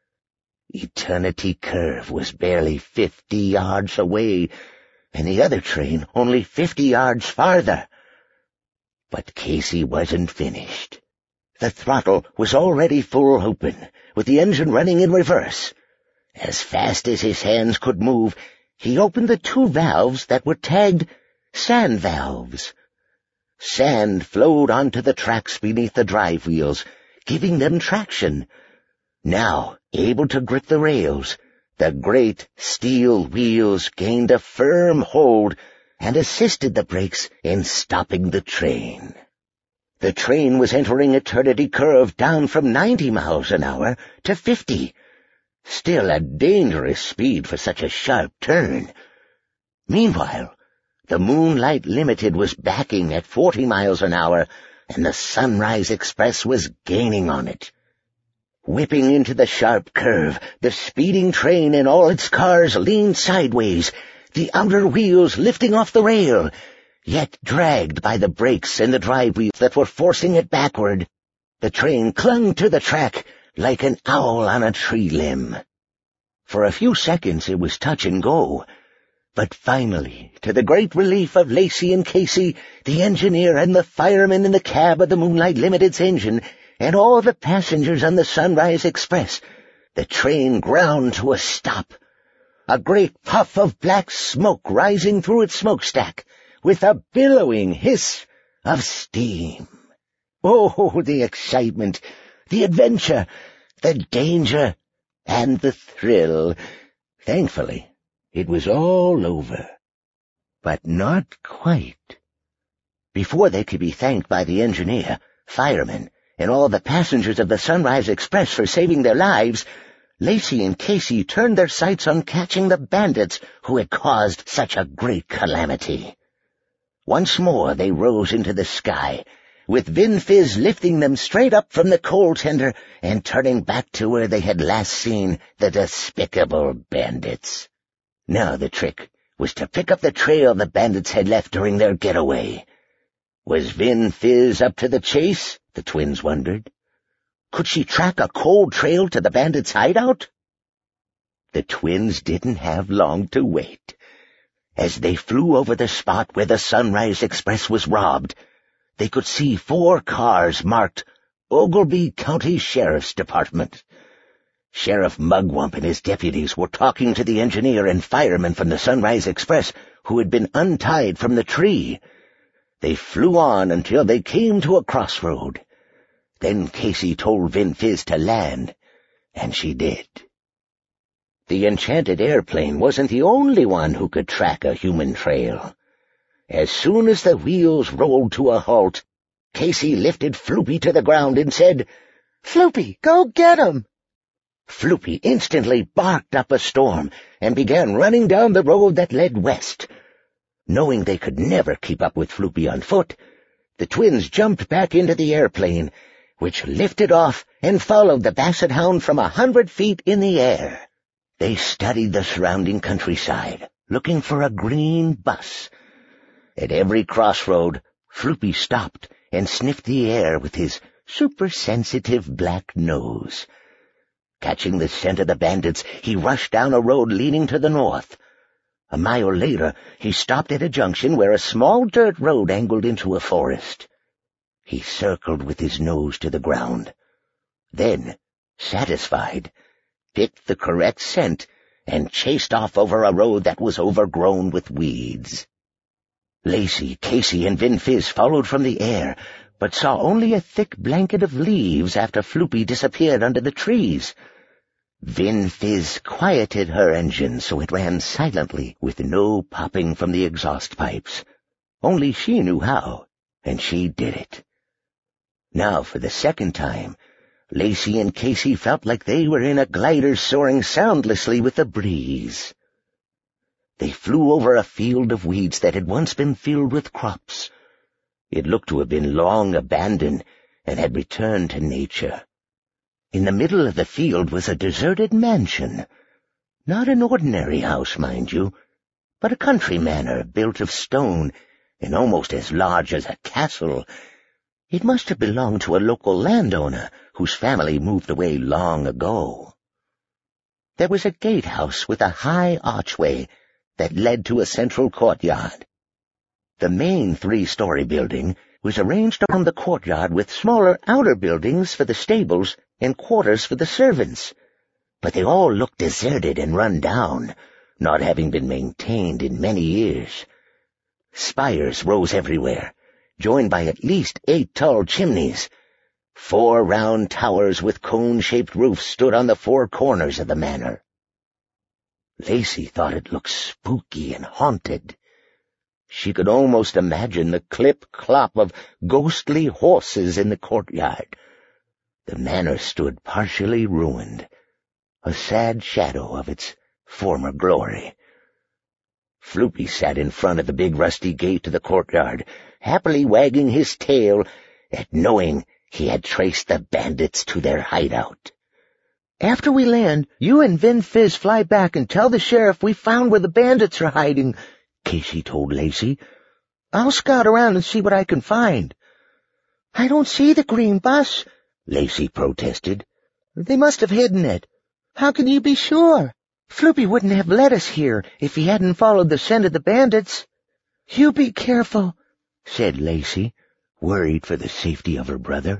Eternity Curve was barely fifty yards away, and the other train only fifty yards farther. But Casey wasn't finished. The throttle was already full open, with the engine running in reverse. As fast as his hands could move, he opened the two valves that were tagged sand valves. Sand flowed onto the tracks beneath the drive wheels, giving them traction. Now, able to grip the rails, the great steel wheels gained a firm hold and assisted the brakes in stopping the train. The train was entering Eternity Curve down from ninety miles an hour to fifty. Still a dangerous speed for such a sharp turn. Meanwhile, the Moonlight Limited was backing at forty miles an hour, and the Sunrise Express was gaining on it. Whipping into the sharp curve, the speeding train and all its cars leaned sideways, the outer wheels lifting off the rail, yet dragged by the brakes and the drive wheels that were forcing it backward. The train clung to the track like an owl on a tree limb. For a few seconds it was touch and go, but finally, to the great relief of Lacey and Casey, the engineer and the fireman in the cab of the Moonlight Limited's engine, and all the passengers on the Sunrise Express, the train ground to a stop, a great puff of black smoke rising through its smokestack, with a billowing hiss of steam. Oh, the excitement, the adventure, the danger, and the thrill. Thankfully, it was all over. But not quite. Before they could be thanked by the engineer, firemen, and all the passengers of the Sunrise Express for saving their lives, Lacey and Casey turned their sights on catching the bandits who had caused such a great calamity. Once more they rose into the sky, with Vin Fizz lifting them straight up from the coal tender and turning back to where they had last seen the despicable bandits. Now the trick was to pick up the trail the bandits had left during their getaway. Was Vin Fizz up to the chase? The twins wondered. Could she track a cold trail to the bandits' hideout? The twins didn't have long to wait. As they flew over the spot where the Sunrise Express was robbed, they could see four cars marked Ogleby County Sheriff's Department. Sheriff Mugwump and his deputies were talking to the engineer and fireman from the Sunrise Express who had been untied from the tree. They flew on until they came to a crossroad. Then Casey told Vin Fizz to land, and she did. The enchanted airplane wasn't the only one who could track a human trail. As soon as the wheels rolled to a halt, Casey lifted Floopy to the ground and said, "Floopy, go get him!" Floopy instantly barked up a storm and began running down the road that led west. Knowing they could never keep up with Floopy on foot, the twins jumped back into the airplane, which lifted off and followed the Basset Hound from a hundred feet in the air. They studied the surrounding countryside, looking for a green bus. At every crossroad, Floopy stopped and sniffed the air with his super-sensitive black nose. Catching the scent of the bandits, he rushed down a road leading to the north. A mile later, he stopped at a junction where a small dirt road angled into a forest. He circled with his nose to the ground. Then, satisfied, picked the correct scent and chased off over a road that was overgrown with weeds. Lacey, Casey, and Vin Fizz followed from the air, but saw only a thick blanket of leaves after Floopy disappeared under the trees. Vin Fizz quieted her engine so it ran silently with no popping from the exhaust pipes. Only she knew how, and she did it. Now, for the second time, Lacey and Casey felt like they were in a glider soaring soundlessly with the breeze. They flew over a field of weeds that had once been filled with crops. It looked to have been long abandoned and had returned to nature. In the middle of the field was a deserted mansion. Not an ordinary house, mind you, but a country manor built of stone and almost as large as a castle. It must have belonged to a local landowner whose family moved away long ago. There was a gatehouse with a high archway that led to a central courtyard. The main three-story building was arranged around the courtyard with smaller outer buildings for the stables and quarters for the servants, but they all looked deserted and run down, not having been maintained in many years. Spires rose everywhere, joined by at least eight tall chimneys. Four round towers with cone-shaped roofs stood on the four corners of the manor. Lacey thought it looked spooky and haunted. She could almost imagine the clip-clop of ghostly horses in the courtyard. The manor stood partially ruined, a sad shadow of its former glory. Floopy sat in front of the big rusty gate to the courtyard, happily wagging his tail at knowing he had traced the bandits to their hideout. "After we land, you and Vin Fizz fly back and tell the sheriff we found where the bandits are hiding," Casey told Lacey. "I'll scout around and see what I can find." "I don't see the green bus," Lacey protested. "They must have hidden it. How can you be sure? Floopy wouldn't have led us here if he hadn't followed the scent of the bandits." "You be careful," said Lacey, worried for the safety of her brother.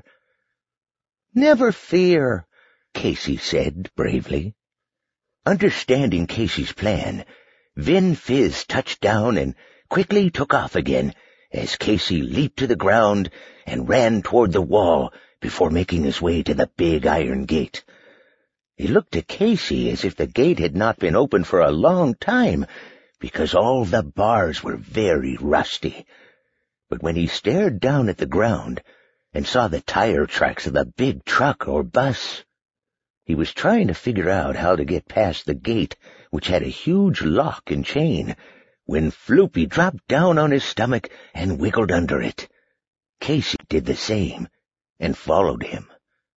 "Never fear," Casey said bravely. Understanding Casey's plan, Vin Fizz touched down and quickly took off again as Casey leaped to the ground and ran toward the wall before making his way to the big iron gate. It looked to Casey as if the gate had not been open for a long time, because all the bars were very rusty. But when he stared down at the ground and saw the tire tracks of the big truck or bus, he was trying to figure out how to get past the gate, which had a huge lock and chain, when Floopy dropped down on his stomach and wiggled under it. Casey did the same and followed him.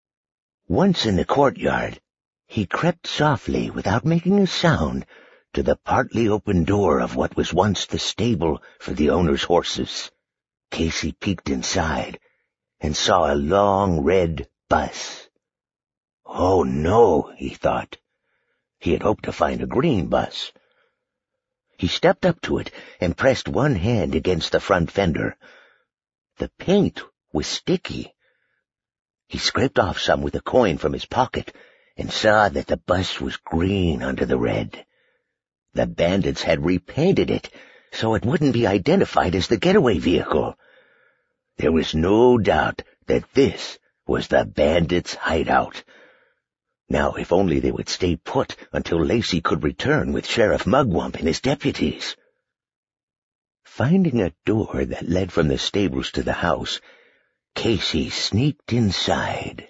Once in the courtyard, he crept softly, without making a sound, to the partly open door of what was once the stable for the owner's horses. Casey peeked inside and saw a long red bus. Oh no, he thought. He had hoped to find a green bus. He stepped up to it and pressed one hand against the front fender. The paint was sticky. He scraped off some with a coin from his pocket and saw that the bus was green under the red. The bandits had repainted it so it wouldn't be identified as the getaway vehicle. There was no doubt that this was the bandits' hideout. Now, if only they would stay put until Lacey could return with Sheriff Mugwump and his deputies. Finding a door that led from the stables to the house, Casey sneaked inside.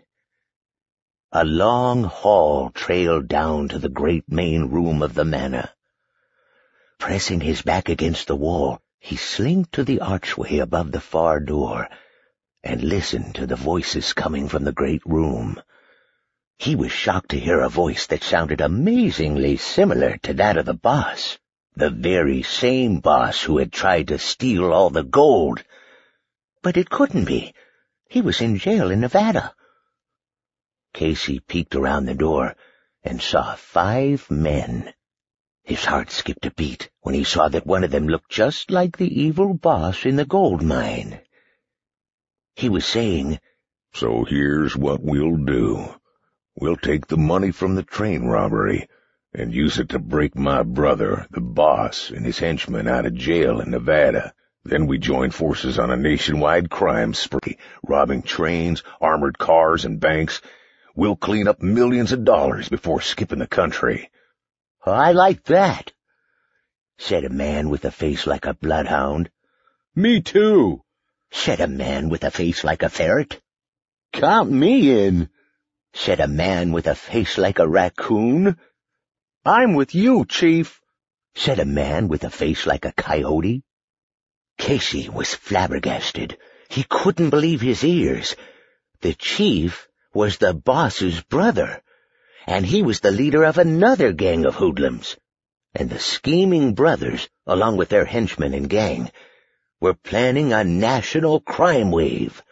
A long hall trailed down to the great main room of the manor. Pressing his back against the wall, he slinked to the archway above the far door and listened to the voices coming from the great room. He was shocked to hear a voice that sounded amazingly similar to that of the boss, the very same boss who had tried to steal all the gold. But it couldn't be. He was in jail in Nevada. Casey peeked around the door and saw five men. His heart skipped a beat when he saw that one of them looked just like the evil boss in the gold mine. He was saying, "So here's what we'll do. We'll take the money from the train robbery and use it to break my brother, the boss, and his henchmen out of jail in Nevada. Then we join forces on a nationwide crime spree, robbing trains, armored cars, and banks. We'll clean up millions of dollars before skipping the country." "I like that," said a man with a face like a bloodhound. "Me too," said a man with a face like a ferret. "Count me in," said a man with a face like a raccoon. "I'm with you, Chief," said a man with a face like a coyote. Casey was flabbergasted. He couldn't believe his ears. The chief was the boss's brother, and he was the leader of another gang of hoodlums. And the scheming brothers, along with their henchmen and gang, were planning a national crime wave.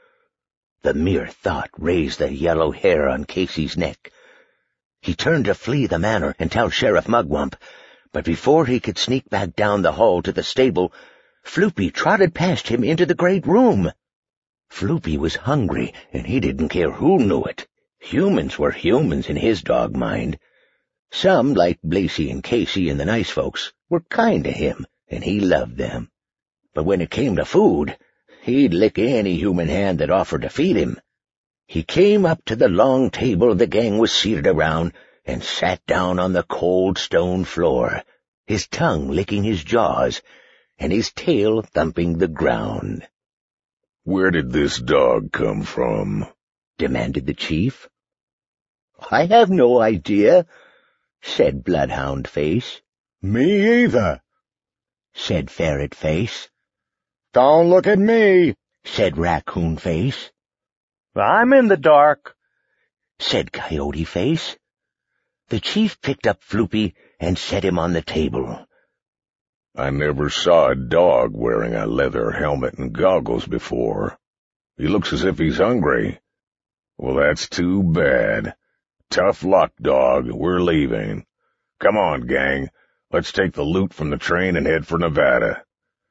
The mere thought raised the yellow hair on Casey's neck. He turned to flee the manor and tell Sheriff Mugwump, but before he could sneak back down the hall to the stable, Floopy trotted past him into the great room. Floopy was hungry, and he didn't care who knew it. Humans were humans in his dog mind. Some, like Blacy and Casey and the nice folks, were kind to him, and he loved them. But when it came to food, he'd lick any human hand that offered to feed him. He came up to the long table the gang was seated around and sat down on the cold stone floor, his tongue licking his jaws and his tail thumping the ground. "Where did this dog come from?" demanded the chief. "I have no idea," said Bloodhound Face. "Me either," said Ferret Face. "Don't look at me," said Raccoon Face. "I'm in the dark," said Coyote Face. The chief picked up Floopy and set him on the table. "I never saw a dog wearing a leather helmet and goggles before. He looks as if he's hungry. Well, that's too bad. Tough luck, dog. We're leaving. Come on, gang. Let's take the loot from the train and head for Nevada."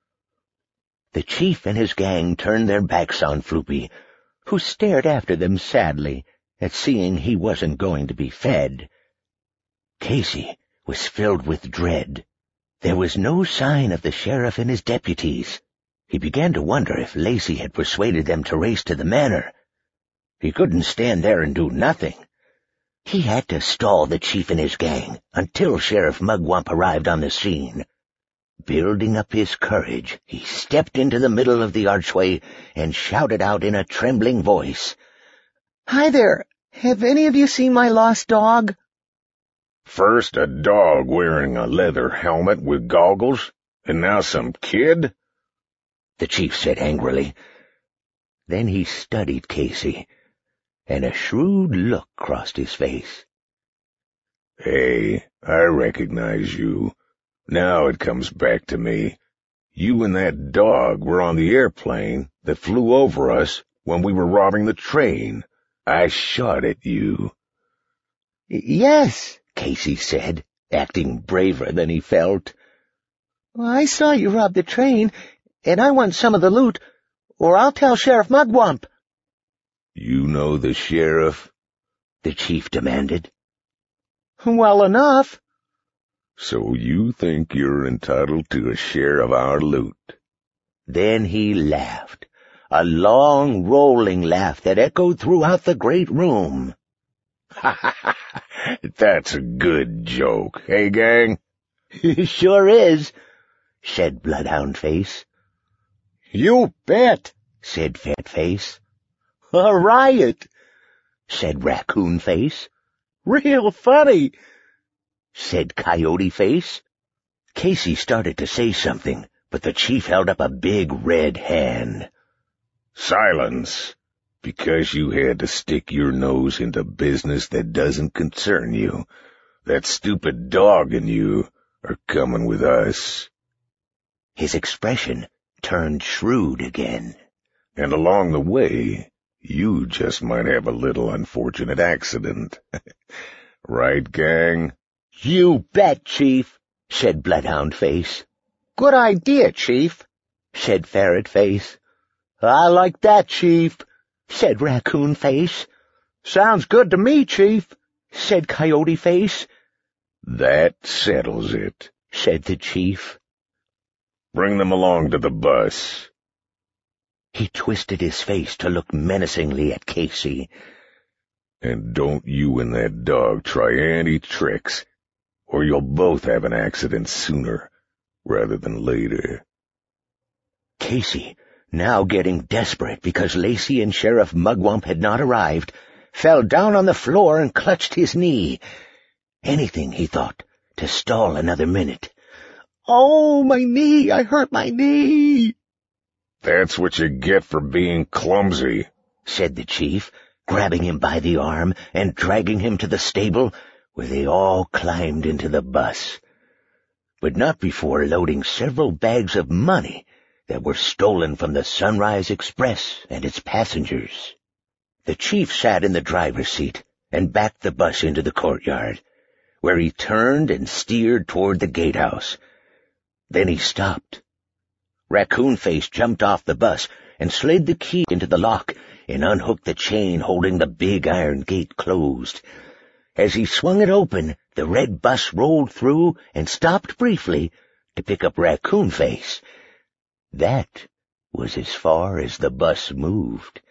The chief and his gang turned their backs on Floopy, who stared after them sadly at seeing he wasn't going to be fed. Casey was filled with dread. There was no sign of the sheriff and his deputies. He began to wonder if Lacey had persuaded them to race to the manor. He couldn't stand there and do nothing. He had to stall the chief and his gang until Sheriff Mugwump arrived on the scene. Building up his courage, he stepped into the middle of the archway and shouted out in a trembling voice, "Hi there! Have any of you seen my lost dog?" First a dog wearing a leather helmet with goggles, and now some kid? The chief said angrily. Then he studied Casey, and a shrewd look crossed his face. "Hey, I recognize you. Now it comes back to me. You and that dog were on the airplane that flew over us when we were robbing the train. I shot at you." "Yes," Casey said, acting braver than he felt. "I saw you rob the train, and I want some of the loot, or I'll tell Sheriff Mugwump." "You know the sheriff?" the chief demanded. "Well enough." "So you think you're entitled to a share of our loot?" Then he laughed, a long, rolling laugh that echoed throughout the great room. "Ha ha ha! That's a good joke, hey, gang?" "Sure is," said Bloodhound Face. "You bet," said Fat Face. "A riot," said Raccoon Face. "Real funny," said Coyote Face. Casey started to say something, but the chief held up a big red hand. "Silence! Because you had to stick your nose into business that doesn't concern you. That stupid dog and you are coming with us." His expression turned shrewd again. "And along the way, You just might have a little unfortunate accident. Right, gang? You bet, Chief, said Bloodhound Face. Good idea, Chief, said Ferret Face. I like that, Chief, said Raccoon Face. Sounds good to me, Chief, said Coyote Face. That settles it, said the Chief. Bring them along to the bus. He twisted his face to look menacingly at Casey. And don't you and that dog try any tricks, or you'll both have an accident sooner rather than later. Casey, now getting desperate because Lacey and Sheriff Mugwump had not arrived, fell down on the floor and clutched his knee. Anything, he thought, to stall another minute. Oh, my knee! I hurt my knee! That's what you get for being clumsy, said the Chief, grabbing him by the arm and dragging him to the stable, where they all climbed into the bus. But not before loading several bags of money that were stolen from the Sunrise Express and its passengers. The Chief sat in the driver's seat and backed the bus into the courtyard, where he turned and steered toward the gatehouse. Then he stopped. Raccoon Face jumped off the bus and slid the key into the lock and unhooked the chain holding the big iron gate closed. As he swung it open, the red bus rolled through and stopped briefly to pick up Raccoon Face. That was as far as the bus moved.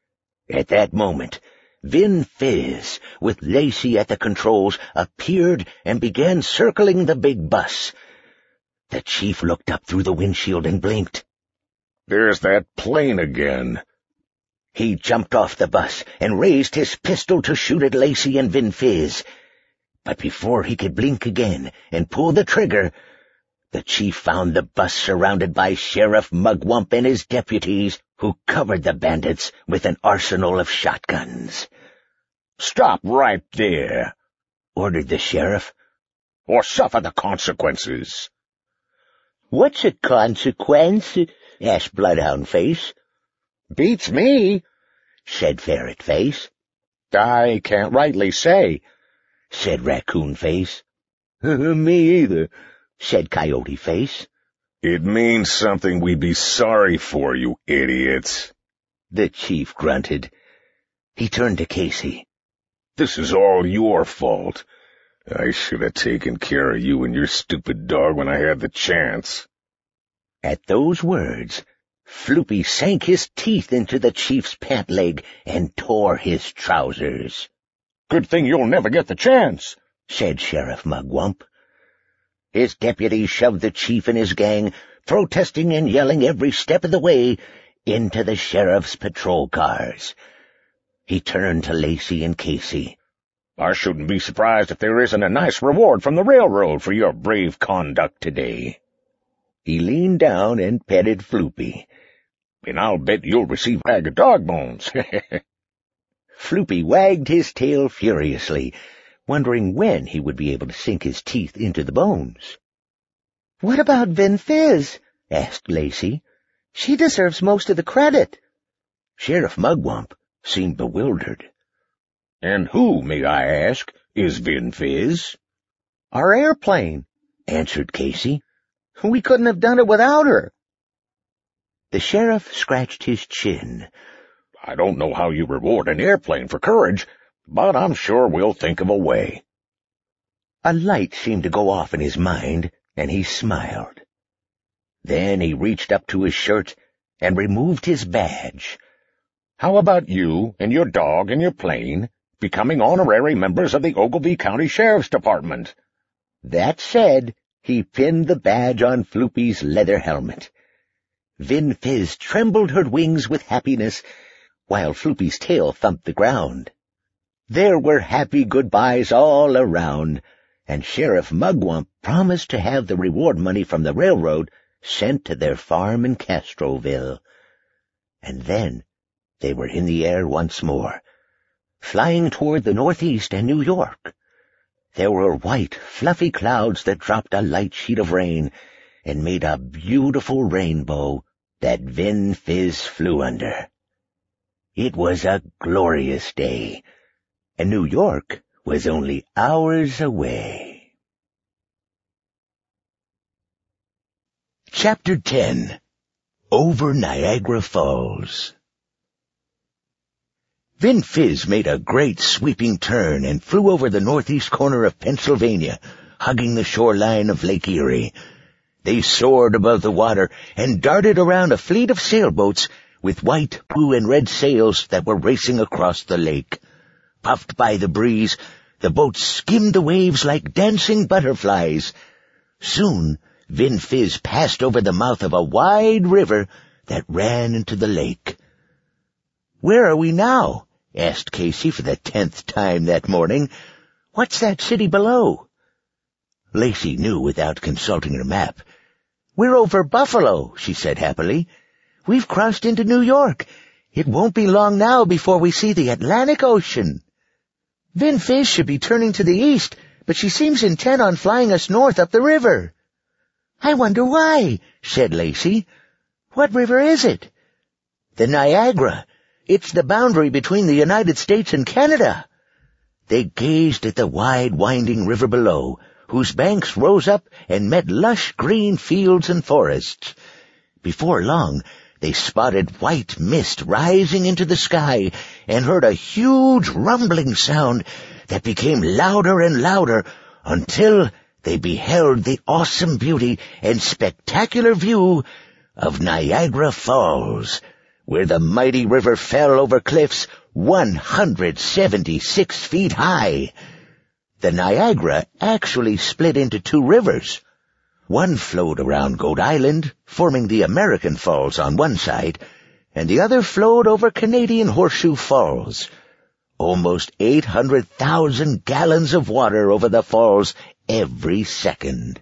At that moment, Vin Fizz, with Lacey at the controls, appeared and began circling the big bus. The Chief looked up through the windshield and blinked. There's that plane again. He jumped off the bus and raised his pistol to shoot at Lacey and Vin Fizz. But before he could blink again and pull the trigger, the Chief found the bus surrounded by Sheriff Mugwump and his deputies, who covered the bandits with an arsenal of shotguns. "Stop right there," ordered the sheriff, "or suffer the consequences." "What's a consequence?" asked Bloodhound Face. "Beats me," said Ferret Face. "I can't rightly say," said Raccoon Face. "Me either," said Coyote Face. "It means something we'd be sorry for, you idiots," the Chief grunted. He turned to Casey. "This is all your fault. I should have taken care of you and your stupid dog when I had the chance." At those words, Floopy sank his teeth into the Chief's pant leg and tore his trousers. "Good thing you'll never get the chance," said Sheriff Mugwump. His deputies shoved the Chief and his gang, protesting and yelling every step of the way, into the sheriff's patrol cars. He turned to Lacey and Casey. "I shouldn't be surprised if there isn't a nice reward from the railroad for your brave conduct today." He leaned down and petted Floopy. "And I'll bet you'll receive a bag of dog bones." Floopy wagged his tail furiously, wondering when he would be able to sink his teeth into the bones. "What about Vin Fizz?" asked Lacey. "She deserves most of the credit." Sheriff Mugwump seemed bewildered. "And who, may I ask, is Vin Fizz?" "Our airplane," answered Casey. "We couldn't have done it without her." The sheriff scratched his chin. "I don't know how you reward an airplane for courage, but I'm sure we'll think of a way." A light seemed to go off in his mind, and he smiled. Then he reached up to his shirt and removed his badge. "How about you and your dog and your plane becoming honorary members of the Ogilvy County Sheriff's Department?" That said, he pinned the badge on Floopy's leather helmet. Vin Fizz trembled her wings with happiness, while Floopy's tail thumped the ground. There were happy goodbyes all around, and Sheriff Mugwump promised to have the reward money from the railroad sent to their farm in Castroville. And then they were in the air once more, flying toward the northeast and New York. There were white, fluffy clouds that dropped a light sheet of rain and made a beautiful rainbow that Vin Fizz flew under. It was a glorious day, and New York was only hours away. Chapter ten. Over Niagara Falls. VinFizz made a great sweeping turn and flew over the northeast corner of Pennsylvania, hugging the shoreline of Lake Erie. They soared above the water and darted around a fleet of sailboats with white, blue, and red sails that were racing across the lake. Puffed by the breeze, the boats skimmed the waves like dancing butterflies. Soon, VinFizz passed over the mouth of a wide river that ran into the lake. "Where are we now?" asked Casey for the tenth time that morning. "What's that city below?" Lacey knew without consulting her map. "We're over Buffalo," she said happily. "We've crossed into New York. It won't be long now before we see the Atlantic Ocean." "VinFizz should be turning to the east, but she seems intent on flying us north up the river." "I wonder why," said Lacey. "What river is it?" "The Niagara. It's the boundary between the United States and Canada." They gazed at the wide, winding river below, whose banks rose up and met lush green fields and forests. Before long, they spotted white mist rising into the sky and heard a huge rumbling sound that became louder and louder until they beheld the awesome beauty and spectacular view of Niagara Falls, where the mighty river fell over cliffs one hundred seventy-six feet high. The Niagara actually split into two rivers. One flowed around Goat Island, forming the American Falls on one side, and the other flowed over Canadian Horseshoe Falls. Almost eight hundred thousand gallons of water over the falls every second.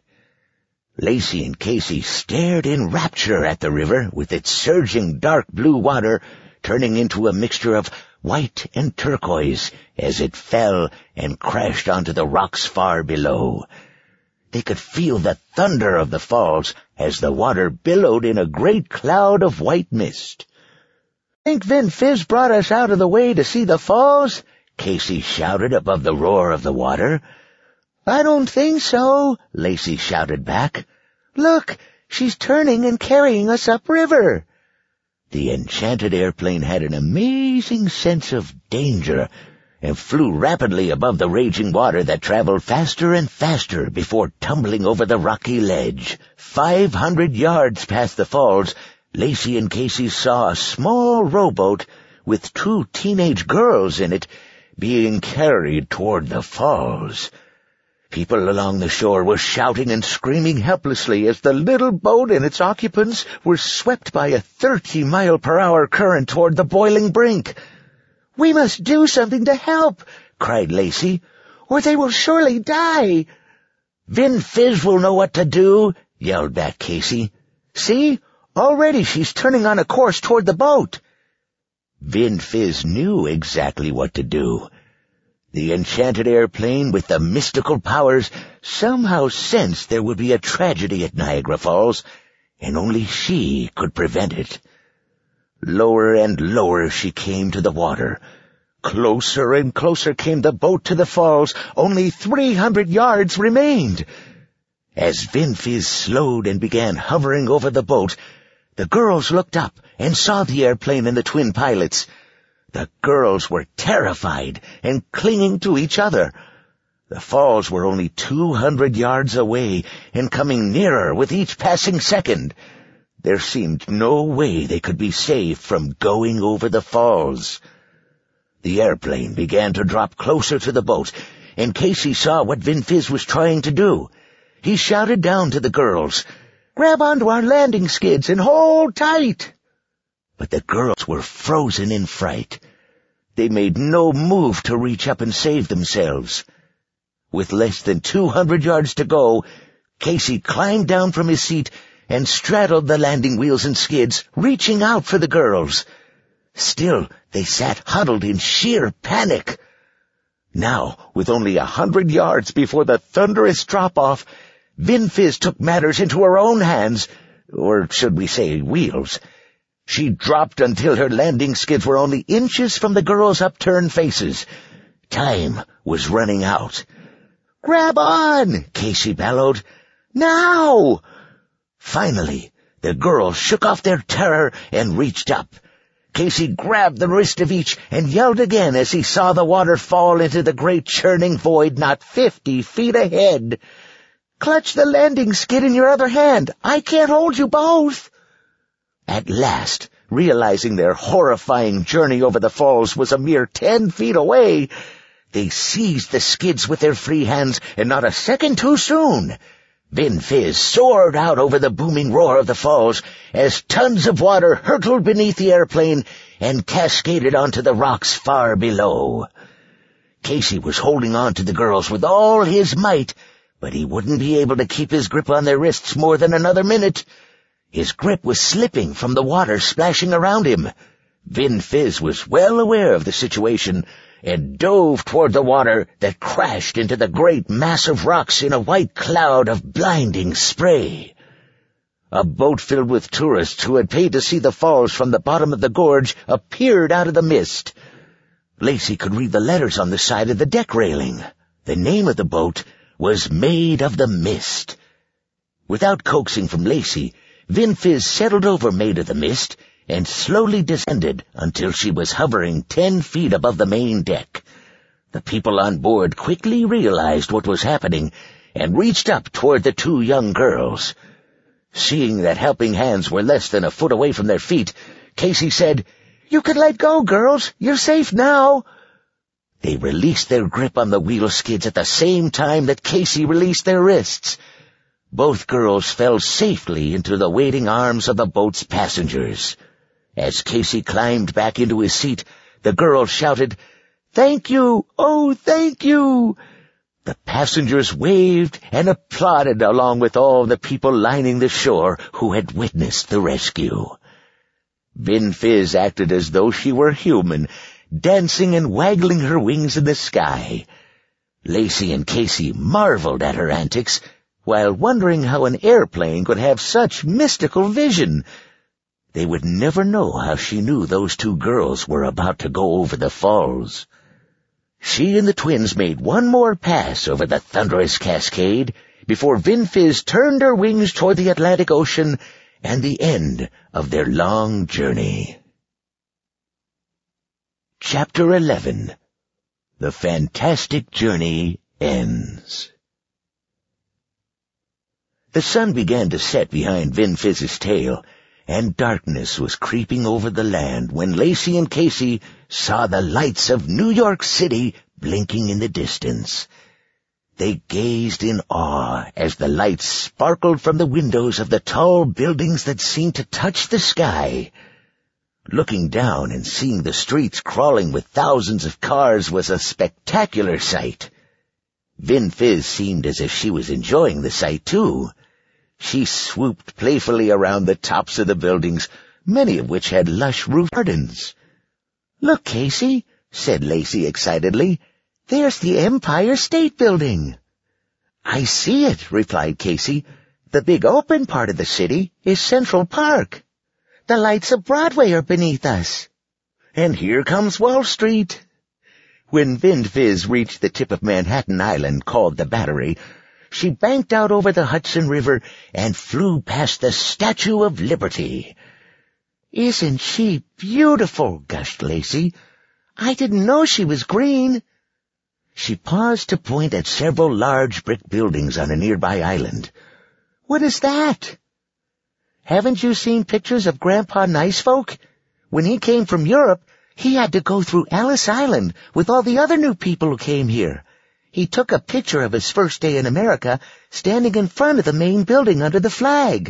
Lacey and Casey stared in rapture at the river, with its surging dark blue water turning into a mixture of white and turquoise as it fell and crashed onto the rocks far below. They could feel the thunder of the falls as the water billowed in a great cloud of white mist. "Think VinFizz brought us out of the way to see the falls?" Casey shouted above the roar of the water. "I don't think so," Lacey shouted back. "Look, she's turning and carrying us upriver." The enchanted airplane had an amazing sense of danger and flew rapidly above the raging water that traveled faster and faster before tumbling over the rocky ledge. Five hundred yards past the falls, Lacey and Casey saw a small rowboat with two teenage girls in it being carried toward the falls. People along the shore were shouting and screaming helplessly as the little boat and its occupants were swept by a thirty-mile-per-hour current toward the boiling brink. "We must do something to help," cried Lacey, "or they will surely die." "VinFizz will know what to do," yelled back Casey. "See? Already she's turning on a course toward the boat." VinFizz knew exactly what to do. The enchanted airplane with the mystical powers somehow sensed there would be a tragedy at Niagara Falls, and only she could prevent it. Lower and lower she came to the water. Closer and closer came the boat to the falls. Only three hundred yards remained. As VinFizz slowed and began hovering over the boat, the girls looked up and saw the airplane and the twin pilots. The girls were terrified and clinging to each other. The falls were only two hundred yards away and coming nearer with each passing second. There seemed no way they could be saved from going over the falls. The airplane began to drop closer to the boat, and Casey saw what VinFizz was trying to do. He shouted down to the girls, "Grab onto our landing skids and hold tight!" But the girls were frozen in fright. They made no move to reach up and save themselves. With less than two hundred yards to go, Casey climbed down from his seat and straddled the landing wheels and skids, reaching out for the girls. Still, they sat huddled in sheer panic. Now, with only a hundred yards before the thunderous drop-off, VinFizz took matters into her own hands, or should we say wheels. She dropped until her landing skids were only inches from the girls' upturned faces. Time was running out. "Grab on!" Casey bellowed. "Now!" Finally, the girls shook off their terror and reached up. Casey grabbed the wrist of each and yelled again as he saw the water fall into the great churning void not fifty feet ahead. "Clutch the landing skid in your other hand. I can't hold you both." At last, realizing their horrifying journey over the falls was a mere ten feet away, they seized the skids with their free hands, and not a second too soon, Vin Fiz soared out over the booming roar of the falls as tons of water hurtled beneath the airplane and cascaded onto the rocks far below. Casey was holding on to the girls with all his might, but he wouldn't be able to keep his grip on their wrists more than another minute. His grip was slipping from the water splashing around him. Vin Fiz was well aware of the situation and dove toward the water that crashed into the great mass of rocks in a white cloud of blinding spray. A boat filled with tourists who had paid to see the falls from the bottom of the gorge appeared out of the mist. Lacey could read the letters on the side of the deck railing. The name of the boat was Maid of the Mist. Without coaxing from Lacey, Vin Fiz settled over Maid of the Mist and slowly descended until she was hovering ten feet above the main deck. The people on board quickly realized what was happening and reached up toward the two young girls. Seeing that helping hands were less than a foot away from their feet, Casey said, "You can let go, girls. You're safe now." They released their grip on the wheel skids at the same time that Casey released their wrists. Both girls fell safely into the waiting arms of the boat's passengers. As Casey climbed back into his seat, the girl shouted, "Thank you! Oh, thank you!" The passengers waved and applauded along with all the people lining the shore who had witnessed the rescue. Vin Fiz acted as though she were human, dancing and waggling her wings in the sky. Lacey and Casey marveled at her antics, while wondering how an airplane could have such mystical vision. They would never know how she knew those two girls were about to go over the falls. She and the twins made one more pass over the thunderous cascade before Vin Fiz turned her wings toward the Atlantic Ocean and the end of their long journey. Chapter eleven. The Fantastic Journey Ends. The sun began to set behind Vin Fiz's tail, and darkness was creeping over the land when Lacey and Casey saw the lights of New York City blinking in the distance. They gazed in awe as the lights sparkled from the windows of the tall buildings that seemed to touch the sky. Looking down and seeing the streets crawling with thousands of cars was a spectacular sight. Vin Fiz seemed as if she was enjoying the sight, too. She swooped playfully around the tops of the buildings, many of which had lush roof gardens. "Look, Casey," said Lacey excitedly. "There's the Empire State Building." "I see it," replied Casey. "The big open part of the city is Central Park. The lights of Broadway are beneath us. And here comes Wall Street." When Vin Fiz reached the tip of Manhattan Island, called the Battery, she banked out over the Hudson River and flew past the Statue of Liberty. "Isn't she beautiful?" gushed Lacey. "I didn't know she was green." She paused to point at several large brick buildings on a nearby island. "What is that?" "Haven't you seen pictures of Grandpa Nicefolk? When he came from Europe, he had to go through Ellis Island with all the other new people who came here. He took a picture of his first day in America, standing in front of the main building under the flag."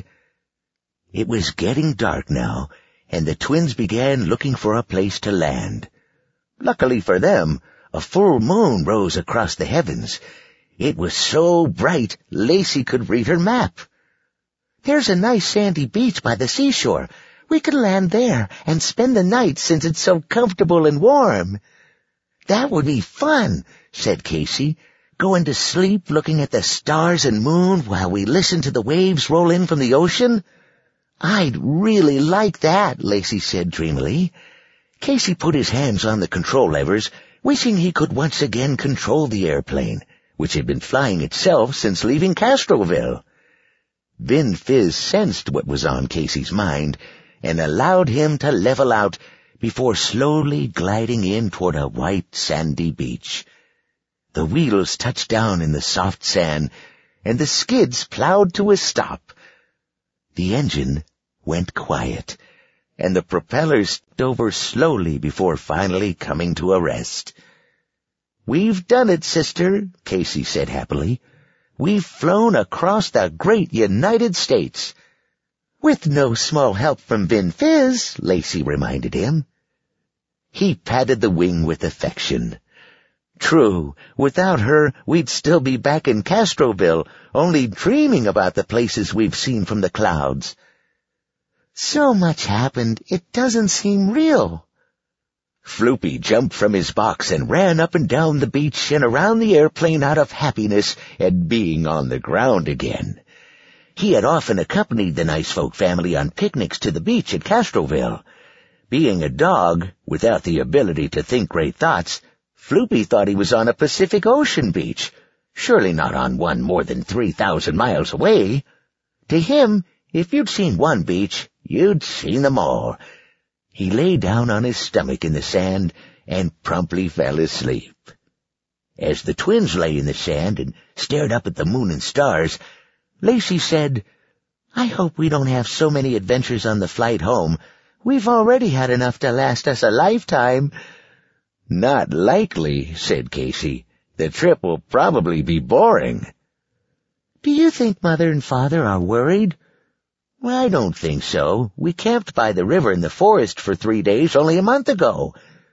It was getting dark now, and the twins began looking for a place to land. Luckily for them, a full moon rose across the heavens. It was so bright, Lacey could read her map. "There's a nice sandy beach by the seashore. We could land there and spend the night since it's so comfortable and warm." "That would be fun," said Casey, "going to sleep looking at the stars and moon while we listen to the waves roll in from the ocean." I'd really like that, Lacey said dreamily. Casey put his hands on the control levers, wishing he could once again control the airplane, which had been flying itself since leaving Castroville. Vin Fiz sensed what was on Casey's mind and allowed him to level out before slowly gliding in toward a white sandy beach. The wheels touched down in the soft sand, and the skids plowed to a stop. The engine went quiet, and the propellers tipped over slowly before finally coming to a rest. "We've done it, sister," Casey said happily. "We've flown across the great United States." "With no small help from Vin Fiz," Lacey reminded him. He patted the wing with affection. "True, without her we'd still be back in Castroville, only dreaming about the places we've seen from the clouds." "So much happened, it doesn't seem real." Floopy jumped from his box and ran up and down the beach and around the airplane out of happiness at being on the ground again. He had often accompanied the Nice Folk family on picnics to the beach at Castroville. Being a dog, without the ability to think great thoughts, Floopy thought he was on a Pacific Ocean beach, surely not on one more than three thousand miles away. To him, if you'd seen one beach, you'd seen them all. He lay down on his stomach in the sand and promptly fell asleep. As the twins lay in the sand and stared up at the moon and stars, Lacey said, "I hope we don't have so many adventures on the flight home. We've already had enough to last us a lifetime." "Not likely," said Casey. "The trip will probably be boring." "Do you think Mother and Father are worried?" "I don't think so. We camped by the river in the forest for three days only a month ago."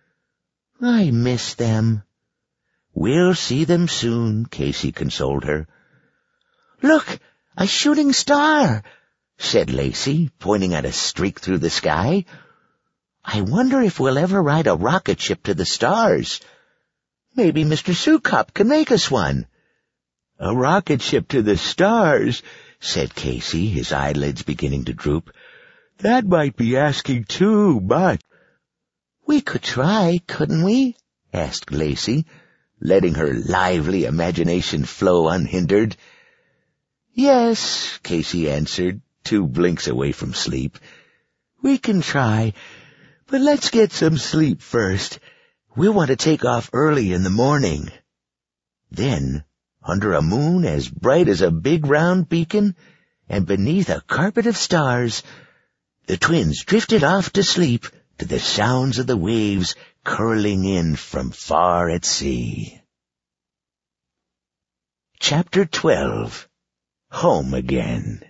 "I miss them." "We'll see them soon," Casey consoled her. "Look, a shooting star," said Lacey, pointing at a streak through the sky. "I wonder if we'll ever ride a rocket ship to the stars. Maybe Mister Soukup can make us one." "A rocket ship to the stars," said Casey, his eyelids beginning to droop. "That might be asking too much." "We could try, couldn't we?" asked Lacey, letting her lively imagination flow unhindered. "Yes," Casey answered, two blinks away from sleep. "We can try, but let's get some sleep first. We'll want to take off early in the morning." Then, under a moon as bright as a big round beacon, and beneath a carpet of stars, the twins drifted off to sleep to the sounds of the waves curling in from far at sea. Chapter twelve. Home Again.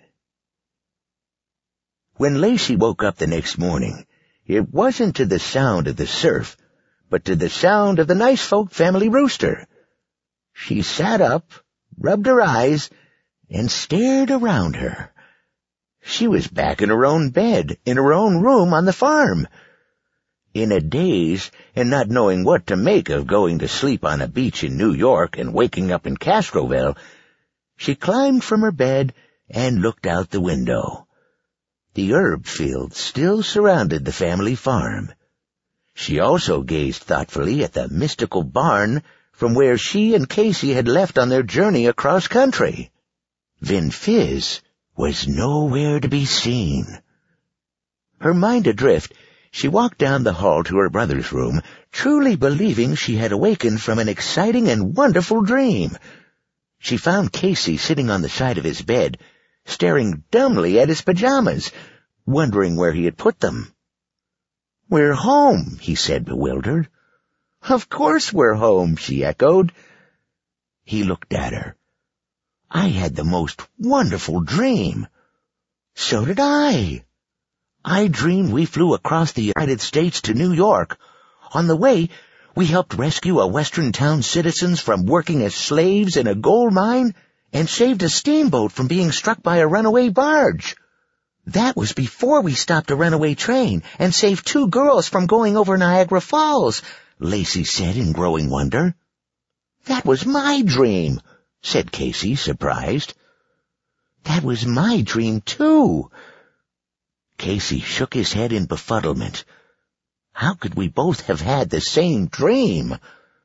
When Lacey woke up the next morning, it wasn't to the sound of the surf, but to the sound of the Nice Folk family rooster. She sat up, rubbed her eyes, and stared around her. She was back in her own bed, in her own room on the farm. In a daze, and not knowing what to make of going to sleep on a beach in New York and waking up in Castroville, she climbed from her bed and looked out the window. The herb field still surrounded the family farm. She also gazed thoughtfully at the mystical barn from where she and Casey had left on their journey across country. Vin Fiz was nowhere to be seen. Her mind adrift, she walked down the hall to her brother's room, truly believing she had awakened from an exciting and wonderful dream. She found Casey sitting on the side of his bed, staring dumbly at his pajamas, wondering where he had put them. "We're home," he said, bewildered. "Of course we're home," she echoed. He looked at her. "I had the most wonderful dream." "So did I." "I dreamed we flew across the United States to New York. On the way, we helped rescue a western town citizens from working as slaves in a gold mine and saved a steamboat from being struck by a runaway barge. That was before we stopped a runaway train and saved two girls from going over Niagara Falls," Lacey said in growing wonder. "That was my dream," said Casey, surprised. "That was my dream, too." Casey shook his head in befuddlement. How could we both have had the same dream?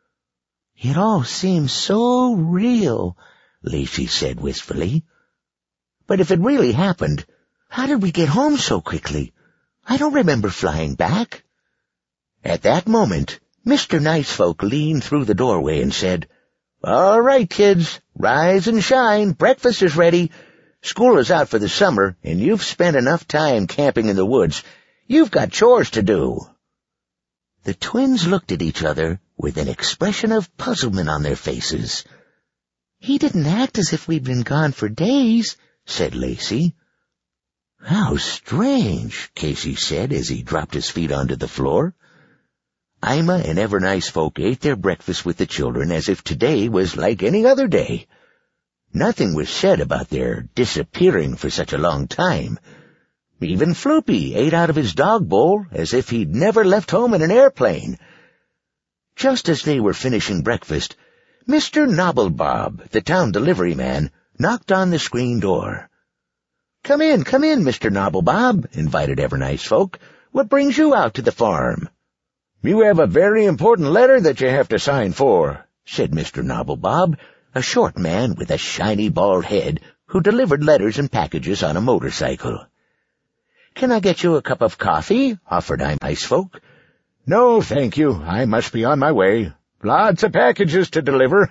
It all seems so real, Lacey said wistfully. But if it really happened, how did we get home so quickly? I don't remember flying back. At that moment, Mister Nicefolk leaned through the doorway and said, "All right, kids, rise and shine. Breakfast is ready. School is out for the summer, and you've spent enough time camping in the woods. You've got chores to do." The twins looked at each other with an expression of puzzlement on their faces. "He didn't act as if we'd been gone for days," said Lacey. "How strange," Casey said as he dropped his feet onto the floor. Ima and Evernicefolk ate their breakfast with the children as if today was like any other day. Nothing was said about their disappearing for such a long time. Even Floopy ate out of his dog bowl as if he'd never left home in an airplane. Just as they were finishing breakfast, Mister Nobblebob, the town delivery man, knocked on the screen door. "Come in, come in, Mister Nobblebob," invited Evernicefolk. "What brings you out to the farm?" "You have a very important letter that you have to sign for," said Mister Nobblebob, a short man with a shiny bald head who delivered letters and packages on a motorcycle. "Can I get you a cup of coffee?" offered Nicefolk. "No, thank you. I must be on my way. Lots of packages to deliver."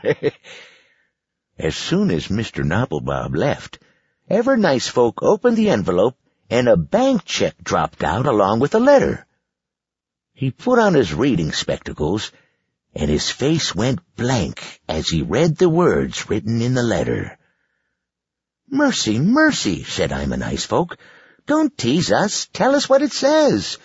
As soon as Mister Nobblebob left, Evernicefolk opened the envelope and a bank check dropped out along with a letter. He put on his reading spectacles, and his face went blank as he read the words written in the letter. "Mercy, mercy," said Ima Nicefolk. "Don't tease us. Tell us what it says."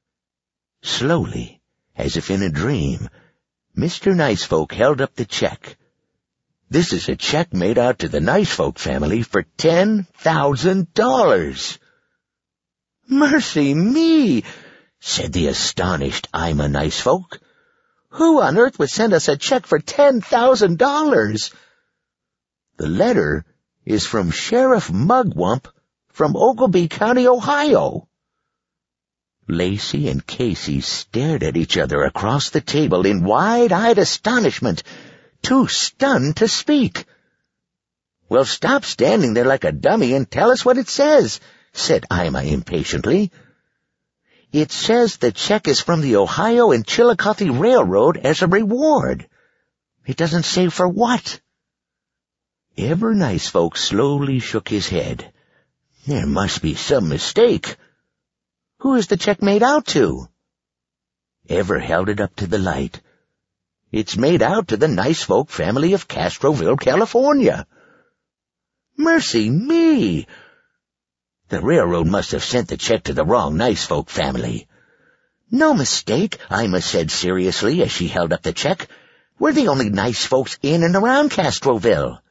Slowly, as if in a dream, Mister Nicefolk held up the check. "This is a check made out to the Nicefolk family for ten thousand dollars. "Mercy me," said the astonished Ima Nicefolk. "Who on earth would send us a check for ten thousand dollars? The letter is from Sheriff Mugwump from Oglebay County, Ohio." Lacey and Casey stared at each other across the table in wide-eyed astonishment, too stunned to speak. "Well, stop standing there like a dummy and tell us what it says," said Ima impatiently. "It says the check is from the Ohio and Chillicothe Railroad as a reward. It doesn't say for what." Evernicefolk slowly shook his head. There must be some mistake. "Who is the check made out to?" Ever held it up to the light. "It's made out to the Nicefolk family of Castroville, California." "Mercy me! The railroad must have sent the check to the wrong Nicefolk family." "No mistake," Ima said seriously as she held up the check. "We're the only nice folks in and around Castroville."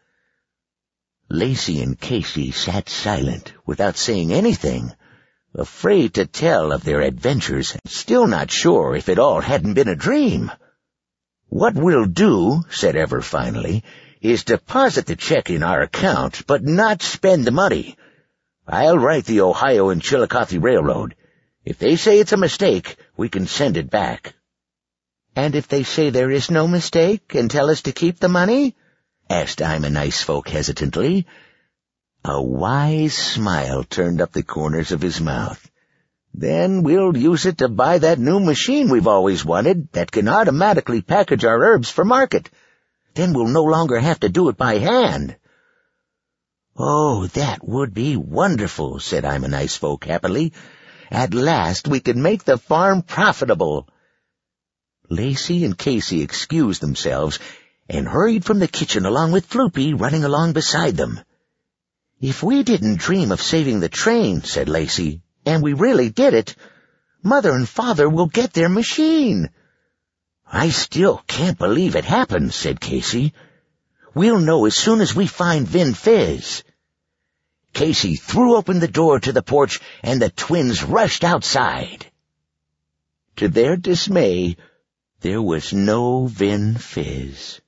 Lacey and Casey sat silent without saying anything, afraid to tell of their adventures, still not sure if it all hadn't been a dream. "What we'll do," said Ever finally, "is deposit the check in our account, but not spend the money. I'll write the Ohio and Chillicothe Railroad. If they say it's a mistake, we can send it back." "And if they say there is no mistake and tell us to keep the money?" asked Ima Nicefolk hesitantly. A wise smile turned up the corners of his mouth. "Then we'll use it to buy that new machine we've always wanted that can automatically package our herbs for market. Then we'll no longer have to do it by hand." "Oh, that would be wonderful," said Ima Nicefolk happily. "At last we can make the farm profitable." Lacey and Casey excused themselves and hurried from the kitchen along with Floopy running along beside them. "If we didn't dream of saving the train," said Lacey, "and we really did it, Mother and Father will get their machine." "I still can't believe it happened," said Casey. "We'll know as soon as we find Vin Fizz." Casey threw open the door to the porch, and the twins rushed outside. To their dismay, there was no Vin Fizz.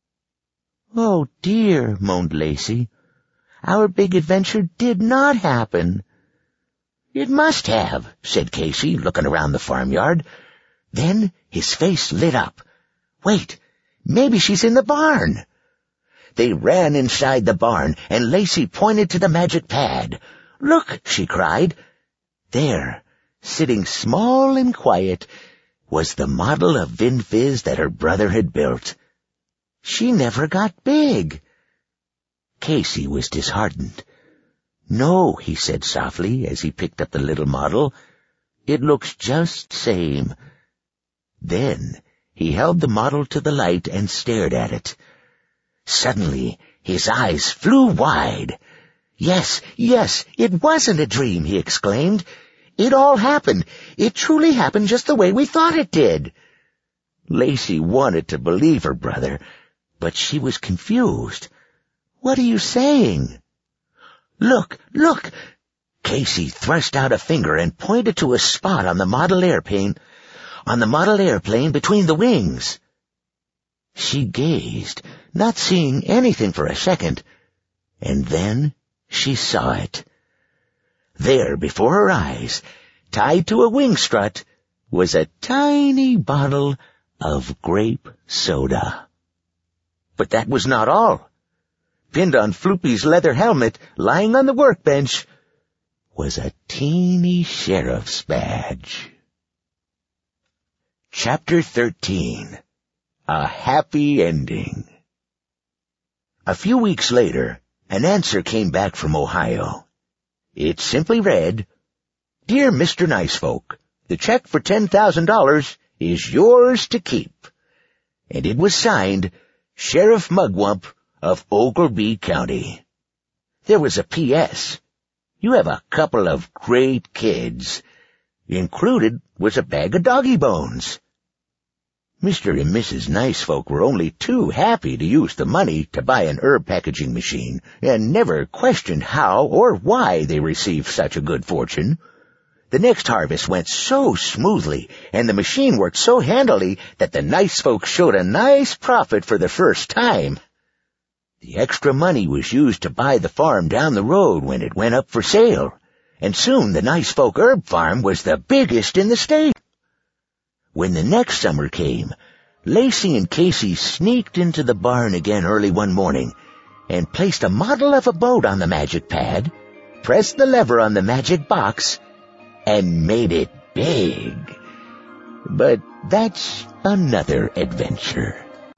"Oh, dear," moaned Lacey. "Our big adventure did not happen." "It must have," said Casey, looking around the farmyard. Then his face lit up. "Wait, maybe she's in the barn." They ran inside the barn, and Lacey pointed to the magic pad. "Look," she cried. There, sitting small and quiet, was the model of VinFizz that her brother had built. She never got big. Casey was disheartened. "No," he said softly as he picked up the little model. "It looks just same." Then he held the model to the light and stared at it. Suddenly, his eyes flew wide. "Yes, yes, it wasn't a dream," he exclaimed. "It all happened. It truly happened just the way we thought it did." Lacey wanted to believe her brother, but she was confused. "What are you saying?" "Look, look!" Casey thrust out a finger and pointed to a spot on the model airplane, on the model airplane between the wings. She gazed, not seeing anything for a second, and then she saw it. There, before her eyes, tied to a wing strut, was a tiny bottle of grape soda. But that was not all. Pinned on Floopy's leather helmet, lying on the workbench, was a teeny sheriff's badge. Chapter thirteen. A Happy Ending. A few weeks later, an answer came back from Ohio. It simply read, "Dear Mister Nicefolk, the check for ten thousand dollars is yours to keep." And it was signed, Sheriff Mugwump of Oglebay County. There was a P S You have a couple of great kids. Included was a bag of doggy bones. Mister and Missus Nicefolk were only too happy to use the money to buy an herb packaging machine, and never questioned how or why they received such a good fortune. The next harvest went so smoothly, and the machine worked so handily, that the Nicefolk showed a nice profit for the first time. The extra money was used to buy the farm down the road when it went up for sale, and soon the Nicefolk herb farm was the biggest in the state. When the next summer came, Lacey and Casey sneaked into the barn again early one morning and placed a model of a boat on the magic pad, pressed the lever on the magic box, and made it big. But that's another adventure.